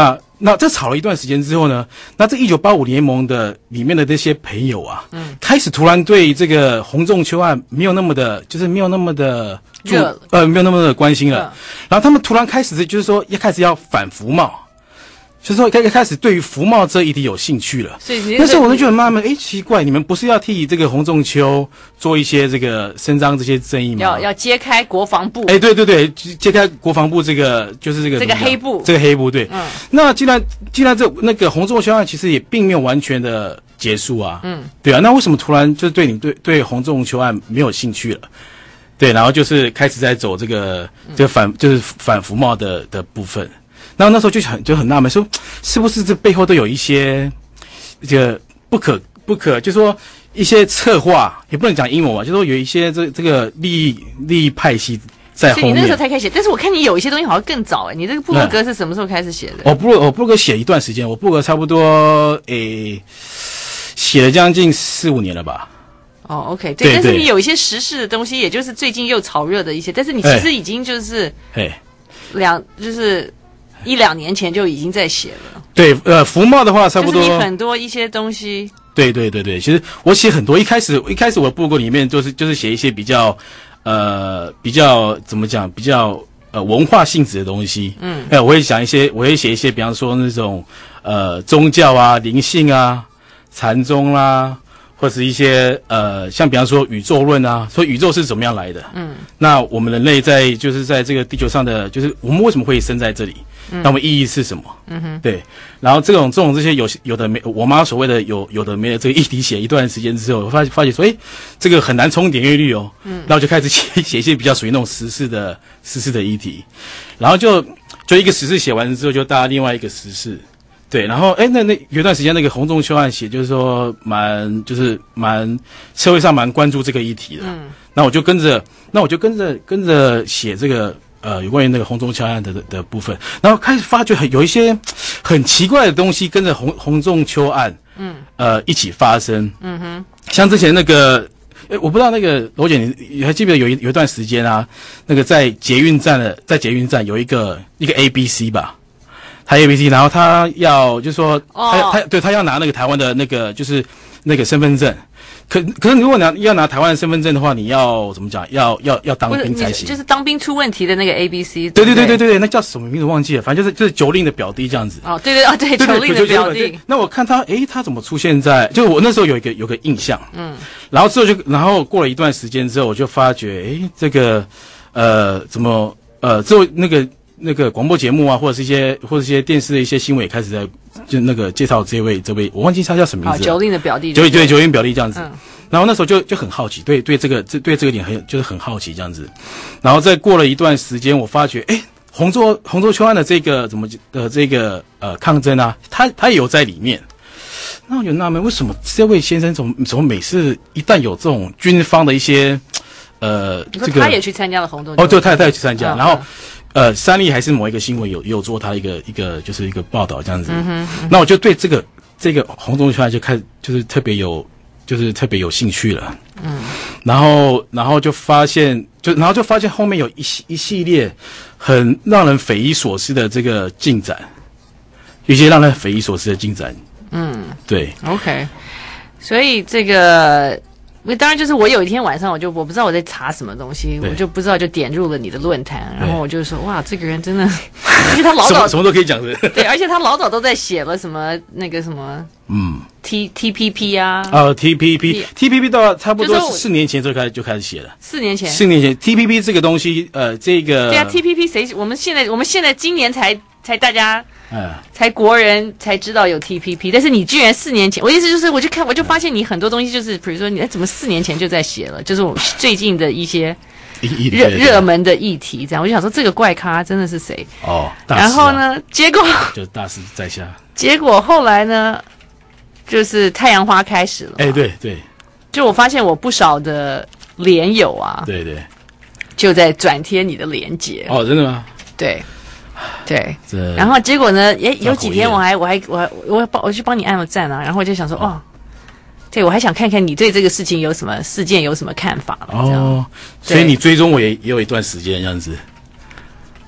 那这吵了一段时间之后呢，那这一九八五联盟的里面的这些朋友啊，嗯，开始突然对这个洪仲丘案没有那么的，就是没有那么的热， 呃，没有那么的关心了。嗯、然后他们突然开始就是说，一开始要反服贸。就是说，开开始对于服贸这一题有兴趣了。 所以那时候我就觉得很纳闷，哎，奇怪，你们不是要替这个洪仲丘做一些这个伸张这些正义吗？ 要要揭开国防部。 哎，对对对，揭开国防部这个就是这个这个黑布， 这个黑布对。 嗯。 那既然既然这那个洪仲丘案其实也并没有完全的结束啊。嗯。对啊，那为什么突然就对你对对洪仲丘案没有兴趣了？对，然后就是开始在走这个这个反就是反服贸的的部分。然后那时候就很就很纳闷，说是不是这背后都有一些这个不可不可，就说一些策划，也不能讲阴谋啊，就说有一些这这个利益利益派系在后面。 所以你那时候才开始写，但是我看你有一些东西好像更早哎，你这个部落格是什么时候开始写的？ 我部落我部落格写一段时间，我部落格差不多诶写了将近四五年了吧。 哦 ，OK， 对，但是你有一些时事的东西，也就是最近又炒热的一些，但是你其实已经就是两就是。一两年前就已经在写了。 对，呃，服贸的话差不多。 就是你很多一些东西。 对对对对，其实我写很多。一开始一开始我的部落格里面就是就是写一些比较呃比较怎么讲比较呃文化性质的东西。嗯。哎，我会讲一些，我会写一些，比方说那种呃宗教啊、灵性啊、禅宗啦、啊。或是一些呃，像比方说宇宙论啊，说宇宙是怎么样来的？嗯，那我们人类在就是在这个地球上的，就是我们为什么会生在这里？嗯，那我们意义是什么？嗯哼，对。然后这种这种这些有有的没，我妈所谓的有有的没的这个议题写一段时间之后，我发发现说，哎，这个很难冲点阅率哦。嗯，然后就开始写写一些比较属于那种时事的时事的议题，然后就就一个时事写完之后，就搭另外一个时事。对，然后哎，那那有一段时间那个洪仲丘案写，就是说蛮就是蛮社会上蛮关注这个议题的。嗯，那我就跟着，那我就跟着跟着写这个呃有关于那个洪仲丘案的的的部分，然后开始发觉很有一些很奇怪的东西跟着洪洪仲丘案，嗯，呃一起发生。嗯哼，像之前那个。诶，我不知道那个罗姐，你还记不记得有一有一段时间啊，那个在捷运站的在捷运站有一个一个 A B C 吧。他 A B C， 然后他要就是说，他他对他要拿那个台湾的那个就是那个身份证，可可是如果你要要拿台湾的身份证的话，你要怎么讲？要要要当兵才行。 就是当兵出问题的那个 A B C。 对对对对对对，那叫什么名字忘记了，反正就是就是九令的表弟这样子。 哦，对对哦对，九令的表弟。 那我看他，诶，他怎么出现在？就我那时候有一个有个印象，嗯，然后之后就然后过了一段时间之后，我就发觉，诶，这个呃怎么呃之后那个。那个广播节目啊，或者是一些或者一些电视的一些新闻也开始在就那个介绍这位这位，我忘记他叫什么名字。 九令的表弟。 对对，九令表弟这样子。嗯、然后那时候就就很好奇，对对这个这对这个点很就是很好奇这样子。然后再过了一段时间，我发觉，哎，洪仲洪仲丘案的这个怎么呃这个呃抗争啊，他他也有在里面。那我就纳闷，为什么这位先生怎么怎么每次一旦有这种军方的一些呃这个， 他也去参加了洪仲丘。 哦，对，他他也去参加，嗯、然后。呃，三立还是某一个新闻有有做他一个一个就是一个报道这样子，嗯哼嗯哼，那我就对这个这个洪仲丘案就开始就是特别有就是特别有兴趣了，嗯，然后然后就发现就然后就发现后面有一系一系列很让人匪夷所思的这个进展，有一些让人匪夷所思的进展，嗯，对 ，OK， 所以这个。当然，就是我有一天晚上，我就我不知道我在查什么东西，我就不知道就点入了你的论坛，然后我就说哇，这个人真的，而且他老早什么什么都可以讲的， 对，而且他老早都在写了什么那个什么，嗯 ，T T P P 啊， 呃 T P P T P P 到差不多是四年前就开始就开始写了， 四年前， 四年前 T P P 这个东西，呃，这个对啊 T P P 谁？我们现在我们现在今年才才大家。嗯，才国人才知道有 T P P， 但是你居然四年前，我意思就是，我就看我就发现你很多东西就是，比如说你怎么四年前就在写了，就是我最近的一些热热门的议题，这样我就想说这个怪咖真的是谁？ 哦， 大师啊、然后呢，结果就大师在下， 结果后来呢，就是太阳花开始了， 哎，对对， 就我发现我不少的连友啊， 对对， 就在转贴你的连结， 哦，真的吗？ 对。对，然后结果呢？也有几天我还我还我还我帮我去帮你按了赞啊，然后我就想说，哦，对我还想看看你对这个事情有什么事件有什么看法了。哦， 所以你追踪我也也有一段时间这样子。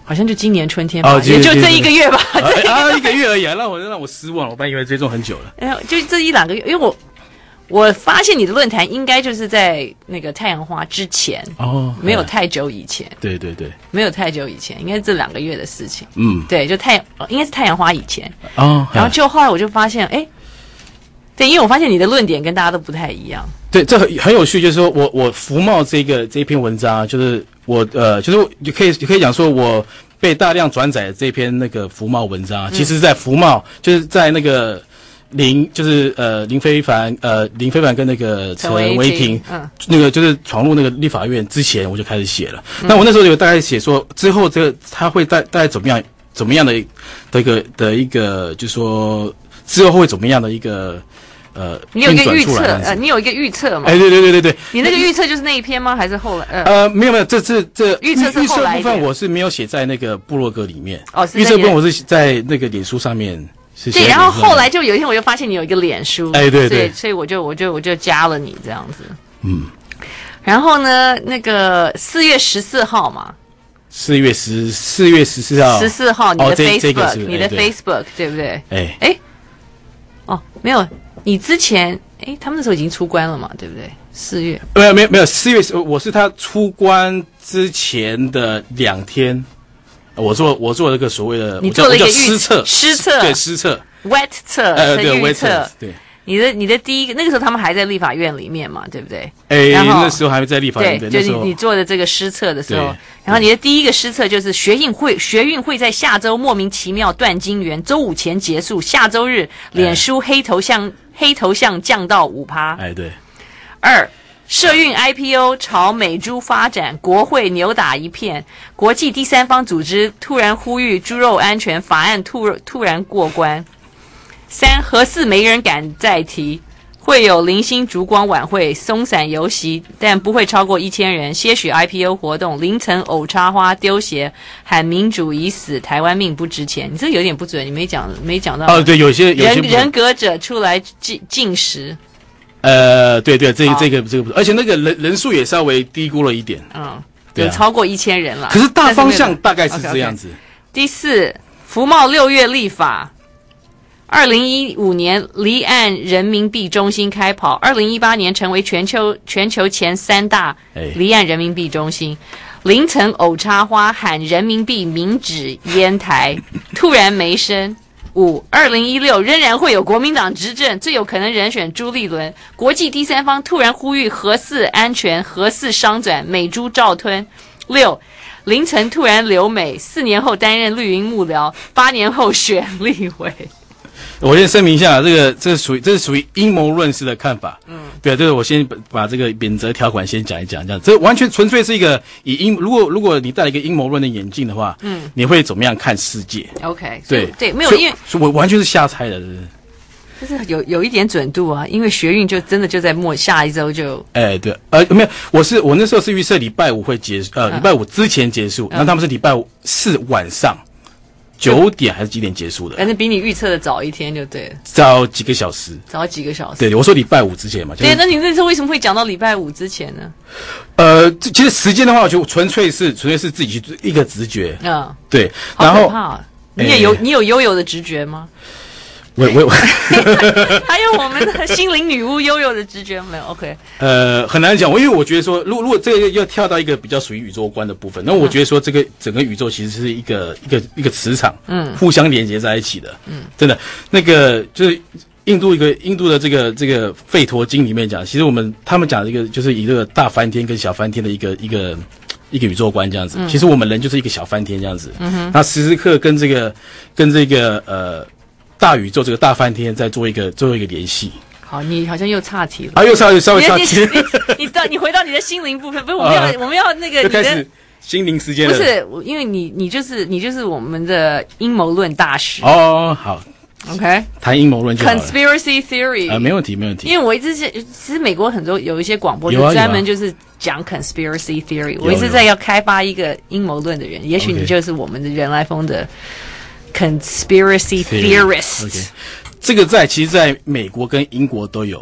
好像就今年春天吧， 哦， 也就这一个月吧， 啊，啊一个月而已，让我让我失望了，我本来以为追踪很久了。 哎，就这一两个月，因为我我发现你的论坛应该就是在那个太阳花之前哦， 没有太久以前， 对对对， 没有太久以前，应该是这两个月的事情。 嗯， 对，就太应该是太阳花以前哦， 然后就后来我就发现，哎。对，因为我发现你的论点跟大家都不太一样。 对，这很很有趣，就是说我我服贸这个这一篇文章，就是我呃，就是你可以你可以讲说我被大量转载的这篇那个服贸文章，嗯、其实在服贸就是在那个林就是呃林非凡呃林非凡跟那个陈维霆，嗯，那个就是闯入那个立法院之前，我就开始写了。嗯、那我那时候有大概写说之后这个他会大大概怎么样怎么样的的一个的一个，就是说之后会怎么样的一个。呃， 你有一个预测，呃，你有一个预测嘛？ 哎，对对对对对， 你那个预测就是那一篇吗？还是后来？呃， 呃没有没有，这这这预测是后来预测部分我是没有写在那个部落格里面。 哦， 预测部分我是在那个脸书上面是写。 对，然后后来就有一天我就发现你有一个脸书， 哎，对对， 所以我就我就我就加了你这样子。 嗯， 然后呢，那个四月十四号嘛。 四月十四月十四号， 十四号，你的 Facebook，、 哦、 你的 Facebook 对不对？ 哎哎，哦，没有，你之前。哎，他们那时候已经出关了嘛，对不对？四月没有没有没有，四月我是他出关之前的两天，我做我做了一个所谓的， 你做了一个施测， 施测对施测 ，wet 测， 呃对 wet 测， 对。 你的你的第一个那个时候他们还在立法院里面嘛，对不对？ 哎，那时候还没在立法院， 对，就是你你做的这个施测的时候，然后你的第一个施测就是学运会学运会在下周莫名其妙断金源，周五前结束，下周日脸书黑头像。黑头像降到五趴， 哎对。 二，社运 I P O 朝美猪发展，国会扭打一片，国际第三方组织突然呼吁猪肉安全法案突突然过关。三，核四没人敢再提，会有零星烛光晚会、松散游行，但不会超过一千人。些许 I P O 活动，凌晨偶插花、丢鞋，喊民主已死，台湾命不值钱。你这有点不准，你没讲没讲到。 哦，对，有些有些人人格者出来进进食。 呃，对对，这这个这个，而且那个人人数也稍微低估了一点。 嗯，有超过一千人了。 可是大方向大概是这样子。 Okay, okay. 第四，服贸六月立法。二零一五年离岸人民币中心开跑，二零一八年成为全球全球前三大离岸人民币中心。凌晨偶插花喊人民币民脂烟台，突然没声。五，二零一六仍然会有国民党执政，最有可能人选朱立伦。国际第三方突然呼吁核四安全，核四商转，美猪照吞。六，凌晨突然留美，四年后担任绿营幕僚，八年后选立委。 我先声明一下，这个这是属于这是属于阴谋论式的看法。嗯，对，这个我先把这个免责条款先讲一讲，这样这完全纯粹是一个以阴。如果如果你戴了一个阴谋论的眼镜的话，嗯，你会怎么样看世界 ？OK， 对对，没有，因为我完全是瞎猜的， 这是有有一点准度啊，因为学运就真的就在末下一周就。 哎，对，呃，没有，我是我那时候是预测礼拜五会结束，呃，礼拜五之前结束，那、嗯、他们是礼拜四晚上。九点还是几点结束的？ 反正比你预测的早一天就对了， 早几个小时， 早几个小时。 对，我说礼拜五之前嘛。 对，那你那时候为什么会讲到礼拜五之前呢？ 呃，其实时间的话，我就纯粹是纯粹是自己去一个直觉。嗯，对。然后， 好你也有、欸、你有悠悠的直觉吗？ 我我还有我们的心灵女巫悠悠的直觉没有 ？OK， 呃，很难讲。我因为我觉得说，如果如果这个要跳到一个比较属于宇宙观的部分，那我觉得说，这个整个宇宙其实是一个一个一个磁场，嗯，互相连接在一起的，嗯，真的，那个就是印度一个印度的这个这个吠陀经里面讲，其实我们他们讲的一个就是以这个大翻天跟小翻天的一个一个一个宇宙观这样子。嗯、其实我们人就是一个小翻天这样子，嗯哼，那时时刻跟这个跟这个呃。大宇宙这个大翻天在做一个做一个联系。 好，你好像又岔题了啊，又稍稍微岔题。 你到你回到你的心灵部分，不是我们要、啊、我们要那个就开始心灵时间了。 不是，因为你你就是你就是我们的阴谋论大师。 哦，好 ，OK， 谈阴谋论就好了。 Conspiracy theory 啊、呃，没问题没问题。 因为我一直是其实美国很多有一些广播就专门就是讲 conspiracy theory，、啊、我一直在要开发一个阴谋论的人，也许你就是我们的人来疯的。Conspiracy theorist， okay. 这个在其实在美国跟英国都有，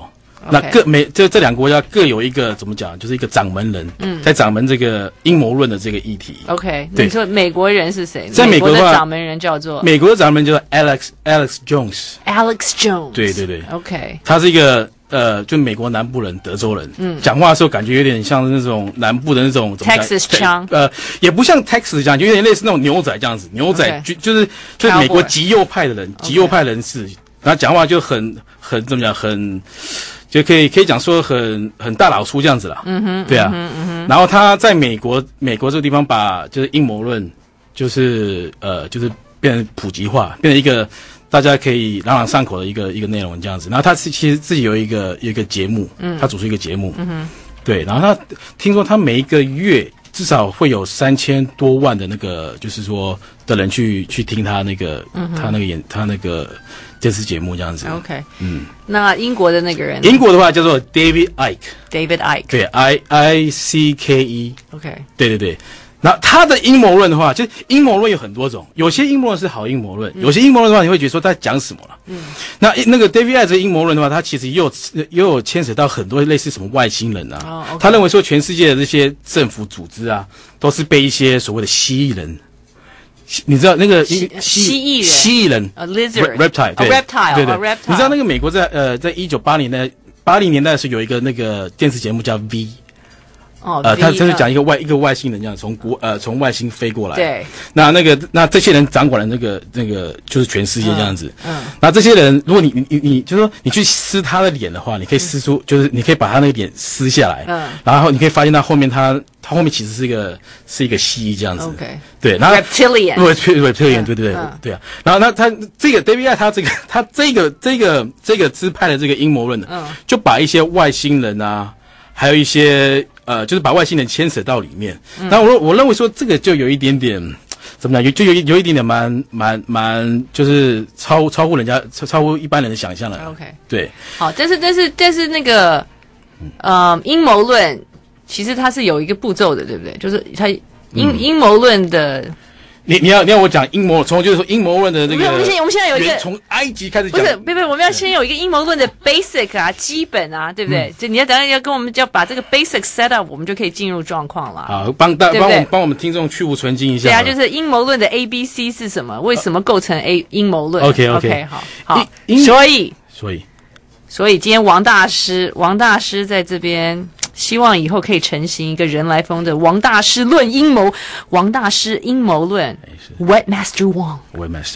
那各每这这两个国家各有一个怎么讲，就是一个掌门人，嗯，在掌门这个阴谋论的这个议题。 OK， 对， 你说美国人是谁？ 在美国的掌门人叫做美国的掌门叫做 Alex Alex Jones。Alex Jones， 对对对 ，OK， 他是一个呃，就美国南部人，德州人，嗯，讲话的时候感觉有点像那种南部的那种 Texas 腔， 呃，也不像 Texas 腔，就有点类似那种牛仔这样子，牛仔 Okay. 就就是就是美国极右派的人，极右派人士，然后讲话就很很怎么讲，很就可以可以讲说很很大老粗这样子啦，嗯哼，对啊，嗯哼嗯哼，然后他在美国美国这个地方把就是阴谋论，就是呃就是变成普及化，变成一个。大家可以朗朗上口的一个一个内容这样子，然后他是其实自己有一个有一个节目，嗯，他主持一个节目，嗯哼，对，然后他听说他每一个月至少会有三千多万的那个，就是说的人去去听他那个，嗯、他那个演他那个电视节目这样子。 OK， 嗯， 那英国的那个人， 英国的话叫做 David Icke，David Icke， 对 ，I I C K E，OK， 对对对。那他的阴谋论的话，就是阴谋论有很多种，有些阴谋论是好阴谋论，有些阴谋论的话，你会觉得说他讲什么了。嗯，那那个 David Icke 这个阴谋论的话，他其实也有也有牵扯到很多类似什么外星人啊。哦 okay，他认为说全世界的这些政府组织啊，都是被一些所谓的蜥蜴人。你知道那个蜥蜴人， 蜥蜴人 ，a lizard reptile， 对 reptile， 对对 reptile。 你知道那个美国在呃在一九八零年八零年代的时候有一个那个电视节目叫 V。 哦， 呃，他就是讲一个外一个外星人这样从国呃从外星飞过来， 对， 那那个那这些人掌管了那个那个就是全世界这样子， 嗯，嗯那这些人如果你你你你就是说你去撕他的脸的话，你可以撕出、嗯、就是你可以把他那个脸撕下来，嗯，然后你可以发现他后面他他后面其实是一个是一个蜥蜴这样子 ，OK， 对，然后 reptilian， 对 reptilian， 对对对、 嗯、 对啊，然后那他这个 David Icke 他这个他这个这个这个支派的这个阴谋论呢，嗯，就把一些外星人啊，还有一些。呃，就是把外星人牵扯到里面。嗯、那我我认为说这个就有一点点怎么讲，有就有有一点点蛮蛮蛮，就是超超乎人家超超乎一般人的想象了。 OK， 对， 好，但是但是但是那个呃阴谋论其实它是有一个步骤的，对不对？就是它阴阴谋论的。 你你要你要我讲阴谋，从就是说阴谋论的那个， 我们现我们现在有一个从埃及开始讲， 不是，不不，我们要先有一个阴谋论的 basic 啊，基本啊，对不对？就、嗯、你要等下要跟我们要把这个 basic set up， 我们就可以进入状况了。 好，帮大帮我们帮我们听众去无存精一下。 对啊，就是阴谋论的 A B C 是什么？为什么构成 A 阴谋论 ？OK OK，, okay 好，好，所以所以所以今天王大师王大师在这边。希望以后可以成型一个人来疯的王大师论阴谋，王大师阴谋论 ，Webmaster Wang，Webmaster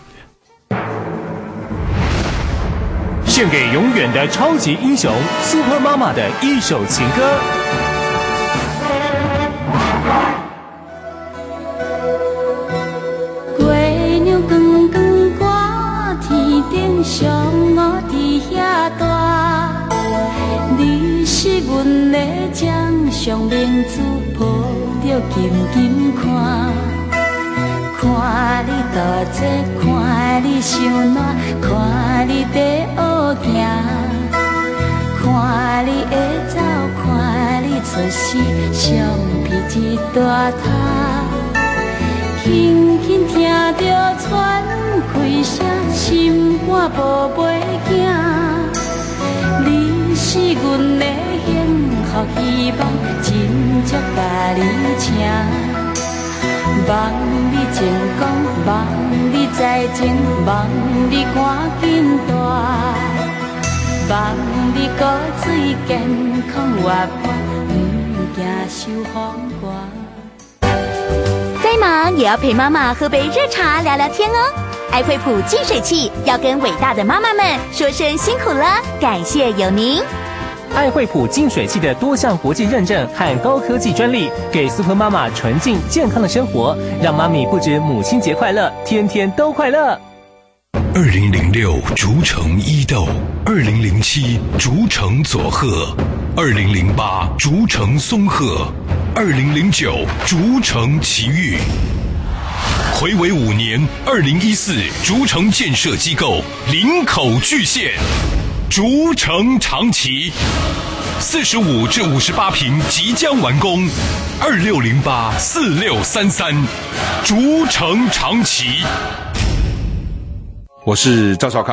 Wang， 献给永远的超级英雄 Super 妈妈的一首情歌。 月亮光光挂天顶上，我伫遐大。你是阮的掌上明珠，抱着紧紧看，看你大姐，看你伤烂，看你在学行，看你会走，看你出世，橡皮一大塔，轻轻听着喘开声，心肝无袂惊。是阮的幸福希望，真正甲你请，望你成功，望你在前，望你赶紧大，望你骨髓健康活泼，不惊受风寒。 再忙也要陪妈妈喝杯热茶聊聊天哦。爱惠普净水器要跟伟大的妈妈们说声辛苦了，感谢有您。 爱惠普净水器的多项国际认证和高科技专利，给 Super 妈妈纯净健康的生活，让妈咪不止母亲节快乐，天天都快乐。 二零零六竹城伊豆，二零零七竹城佐贺，二零零八竹城松鹤，二零零九竹城奇遇。睽违五年，二零一四竹城建设机构林口巨献，竹城长崎，四十五至五十八坪即将完工，二六零八四六三三，竹城长崎。 我是赵少康。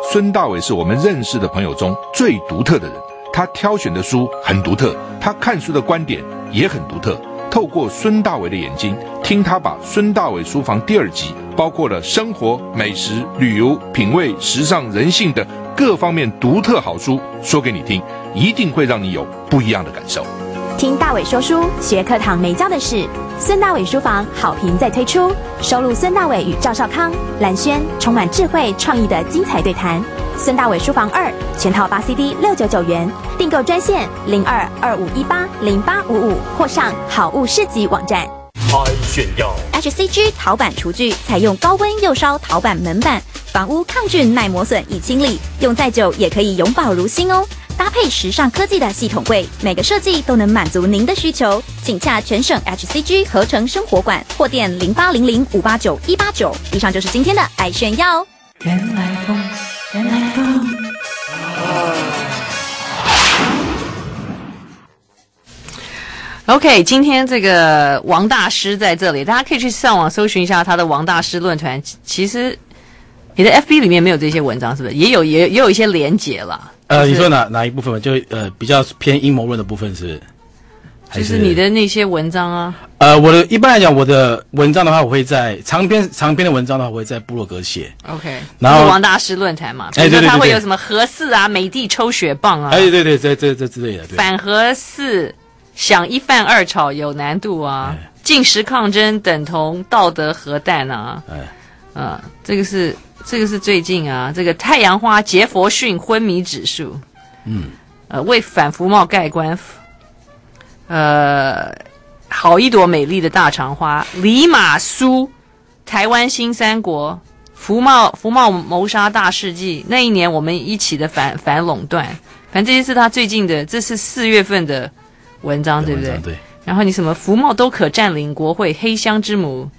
孙大伟是我们认识的朋友中最独特的人。他挑选的书很独特，他看书的观点也很独特。透过孙大伟的眼睛，听他把孙大伟书房第二集包括了生活、美食、旅游、品味、时尚、人性的各方面独特好书说给你听，一定会让你有不一样的感受。 听大伟说书，学课堂没教的事。孙大伟书房好评再推出，收录孙大伟与赵少康、蓝轩充满智慧创意的精彩对谈。孙大伟书房二全套八 C D 六九九元，订购专线零二二五一八零八五五或上好物市集网站。 爱炫耀 H C G 陶板厨具采用高温釉烧陶板门板，房屋抗菌耐磨损易清理，用再久也可以永葆如新哦。搭配时尚科技的系统柜，每个设计都能满足您的需求。请洽全省 H C G 合成生活馆或电零八零零五八九一八九。以上就是今天的爱炫耀。 原来风，原来风。 OK， 今天这个王大师在这里，大家可以去上网搜寻一下他的王大师论坛。其实你的 F B 里面没有这些文章，是不是？也有也也有一些连结啦。 呃，你说哪哪一部分？就呃比较偏阴谋论的部分是？还就是你的那些文章啊。 呃，我的一般来讲，我的文章的话，我会在长篇长篇的文章的话，我会在部落格写。 OK， 然后王大师论坛嘛， 哎，对对对， 他会有什么核四啊、美的抽雪棒啊， 哎，对对，这这这之类的。 反核四想一饭二炒有难度啊，进食抗争等同道德核弹啊。哎，啊，这个是。这个是最近啊，这个太阳花杰佛逊昏迷指数，嗯，呃，为反服贸盖棺，呃，好一朵美丽的大长花，李马苏，台湾新三国，服贸服贸谋杀大事记，那一年我们一起的反反垄断，反正这些是他最近的，这是四月份的文章，对不对？ 对。 然后你什么服贸都可占领国会，黑箱之母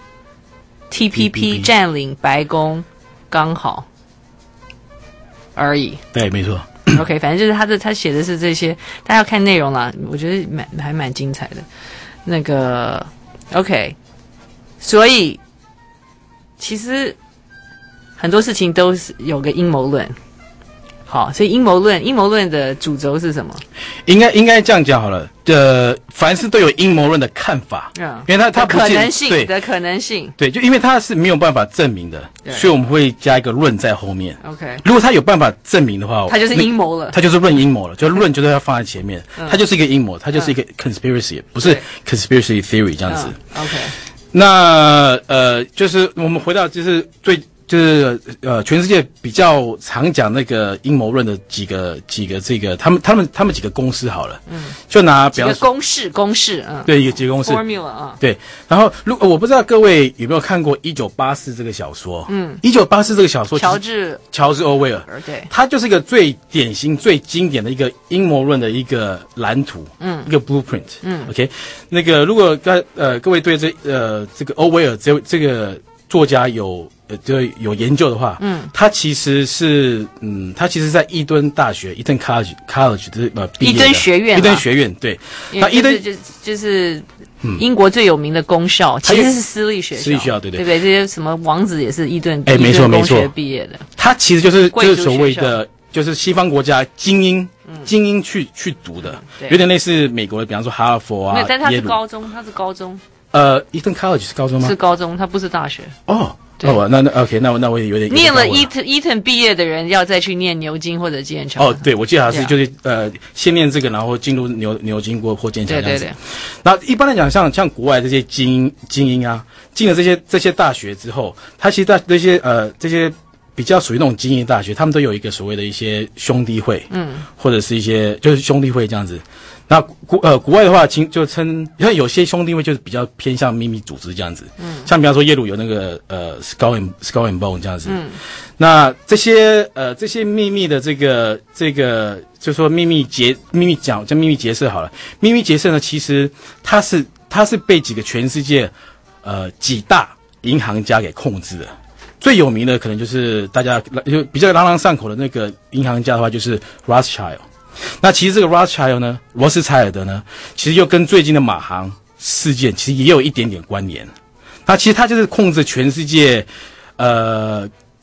，T P P 占领白宫。刚好而已， 对，没错。 OK， 反正就是他的，他写的是这些，大家要看内容啦，我觉得蛮还蛮精彩的。那个 OK， 所以其实很多事情都是有个阴谋论。好，所以阴谋论，阴谋论的主轴是什么？ 应该应该这样讲好了。呃，凡事都有阴谋论的看法，嗯，因为它它不可能性对的可能性， 对，就因为它是没有办法证明的，所以我们会加一个论在后面。 OK， 如果它有办法证明的话， 它就是阴谋了， 它就是论阴谋了，就论就是要放在前面， 嗯、 它就是一个阴谋，它就是一个 conspiracy，、嗯、不是 conspiracy theory 这样子。 嗯、OK， 那呃，就是我们回到就是最。就是呃，全世界比较常讲那个阴谋论的几个几个这个，他们他们他们几个公式好了，嗯，就拿比方几个公式公式，嗯， 对，一个几个公式 formula 啊， 对。然后如我不知道各位有没有看过《一九八四》这个小说，嗯，《一九八四》这个小说， 乔治乔治欧威尔， 对， 他就是一个最典型、最经典的一个阴谋论的一个蓝图，嗯，一个 blueprint，嗯 ，OK， 那个如果各呃各位对这呃这个欧威尔这这个作家有。呃，就有研究的话，嗯，他其实是，嗯，他其实在伊敦大学，伊敦 college college 的呃， 伊敦学院， 伊敦学院，对， 他伊敦就就是英国最有名的公校，其实是私立学校， 私立学校，对对对对，这些什么王子也是伊顿， 哎，没错没错， 毕业的， 他其实就是就是所谓的，就是西方国家精英精英去去读的，有点类似美国的，比方说哈佛啊， 但他是高中，他是高中， 呃，伊顿 college 是高中吗？ 是高中，他不是大学， 哦。哦，那那 OK， 那我那我也有点念了伊顿伊顿毕业的人要再去念牛津或者剑桥。 哦，对，我记得好像是就是呃，先念这个，然后进入牛牛津或或剑桥这样子。对对对。那一般来讲，像像国外这些精英精英啊，进了这些这些大学之后，他其实在这些呃这些比较属于那种精英大学，他们都有一个所谓的一些兄弟会，嗯，或者是一些就是兄弟会这样子。那国呃国外的话，亲就称，像有些兄弟会就是比较偏向秘密组织这样子，嗯，像比方说耶鲁有那个呃 Skull and Skull and Bone 这样子，嗯，那这些呃这些秘密的这个这个就说秘密结秘密讲叫秘密结社好了，秘密结社呢，其实它是它是被几个全世界呃几大银行家给控制的，最有名的可能就是大家就比较朗朗上口的那个银行家的话，就是 Rothschild。那其实这个 Rothschild 呢，罗斯柴尔德呢，其实又跟最近的马航事件其实也有一点点关联。那其实他就是控制全世界，呃，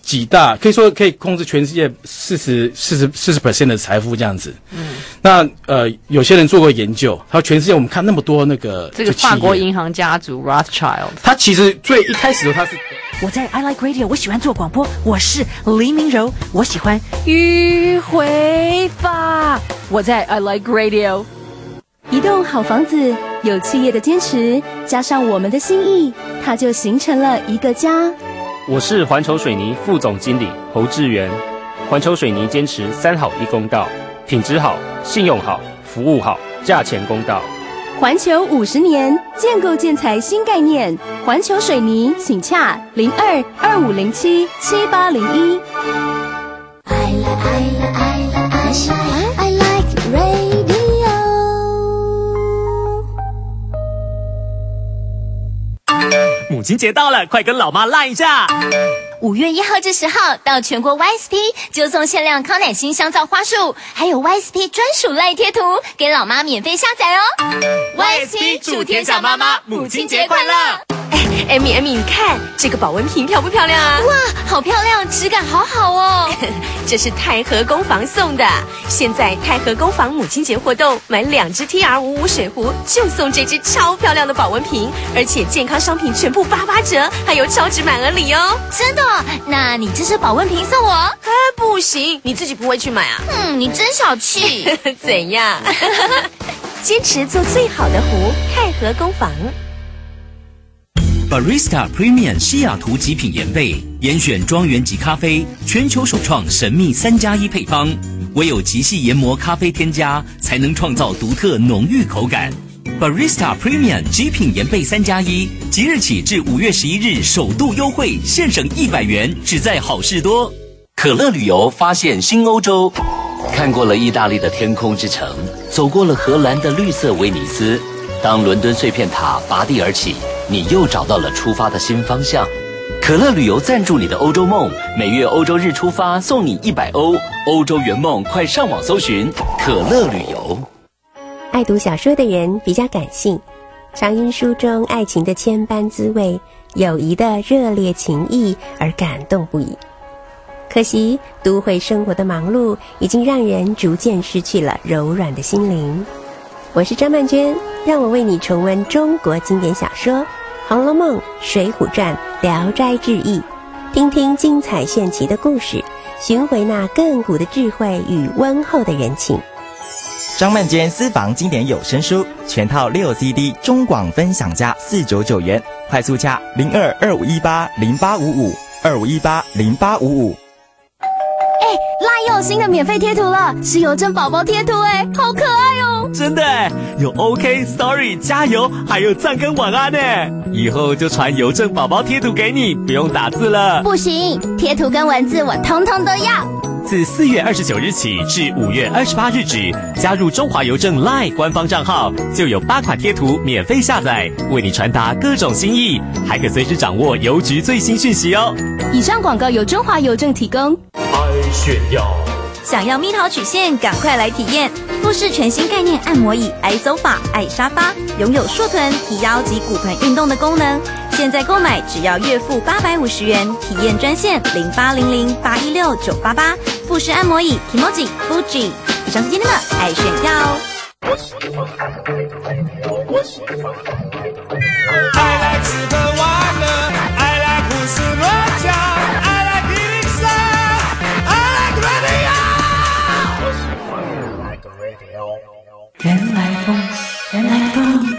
几大，可以说可以控制全世界四十、四十、四十 percent 的财富这样子。嗯，那呃，有些人做过研究，还有全世界我们看那么多那个这个法国银行家族 Rothschild， 他其实最一开始的他是我在 I Like Radio， 我喜欢做广播，我是黎明柔，我喜欢迂回法，我在 I Like Radio。 一栋好房子有企业的坚持，加上我们的心意，它就形成了一个家。 我是环球水泥副总经理侯志源。环球水泥坚持三好一公道，品质好、信用好、服务好、价钱公道。 环球五十年建构建材新概念，环球水泥请洽零二二五零七七八零一。 I like I like I like I like radio。 母亲节到了，快跟老妈赖一下！ 五月一号至十号到全国 Y S P 就送限量康乃馨香皂花束，还有 Y S P 专属赖贴图，给老妈免费下载哦。 Y S P 祝天下妈妈母亲节快乐！ 艾米，艾米，你看这个保温瓶漂不漂亮啊？ 哇，好漂亮，质感好好哦。 这是泰和工坊送的。现在泰和工坊母亲节活动，买两只 T R 五五 水壶就送这只超漂亮的保温瓶，而且健康商品全部八八折，还有超值满额礼哦。 真的？那你这只保温瓶送我？ 啊，不行，你自己不会去买啊？ 嗯，你真小气。 怎样？坚持做最好的壶，泰和工坊。 Barista Premium 西雅图极品研焙，严选庄园级咖啡，全球首创神秘三加一配方，唯有极细研磨咖啡添加，才能创造独特浓郁口感。Barista Premium 极品研焙三加一，即日起至五月十一日首度优惠，现省一百元，只在好事多。可乐旅游发现新欧洲，看过了意大利的天空之城，走过了荷兰的绿色威尼斯，当伦敦碎片塔拔地而起，你又找到了出发的新方向。可乐旅游赞助你的欧洲梦，每月欧洲日出发送你一百欧，欧洲圆梦，快上网搜寻可乐旅游。 爱读小说的人比较感性，常因书中爱情的千般滋味、友谊的热烈情谊而感动不已。可惜都会生活的忙碌已经让人逐渐失去了柔软的心灵。我是张曼娟，让我为你重温中国经典小说《红楼梦》《水浒传》《聊斋志异》，听听精彩炫奇的故事，寻回那亘古的智慧与温厚的人情。 张曼娟私房经典有声书全套六 C D 中广分享价四九九元，快速洽零二二五一八零八五五二五一八零八五五。 哎，赖又有新的免费贴图了，是邮政宝宝贴图，哎，好可爱哦！ 真的耶，有 OK、Story、加油，还有赞跟晚安呢。以后就传邮政宝宝贴图给你，不用打字了。 不行，贴图跟文字我通通都要。 自四月二十九日起至五月二十八日止，加入中华邮政 LINE 官方账号，就有八款贴图免费下载，为你传达各种心意，还可随时掌握邮局最新讯息哦。 以上广告由中华邮政提供。 爱炫耀， 想要蜜桃曲线，赶快来体验富士全新概念按摩椅 iSofa 爱沙发，拥有硕臀、提腰及骨盆运动的功能。现在购买只要月付八百五十元，体验专线零八零零八一六九八八。富士按摩椅 Kimoji Fuji。以上是今天的爱炫耀。 I like 吃喝玩乐 I like 胡思乱想 I like 一零三 I like radio 原来风原来风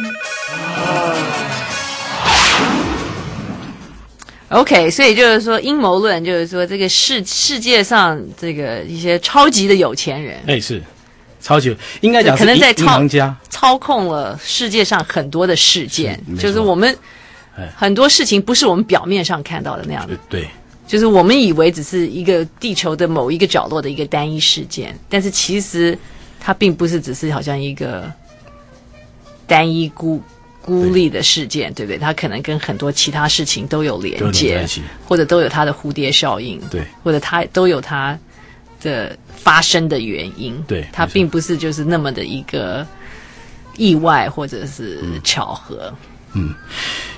OK， 所以就是说阴谋论，就是说这个世世界上这个一些超级的有钱人， 哎，是超级应该讲可能在银行家操控了世界上很多的事件，就是我们很多事情不是我们表面上看到的那样的， 对， 就是我们以为只是一个地球的某一个角落的一个单一事件，但是其实它并不是只是好像一个单一孤孤立的事件， 对, 对不对？它可能跟很多其他事情都有连接，或者都有它的蝴蝶效应， 对， 或者它都有它的发生的原因， 对， 它并不是就是那么的一个意外或者是巧合。 嗯，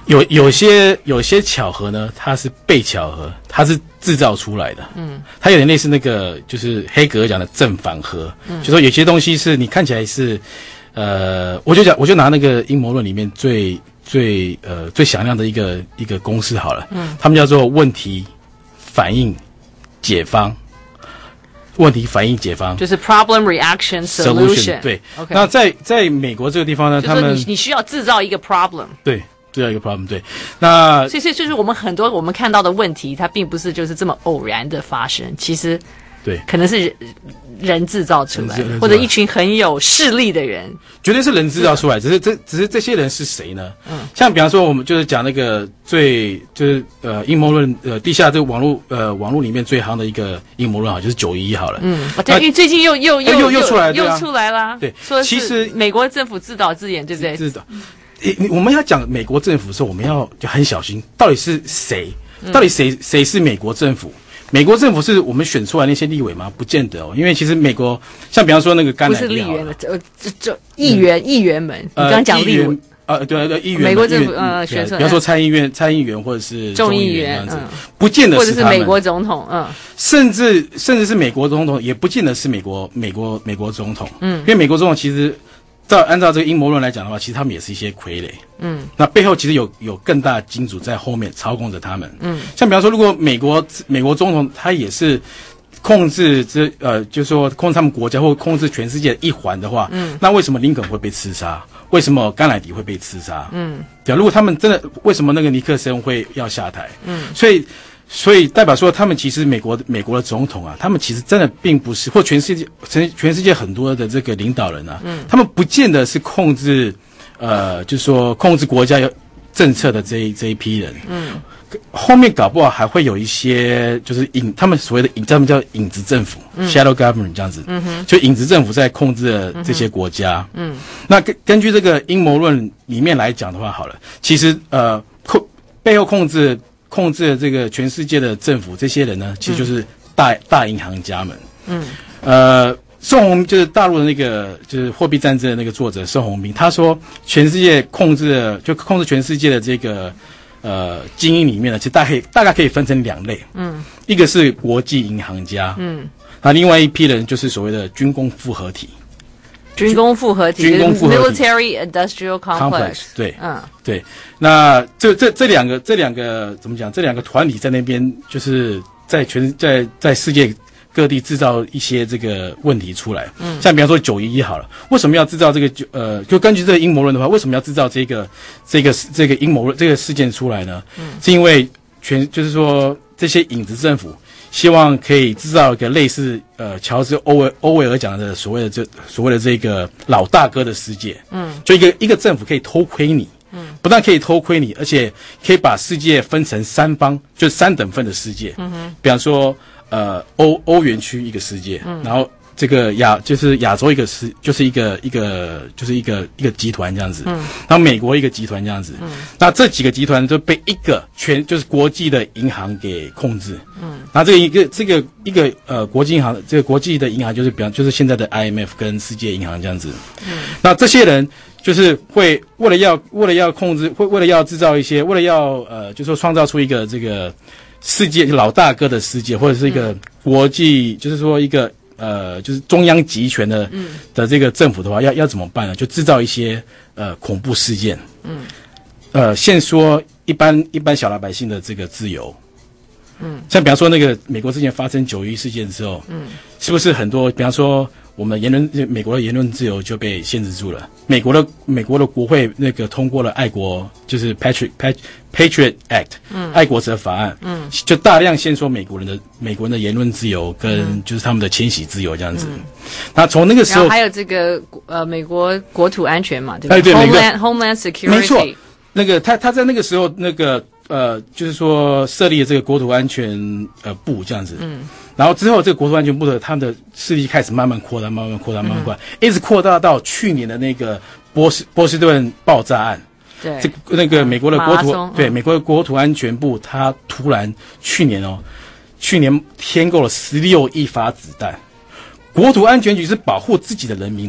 有有些有些巧合呢，它是被巧合，它是制造出来的。嗯，它有点类似那个就是黑格讲的正反合，嗯，就说有些东西是你看起来是，呃，我就讲我就拿那个阴谋论里面最最呃最响亮的一个一个公式好了，嗯，他们叫做问题反应解方。问题反应解方就是 problem reaction solution。 对， okay. 那在在美国这个地方呢，他们你你需要制造一个 problem。 对。制造一个 problem， 对，那所以所以就是我们很多我们看到的问题，它并不是就是这么偶然的发生，其实对， 可能是人人制造出来的，或者一群很有势力的人， 绝对是人制造出来，只是这只是这些人是谁呢？嗯，像比方说我们就是讲那个最就是呃阴谋论呃地下这个网络呃网络里面最夯的一个阴谋论啊，就是九一一好了。 嗯，对，因为最近又又又又又出来又出来啦， 对， 说其实美国政府自导自演，对不对？ 自导。我们要讲美国政府的时候，我们要就很小心，到底是谁？到底谁谁是美国政府？美国政府是我们选出来那些立委吗？不见得哦，因为其实美国像比方说那个甘乃迪， 不是立员的，这这这议员议员们，你刚刚讲立委。 呃，对对，议员， 美国政府呃选出来， 比方说参议院、参议员或者是众议员这样子， 嗯、 不见得是或者是美国总统，嗯， 甚至甚至是美国总统，也不见得是美国美国美国总统，嗯，因为美国总统其实。照按照这个阴谋论来讲的话，其实他们也是一些傀儡，嗯，那背后其实有有更大的金主在后面操控着他们，嗯，像比方说，如果美国美国总统他也是控制这呃，就是说控制他们国家或控制全世界的一环的话，嗯，那为什么林肯会被刺杀？为什么甘乃迪会被刺杀？嗯，对啊，如果他们真的，为什么那个尼克森会要下台？嗯，所以。所以代表说，他们其实美国美国的总统啊，他们其实真的并不是，或全世界全全世界很多的这个领导人啊，嗯，他们不见得是控制，呃，就是说控制国家政策的这一这一批人，嗯，后面搞不好还会有一些就是影，他们所谓的影，他们叫影子政府、嗯、（shadow government） 这样子，嗯哼，就影子政府在控制了这些国家，嗯，那根根据这个阴谋论里面来讲的话，好了，其实呃控背后控制。控制了这个全世界的政府，这些人呢，其实就是大、嗯、大银行家们。嗯，呃，宋鸿就是大陆的那个就是货币战争的那个作者宋鸿兵，他说，全世界控制了就控制全世界的这个呃精英里面呢，其实大概可以大概可以分成两类。嗯，一个是国际银行家，嗯，那另外一批人就是所谓的军工复合体。 军工复合体， 军工复合体 ，military industrial complex， 对，嗯，对，那这这这两个这两个怎么讲？这两个团体在那边就是在全在在世界各地制造一些这个问题出来。嗯，像比方说九一一好了，为什么要制造这个？呃，就根据这个阴谋论的话，为什么要制造这个这个这个阴谋论这个事件出来呢？嗯，是因为全就是说这些影子政府。希望可以制造一个类似呃乔治欧维欧维尔讲的所谓的这所谓的这个老大哥的世界，嗯，就一个一个政府可以偷窥你，嗯，不但可以偷窥你，而且可以把世界分成三方，就是三等份的世界，嗯哼，比方说呃欧欧元区一个世界，嗯，然后这个亚就是亚洲一个是就是一个一个就是一个一个集团这样子，嗯，然后美国一个集团这样子，嗯，那这几个集团都被一个全就是国际的银行给控制，嗯，然后这个一个这个一个呃国际银行这个国际的银行就是比方就是现在的 I M F 跟世界银行这样子，嗯，那这些人就是会为了要为了要控制会为了要制造一些为了要呃就是说创造出一个这个世界老大哥的世界或者是一个国际、嗯、就是说一个。呃，就是中央集权的、嗯、的这个政府的话，要要怎么办呢？就制造一些呃恐怖事件，嗯，呃，限缩一般一般小老百姓的这个自由，嗯，像比方说那个美国之前发生九一事件之后，嗯，是不是很多比方说我们言论美国的言论自由就被限制住了？美国的美国的国会那个通过了爱国就是 Patriot Patriot Act， 嗯，爱国者法案，嗯，就大量限缩美国人的美国人的言论自由跟就是他们的迁徙自由这样子。嗯、那从那个时候， 然后还有这个呃美国国土安全嘛，对不对？ 哎，对 ，Homeland Homeland Security， 没错。那个他他在那个时候那个呃就是说设立了这个国土安全呃部这样子。嗯。然后之后，这个国土安全部的他们的势力开始慢慢扩大，慢慢扩大，慢慢扩大，嗯、一直扩大到去年的那个波士波士顿爆炸案。 对， 这那个美国的国土、 嗯、 对美国的国土安全部，他突然去年哦，去年添购了十六亿发子弹。国土安全局是保护自己的人民的耶，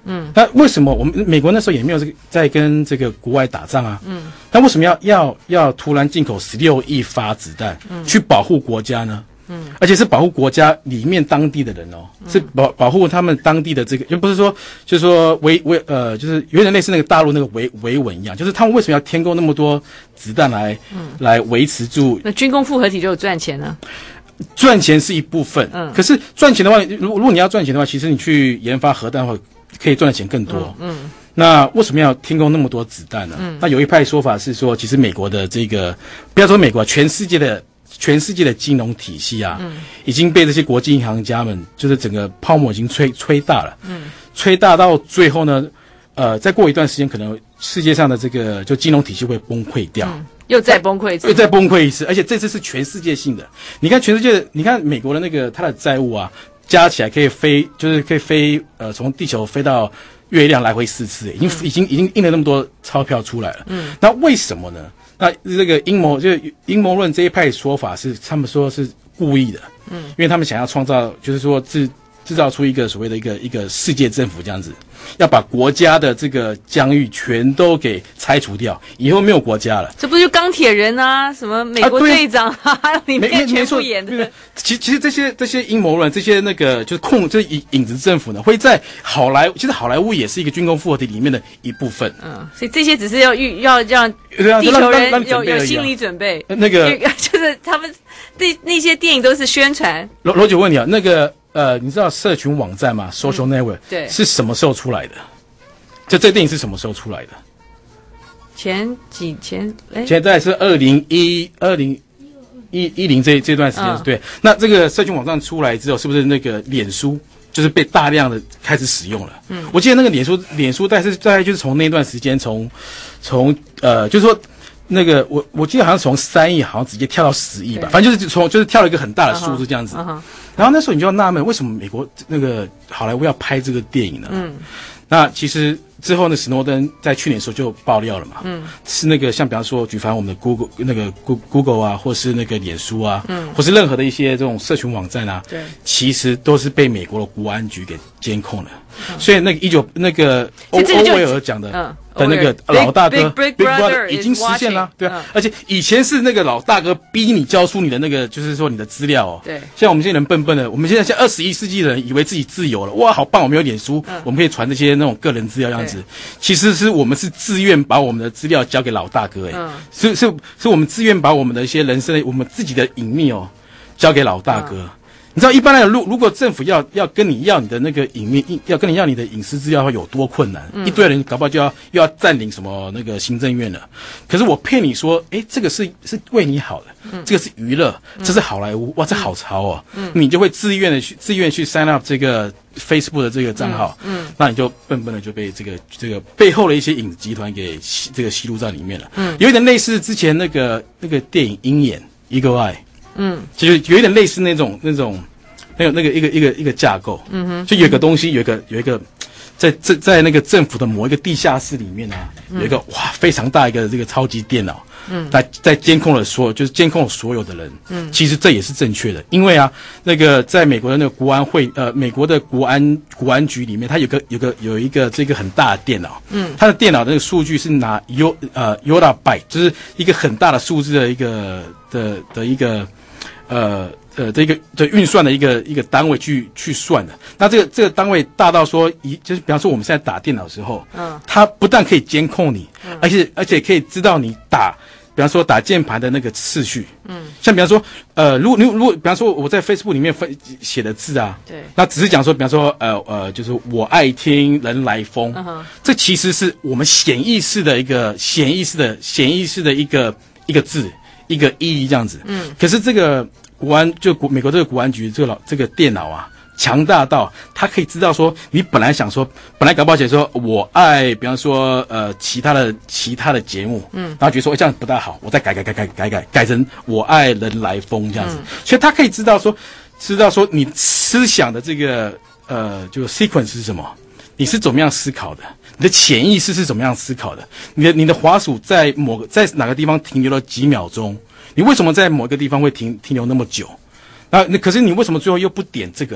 嗯，那为什么我们美国那时候也没有这个在跟这个国外打仗啊？嗯，那为什么要要要突然进口十六亿发子弹，嗯，去保护国家呢？嗯，而且是保护国家里面当地的人哦，嗯、是保保护他们当地的这个，又不是说就是说维维呃，就是有点类似那个大陆那个维维稳一样，就是他们为什么要添购那么多子弹来、嗯、来维持住？ 那军工复合体就有赚钱呢？ 赚钱是一部分，嗯，可是赚钱的话，如如果你要赚钱的话，其实你去研发核弹的话，可以赚的钱更多，嗯。嗯，那为什么要添购那么多子弹呢？嗯，那有一派说法是说，其实美国的这个，不要说美国，全世界的。全世界的金融体系啊，嗯，已经被这些国际银行家们，就是整个泡沫已经吹吹大了，嗯，吹大到最后呢，呃，再过一段时间，可能世界上的这个就金融体系会崩溃掉，嗯， 又再崩溃一次， 又再崩溃一次，而且这次是全世界性的。你看全世界，你看美国的那个它的债务啊，加起来可以飞，就是可以飞，呃，从地球飞到月亮来回四次，已经、嗯、已经已经印了那么多钞票出来了，嗯，那为什么呢？那这个阴谋，就阴谋论这一派说法是，他们说是故意的，嗯，因为他们想要创造，就是说制制造出一个所谓的一个一个世界政府这样子，要把国家的这个疆域全都给拆除掉，以后没有国家了。 这不就钢铁人啊，什么美国队长啊，啊里面全部演的。 其其实这些这些阴谋论，这些那个就是控，就是影影子政府呢，会在好莱，其实好莱坞也是一个军工复合体里面的一部分。嗯， 所以这些只是要预要让地球人有有心理准备。 那个就是他们那那些电影都是宣传。 罗罗姐问你啊，那个。呃，你知道社群网站吗 ？Social Network、嗯、 对， 是什么时候出来的？就这电影是什么时候出来的？ 前几前，哎， 现在是二零一二零一一零这这段时间、嗯，对。那这个社群网站出来之后，是不是那个脸书就是被大量的开始使用了？嗯，我记得那个脸书脸书，但是大概就是从那段时间，从从呃，就是说。那个我我记得好像从三亿好像直接跳到十亿吧，反正就是从就是跳了一个很大的数字这样子。Uh-huh, uh-huh. 然后那时候你就要纳闷，为什么美国那个好莱坞要拍这个电影呢？嗯，那其实之后呢，史诺登在去年的时候就爆料了嘛。嗯，是那个像比方说举凡我们的 Google 那个 Google 啊，或是那个脸书啊，嗯，或是任何的一些这种社群网站啊，对，其实都是被美国的国安局给监控了。嗯、所以那个一九那个欧欧威尔讲的。嗯的那个老大哥 Big, Big, Big Brother 已经实现了，对啊，而且以前是那个老大哥逼你交出你的那个，就是说你的资料哦。对，像我们这些人笨笨的，我们现在像二十一世纪的人，以为自己自由了，哇，好棒，我们有脸书，嗯、我们可以传这些那种个人资料样子。其实是我们是自愿把我们的资料交给老大哥，哎、嗯，是是是我们自愿把我们的一些人生的我们自己的隐秘哦交给老大哥。嗯，你知道一般来讲，如如果政府要要跟你要你的那个隐秘，要跟你要你的隐私资料的话，有多困难？嗯、一堆人搞不好就要又要占领什么那个行政院了。可是我骗你说，哎，这个是是为你好的，嗯、这个是娱乐，嗯、这是好莱坞，哇，这好潮哦！嗯、你就会自愿的去自愿去 sign up 这个 Facebook 的这个账号，嗯，嗯那你就笨笨的就被这个这个背后的一些影子集团给这个吸入在里面了。嗯，有一点类似之前那个那个电影《鹰眼》Eagle Eye。嗯，就是有一点类似那种那种那个那个一个一个一个架构，嗯哼，就有一个东西，有一个有一个在在在那个政府的某一个地下室里面啊，嗯、有一个哇非常大一个这个超级电脑，嗯，在在监控了所有，就是监控了所有的人，嗯，其实这也是正确的，因为啊，那个在美国的那个国安会呃美国的国安国安局里面，它有个有个有一个这个很大的电脑，嗯，它的电脑的那个数据是拿 U 呃 Yottabyte， 就是一个很大的数字的一个的的一个。呃呃，这个的运算的一个一个单位去去算的，那这个这个单位大到说，一就是比方说我们现在打电脑的时候，嗯，它不但可以监控你，嗯，而且而且可以知道你打，比方说打键盘的那个次序，嗯，像比方说，呃，如果如果如果比方说我在 Facebook 里面分写的字啊，对，那只是讲说，比方说，呃呃，就是我爱听人来疯，嗯，这其实是我们显意识的一个显意识的显意识的一个一个字。一个意义这样子，嗯，可是这个国安就国美国这个国安局这个老这个电脑啊，强大到它可以知道说，你本来想说，本来搞不好写说我爱，比方说呃其他的其他的节目，嗯，然后觉得说、欸、这样不大好，我再改改改改改改改成我爱人来疯这样子，嗯、所以他可以知道说，知道说你思想的这个呃就 sequence 是什么。你是怎么样思考的？你的潜意识是怎么样思考的？你的你的滑鼠在某个在哪个地方停留了几秒钟？你为什么在某个地方会停停留那么久？那那可是你为什么最后又不点这个了？你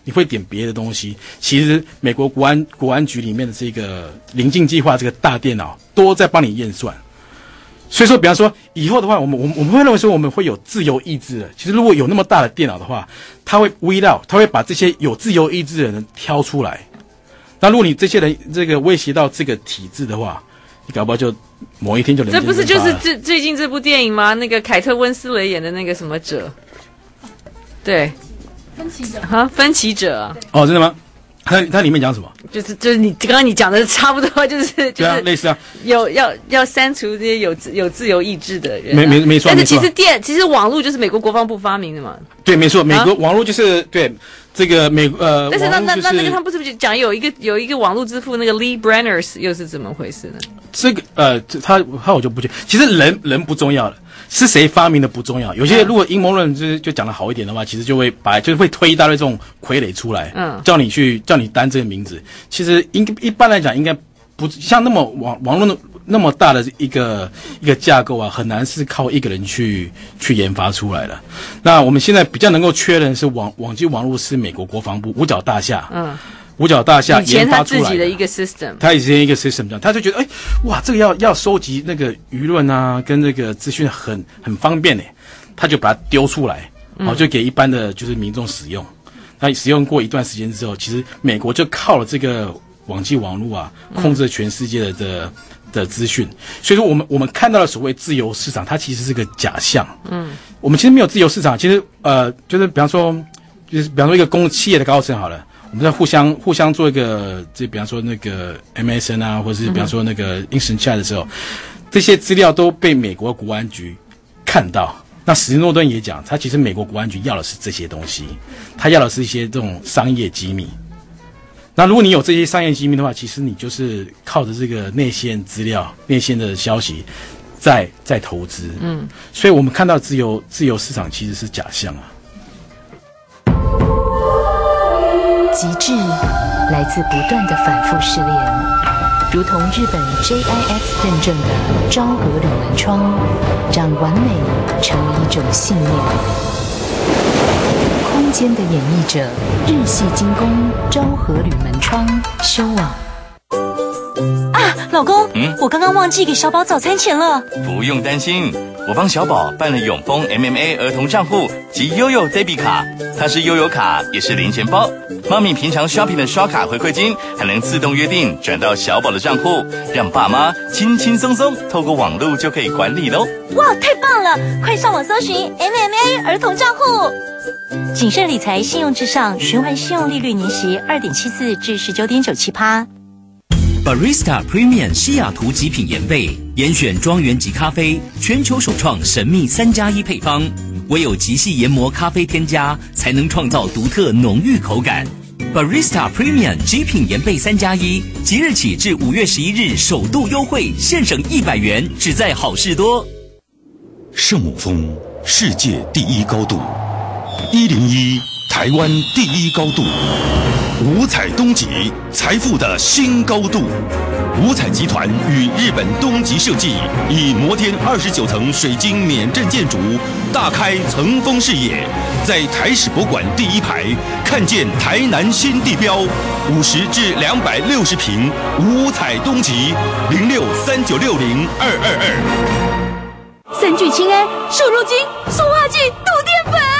你会点别的东西，其实美国国安国安局里面的这个临近计划这个大电脑都在帮你验算。所以说，比方说以后的话，我们我们我们会认为说我们会有自由意志的。其实如果有那么大的电脑的话，它会weed out，它会把这些有自由意志的人挑出来。那如果你这些人这个威胁到这个体制的话，你搞不好就某一天就人间这不是就是最最近这部电影吗？那个凯特温斯雷演的那个什么者，对， 分歧者哈，分歧者啊。 哦，真的吗？它它里面讲什么？ 就是就是你刚刚你讲的差不多，就是就是对啊，类似啊， 有要要删除这些有自有自由意志的人、啊， 没没没错。 但是其实电其实网络就是美国国防部发明的嘛。 对，没错，美国网络就是、啊、对这个美呃。 但是那那、 就是、 那那个他们不是讲有一个有一个网络之父那个 Lee Brenner 又是怎么回事呢？ 这个呃，他他我就不觉得，其实人人不重要了。是谁发明的不重要，有些如果阴谋论就就讲得好一点的话，其实就会把就是会推一大堆这种傀儡出来，嗯，叫你去叫你担这个名字。其实应一般来讲，应该不像那么网网络那么大的一个一个架构啊，很难是靠一个人去去研发出来的。那我们现在比较能够确认是网网际网络是美国国防部五角大厦，嗯。五角大厦研发出来的，以前他自己的一个 system， 他以前一个 system 这样，他就觉得，哎，哇，这个要要收集那个舆论啊，跟这个资讯很很方便呢，他就把它丢出来，好、嗯，就给一般的就是民众使用。那使用过一段时间之后，其实美国就靠了这个网际网络啊，控制了全世界的的的资讯。所以说，我们我们看到的所谓自由市场，它其实是个假象。嗯，我们其实没有自由市场，其实呃，就是比方说，就是比方说一个公企业的高层好了。我们在互相互相做一个，这比方说那个 M S N 啊，或者是比方说那个 Instant Chat 的时候，嗯、这些资料都被美国国安局看到。那史诺顿也讲，他其实美国国安局要的是这些东西，他要的是一些这种商业机密。那如果你有这些商业机密的话，其实你就是靠着这个内线资料、内线的消息，在在投资。嗯，所以我们看到自由自由市场其实是假象啊。 极致来自不断的反复试炼，如同日本 J I S 认证的昭和铝门窗，让完美成为一种信念。空间的演绎者，日系精工昭和铝门窗，修网。 啊，老公，嗯，我刚刚忘记给小宝早餐钱了。 不用担心，我帮小宝办了永丰 M M A 儿童账户及悠悠 Debit 卡，它是悠游卡，也是零钱包。妈咪平常 shopping 的刷卡回馈金，还能自动约定转到小宝的账户，让爸妈轻轻松松透过网络就可以管理喽。 哇，太棒了！快上网搜寻 M M A 儿童账户。谨慎理财，信用至上，循环信用利率年息二点七四至十九点九七趴。 Barista Premium 西雅图极品研焙，严选庄园级咖啡，全球首创神秘三加一配方，唯有极细研磨咖啡添加，才能创造独特浓郁口感。Barista Premium 极品研焙三加一，即日起至五月十一日首度优惠，现省一百元，只在好事多。 圣母峰，世界第一高度；一零一，台湾第一高度。五彩东极，财富的新高度。五彩集团与日本东极设计，以摩天二十九层水晶免震建筑，大开层峰视野，在台史博馆第一排看见台南新地标，五十至两百六十平，五彩东极，零六三九六零二二二。 三聚氰胺、瘦肉精、塑化剂、杜淀粉。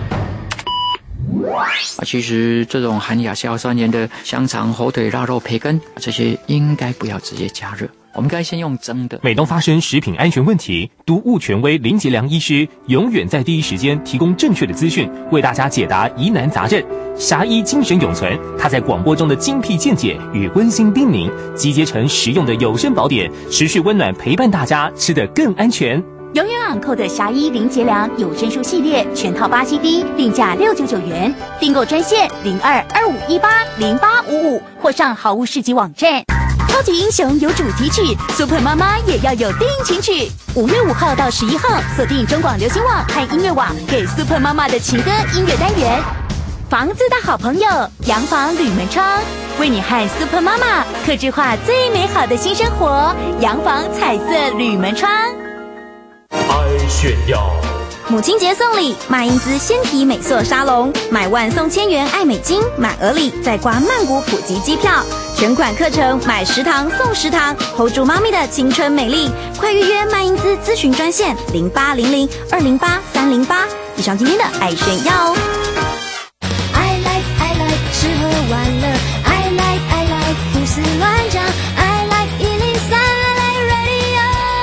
啊，其实这种含亚硝酸盐的香肠、火腿、腊肉、培根，这些应该不要直接加热，我们该先用蒸的。 每当发生食品安全问题，毒物权威林杰良医师永远在第一时间提供正确的资讯，为大家解答疑难杂症。侠医精神永存，他在广播中的精辟见解与温馨叮咛，集结成实用的有声宝典，持续温暖陪伴大家，吃得更安全。 永远昂扣的侠医林杰良有声书系列全套八 C D， 定价六九九元，订购专线零二二五一八零八五五或上好物市集网站。超级英雄有主题曲 ，Super 妈妈也要有定情曲。五月五号到十一号，锁定中广流行网和音乐网，给 Super 妈妈的情歌音乐单元。房子的好朋友，洋房铝门窗，为你和 Super 妈妈客制化最美好的新生活。洋房彩色铝门窗。 爱炫耀， 母亲节送礼，马英姿纤体美塑沙龙，买万送千元爱美金，满额礼再刮曼谷普及机票。全款课程买十堂送十堂 ，hold 住妈咪的青春美丽。快预约马英姿咨询专线零八零零二零八三零八。以上今天的爱炫耀哦。 I like I like 吃喝玩乐 I like I like 胡思乱想 I like 一零三 I like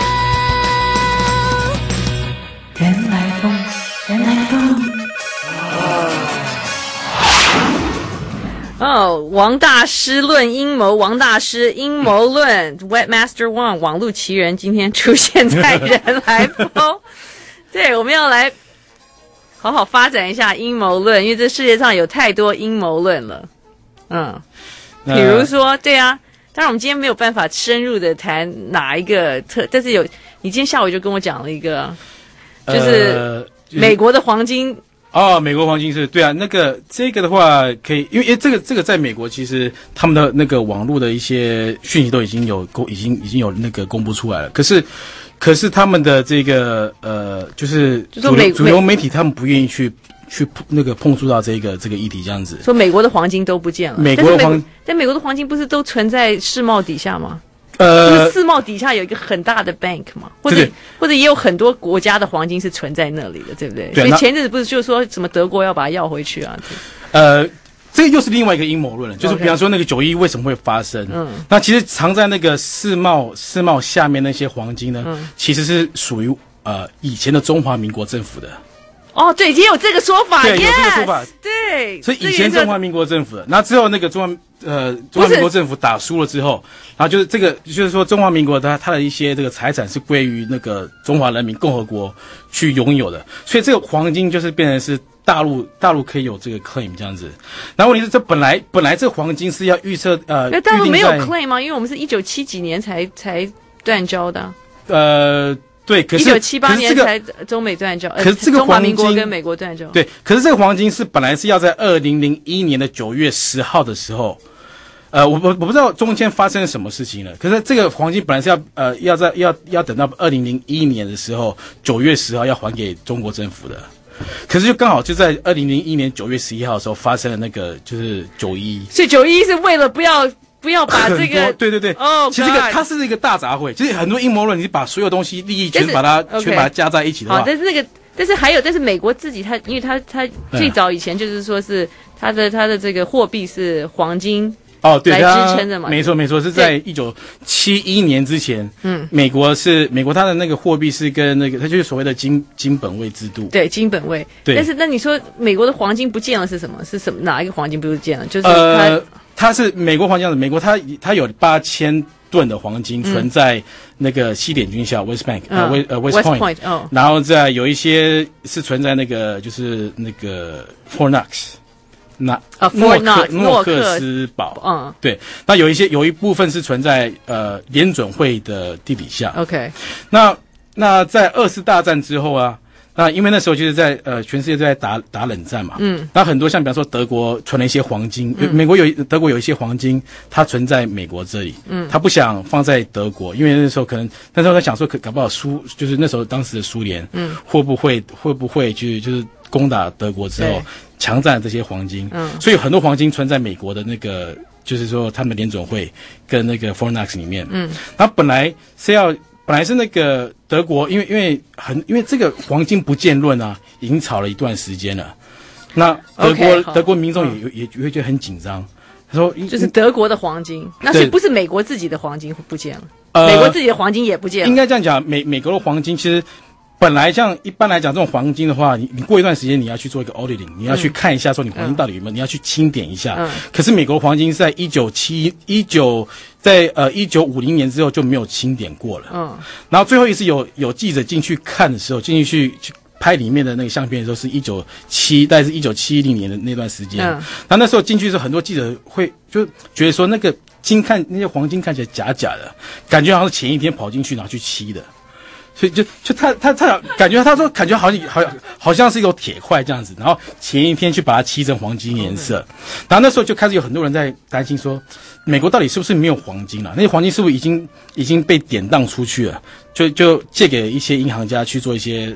radio 原来风原来风哦，王大师论阴谋，王大师阴谋论 ，Webmaster Wang 网路奇人今天出现在人来疯。对，我们要来好好发展一下阴谋论，因为这世界上有太多阴谋论了。嗯，比如说，对啊，当然我们今天没有办法深入的谈哪一个特，但是有，你今天下午就跟我讲了一个，就是美国的黄金。 哦，美国黄金是对啊，那个这个的话可以，因为因为这个这个在美国其实他们的那个网络的一些讯息都已经有公已经已经有那个公布出来了，可是可是他们的这个呃就是主流主流媒体他们不愿意去去那个碰触到这个这个议题这样子。 说美国的黄金都不见了， 美国的黄， 但美国的黄金不是都存在世贸底下吗？ 呃， 就是世贸底下有一个很大的 bank 嘛，或者对对或者也有很多国家的黄金是存在那里的，对不对？对，所以前阵子不是就说什么德国要把它要回去啊？ 呃，这个又是另外一个阴谋论了，就是比方说那个九一为什么会发生？嗯，那其实藏在那个世贸世贸下面那些黄金呢，嗯、其实是属于呃以前的中华民国政府的。 哦，对，也有这个说法， 对，有这个说法， 对， 所以以前中华民国政府的，那之后那个中华呃中华民国政府打输了之后，然后就是这个就是说中华民国它它的一些这个财产是归于那个中华人民共和国去拥有的，所以这个黄金就是变成是大陆大陆可以有这个 claim 这样子。然后问题是这本来本来这个黄金是要预测呃， 那大陆没有 claim 吗？因为我们是一九七几年才才断交的、啊， 呃。对，可是一九七八年才中美断交， 可是这个中华民国跟美国断交。 对，可是这个黄金是本来是要在二零零一年的九月十号的时候，呃，我我我不知道中间发生了什么事情了。可是这个黄金本来是要呃要在要要等到二零零一年的时候九月十号要还给中国政府的，可是就刚好就在二零零一年九月十一号的时候发生了那个就是九一， 所以九一是为了不要。不要把这个， 对对对，哦、oh, ，其实这个它是一个大杂烩，就是很多阴谋论，你把所有东西利益全把它、okay. 全把它加在一起的话， 好，但是那个，但是还有，但是美国自己它，因为它它最早以前就是说是它的它的这个货币是黄金哦，对， 来支撑的嘛， 没错没错，是在一九七一年之前，嗯，美国是美国它的那个货币是跟那个它就是所谓的金金本位制度， 对，金本位， 对， 但是那你说美国的黄金不见了是什么？是什么哪一个黄金不见了？就是它。 呃它是美国黄金的，美国它它有八千吨的黄金存在那个西点军校 West Bank 呃 West 呃 West Point，, Point 哦、然后再有一些是存在那个就是那个 Fort Knox 那啊诺克诺克斯堡，嗯，对，那有一些有一部分是存在呃联准会的地底下。 OK， 那那在二次大战之后啊。那因为那时候就是在呃全世界都在打打冷战嘛，嗯，那很多像比方说德国存了一些黄金，嗯、美国有德国有一些黄金，它存在美国这里，嗯，他不想放在德国，因为那时候可能那时候他想说可搞不好苏就是那时候当时的苏联，嗯，会不会会不会去就是攻打德国之后强占这些黄金，嗯，所以很多黄金存在美国的那个就是说他们联准会跟那个 Fort Knox 里面，嗯，然后本来是要。本来是那个德国，因为因为很因为这个黄金不见论啊，已经吵了一段时间了。那德国、okay, 德国民众也、嗯、也也会觉得很紧张。他说， 就是德国的黄金，那是不是美国自己的黄金不见了？呃、美国自己的黄金也不见了。 应该这样讲，美美国的黄金其实本来像一般来讲，这种黄金的话，你你过一段时间你要去做一个 auditing， 你要去看一下说你黄金到底有没有，嗯、你要去清点一下。嗯、可是美国黄金是在一九七一九。在呃一九五零年之后就没有清点过了，嗯，然后最后一次有有记者进去看的时候，进去去去拍里面的那个相片的时候，是一九七，大概是一九七零年的那段时间，嗯，然后那时候进去的时候，很多记者会就觉得说那个金看那些黄金看起来假假的，感觉好像是前一天跑进去然后去漆的。所以就就他他他感觉他说感觉好像好像好像是一个铁块这样子，然后前一天去把它漆成黄金颜色，然后那时候就开始有很多人在担心说，美国到底是不是没有黄金了？那些黄金是不是已经已经被典当出去了？就就借给一些银行家去做一些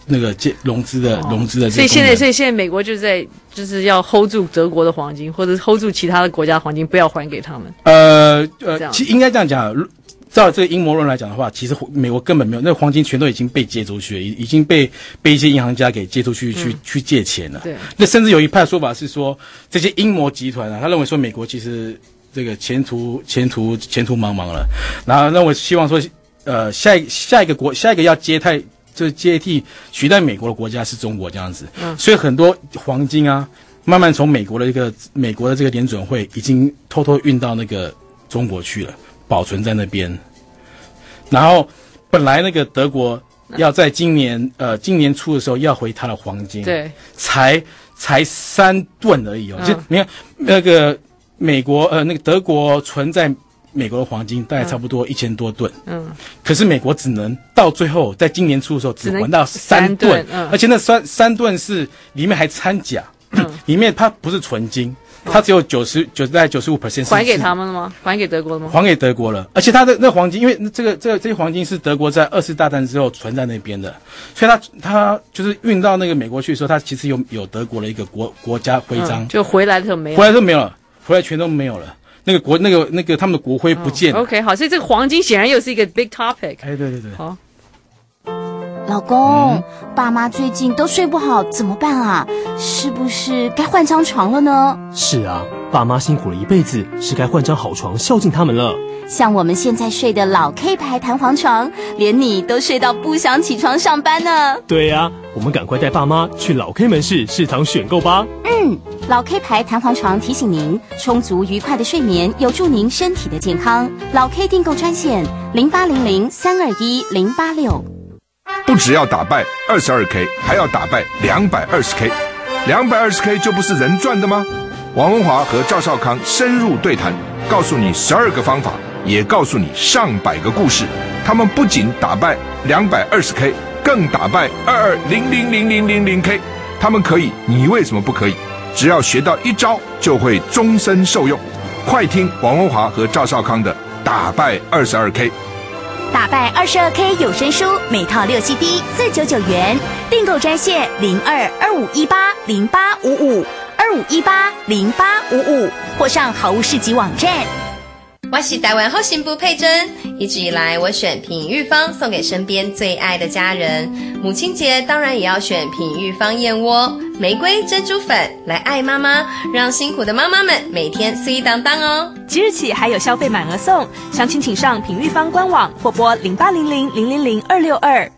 那个借融资的、哦、融资的这个。 所以现在，所以现在美国就在就是要 hold 住德国的黄金，或者 hold 住其他的国家的黄金，不要还给他们。 呃呃，其实应该这样讲。照这个阴谋论来讲的话，其实美国根本没有，那个黄金全都已经被借出去了，已已经被被一些银行家给借出去，去、嗯、去借钱了。对，那甚至有一派说法是说，这些阴谋集团啊，他认为说美国其实这个前途前途前途茫茫了，然后认为希望说，呃，下一下一个国下一个要接替就是接替取代美国的国家是中国这样子。嗯，所以很多黄金啊，慢慢从美国的一个美国的这个联准会已经偷偷运到那个中国去了。保存在那边，然后本来那个德国要在今年呃今年初的时候要回它的黄金，对，才才三吨而已哦，嗯、就你看那个美国呃那个德国存在美国的黄金大概差不多一千多吨，嗯，可是美国只能到最后在今年初的时候只还到三吨，嗯，而且那三三吨是里面还掺钾，嗯，里面它不是纯金。它只有九十九在九十五 percent 还给他们了吗？还给德国了吗？ 还给德国了，而且它的那黄金，因为这个这个这些黄金是德国在二次大战之后存在那边的，所以它它就是运到那个美国去的时候，它其实有有德国的一个国国家徽章， 嗯，就回来的时候没有， 回来都没有了，回来全都没有了。那个国那个那个他们的国徽不见了。 哦、OK， 好，所以这个黄金显然又是一个 big topic。 哎，对对对， 好。 老公，嗯、爸妈最近都睡不好，怎么办啊？是不是该换张床了呢？ 是啊，爸妈辛苦了一辈子，是该换张好床孝敬他们了。 像我们现在睡的老 K 牌弹簧床，连你都睡到不想起床上班呢。 对啊，我们赶快带爸妈去老 K 门市市场选购吧。 嗯，老 K 牌弹簧床提醒您，充足愉快的睡眠有助您身体的健康。老 K 订购专线零八零零三二一零八六。 不只要打败二十二 K， 还要打败两百二十 K， 两百二十 K 就不是人赚的吗？王文华和赵少康深入对谈，告诉你十二个方法，也告诉你上百个故事。他们不仅打败两百二十 K， 更打败二二零零零零零零 K。他们可以，你为什么不可以？只要学到一招，就会终身受用。快听王文华和赵少康的打败二十二 K。 打败二十二 K 有声书，每套六 C D 四百九十九元，订购专线零二二五一八零八五五二五一八零八五五，或上好物市集网站。 我是台湾后行部佩珍，一直以来我选品玉芳送给身边最爱的家人，母亲节当然也要选品玉芳燕窝、玫瑰珍珠粉来爱妈妈，让辛苦的妈妈们每天碎当当哦。 即日起还有消费满额送，详情请上品玉芳官网或拨零八零零零零零二六二。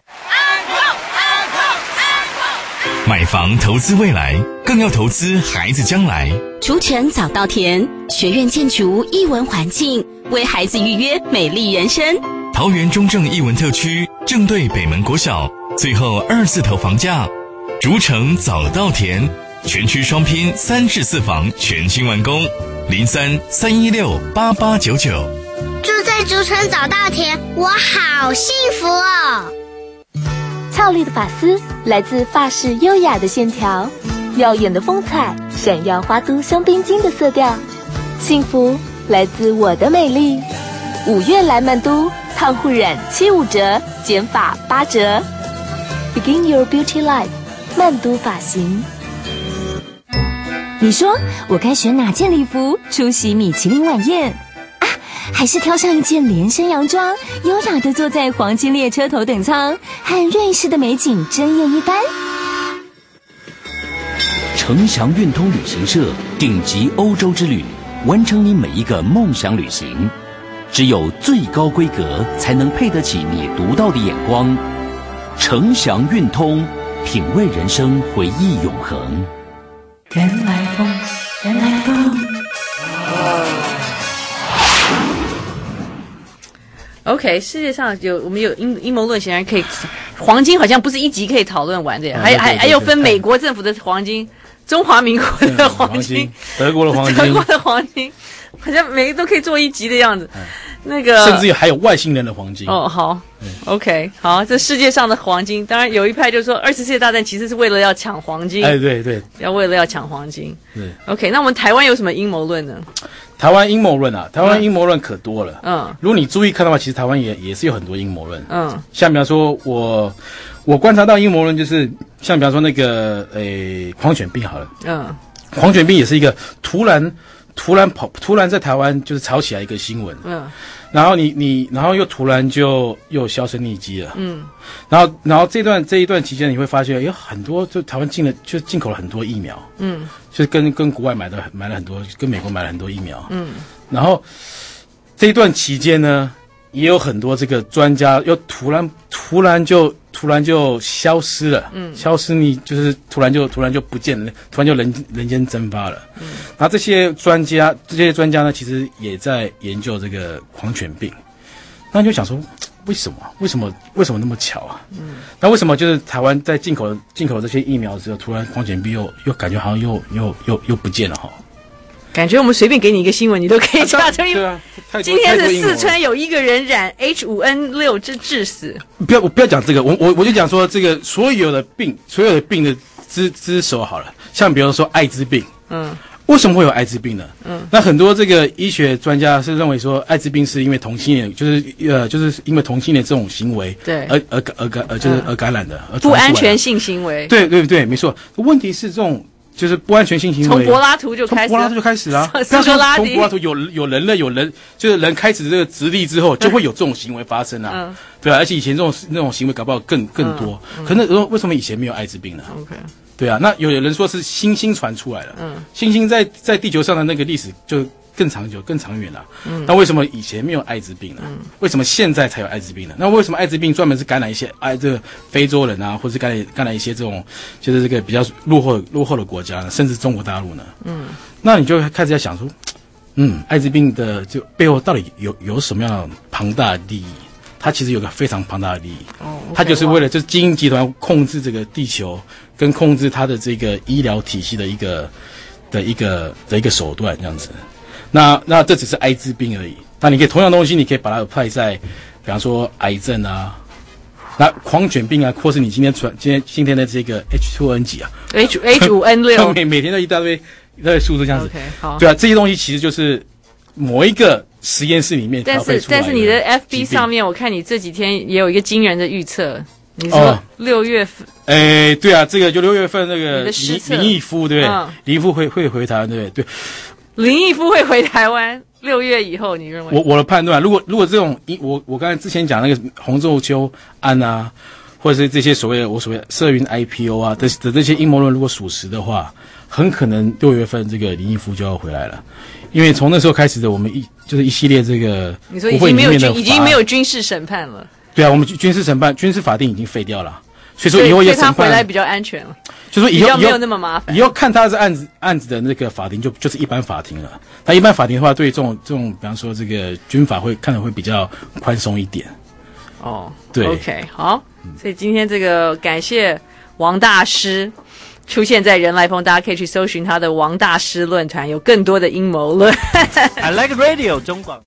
买房投资未来，更要投资孩子将来。 竹城早稻田学院建筑艺文环境，为孩子预约美丽人生。 桃园中正艺文特区正对北门国小，最后二字头房价。竹城早稻田全区双拼三室四房全新完工，零三三一六八八九九。 住在竹城早稻田，我好幸福哦。 俏丽的发丝来自法式优雅的线条，耀眼的风采闪耀花都香槟金的色调，幸福来自我的美丽。五月来曼都，烫护染七五折，剪发八折。Begin your beauty life， 曼都发型。 你说我该选哪件礼服出席米其林晚宴啊？还是挑上一件连身洋装，优雅地坐在黄金列车头等舱，和瑞士的美景争艳一番？ 程祥运通旅行社顶级欧洲之旅，完成你每一个梦想旅行。只有最高规格，才能配得起你独到的眼光。程祥运通，品味人生，回忆永恒。 原来风，原来风。 OK， 世界上有我们有阴阴谋论，显然可以，黄金好像不是一集可以讨论完的，还还还有分美国政府的黄金、中华民国的黄金、 德国的黄金、 德国的黄金，好像每个都可以做一集的样子。 那个甚至于还有外星人的黄金。 哦，好 ，OK， 好，这世界上的黄金，当然有一派就说二次世界大战其实是为了要抢黄金， 哎，对对， 要为了要抢黄金。 对 ，OK， 那我们台湾有什么阴谋论呢？ 台湾阴谋论啊，台湾阴谋论可多了。 嗯， 如果你注意看的话，其实台湾也也是有很多阴谋论。 嗯， 像比方说我我观察到阴谋论，就是像比方说那个诶狂犬病好了。 嗯， 狂犬病也是一个突然突然跑突然在台湾就是炒起来一个新闻。 嗯， 然后你你然后又突然就又销声匿迹了。 嗯， 然后然后这段这一段期间你会发现有很多就台湾进了就进口了很多疫苗。 嗯， 就是跟跟国外买的买了很多，跟美国买了很多疫苗。 嗯， 然后这一段期间呢，也有很多这个专家又突然突然就突然就消失了。嗯，消失你就是突然就突然就不见了，突然就人人间蒸发了。嗯，然后这些专家这些专家呢，其实也在研究这个狂犬病。那你就想说，为什么？为什么？为什么那么巧啊？嗯，那为什么就是台湾在进口进口这些疫苗的时候，突然狂犬病又又感觉好像又又又又不见了哈？ 感觉我们随便给你一个新闻，你都可以查出。 对啊， 今天是四川有一个人染 H 五 N 六致致死。 不要，我不要讲这个，我我我就讲说这个所有的病，所有的病的之之首好了，像比如说艾滋病。嗯。为什么会有艾滋病呢？嗯，那很多这个医学专家是认为说，艾滋病是因为同性恋，就是呃，就是因为同性恋这种行为， 对， 而而而感呃就是而感染的，而不安全性行为。 对对对，没错。问题是这种就是不安全性行为， 从柏拉图就开始， 从柏拉图就开始了。 苏格拉底， 从柏拉图有有人类有人，就是人开始这个直立之后，就会有这种行为发生啊。嗯，对啊，而且以前这种那种行为搞不好更更多。嗯，可是为什么以前没有艾滋病呢 ？OK。 对啊，那有人说是猩猩传出来了。嗯，猩猩在在地球上的那个历史就更长久、更长远了。嗯，那为什么以前没有艾滋病呢？嗯，为什么现在才有艾滋病呢？那为什么艾滋病专门是感染一些艾这个非洲人啊，或是感染感染一些这种就是这个比较落后落后的国家呢，甚至中国大陆呢？嗯，那你就开始在想说，嗯，艾滋病的就背后到底有有什么样庞大的利益？它其实有个非常庞大的利益，哦，它就是为了就是精英集团控制这个地球，跟控制它的这个医疗体系的一个的一个的一个手段这样子。那那这只是艾滋病而已。那你可以同样东西，你可以把它 apply 在，比方说癌症啊，那狂犬病啊，或是你今天传今天今天的这个 H 五 N 几啊 ，H H 五 N 六， 每每天都一大堆一大堆数字这样子。 OK， 好， 对啊，这些东西其实就是某一个实验室里面但是但是你的 F B 上面，我看你这几天也有一个惊人的预测，你说六月份， 哎、哦，对啊，这个就六月份那个林林毅夫对不对？嗯、林毅夫会会回台湾对不对？对， 林毅夫会回台湾，六月以后你认为？ 我我的判断，如果如果这种我我刚才之前讲那个洪仲丘案啊，或者是这些所谓的我所谓的社运 I P O 啊的的这些阴谋论，如果属实的话，很可能六月份这个林毅夫就要回来了。因为从那时候开始的，我们一就是一系列这个， 你说已经没有军已经没有军事审判了。 对啊，我们军事审判、军事法定已经废掉了，所以说以后也审判， 所以他回来比较安全了。 就说以后比较没有那么麻烦。 以后看他的案子案子的那个法庭就就是一般法庭了。那一般法庭的话，对这种这种，比方说这个军法会看得会比较宽松一点。 哦， 对 ，OK， 好，所以今天这个感谢王大师。出现在人来疯，大家可以去搜寻他的王大师论坛，有更多的阴谋论。 I like radio 中广。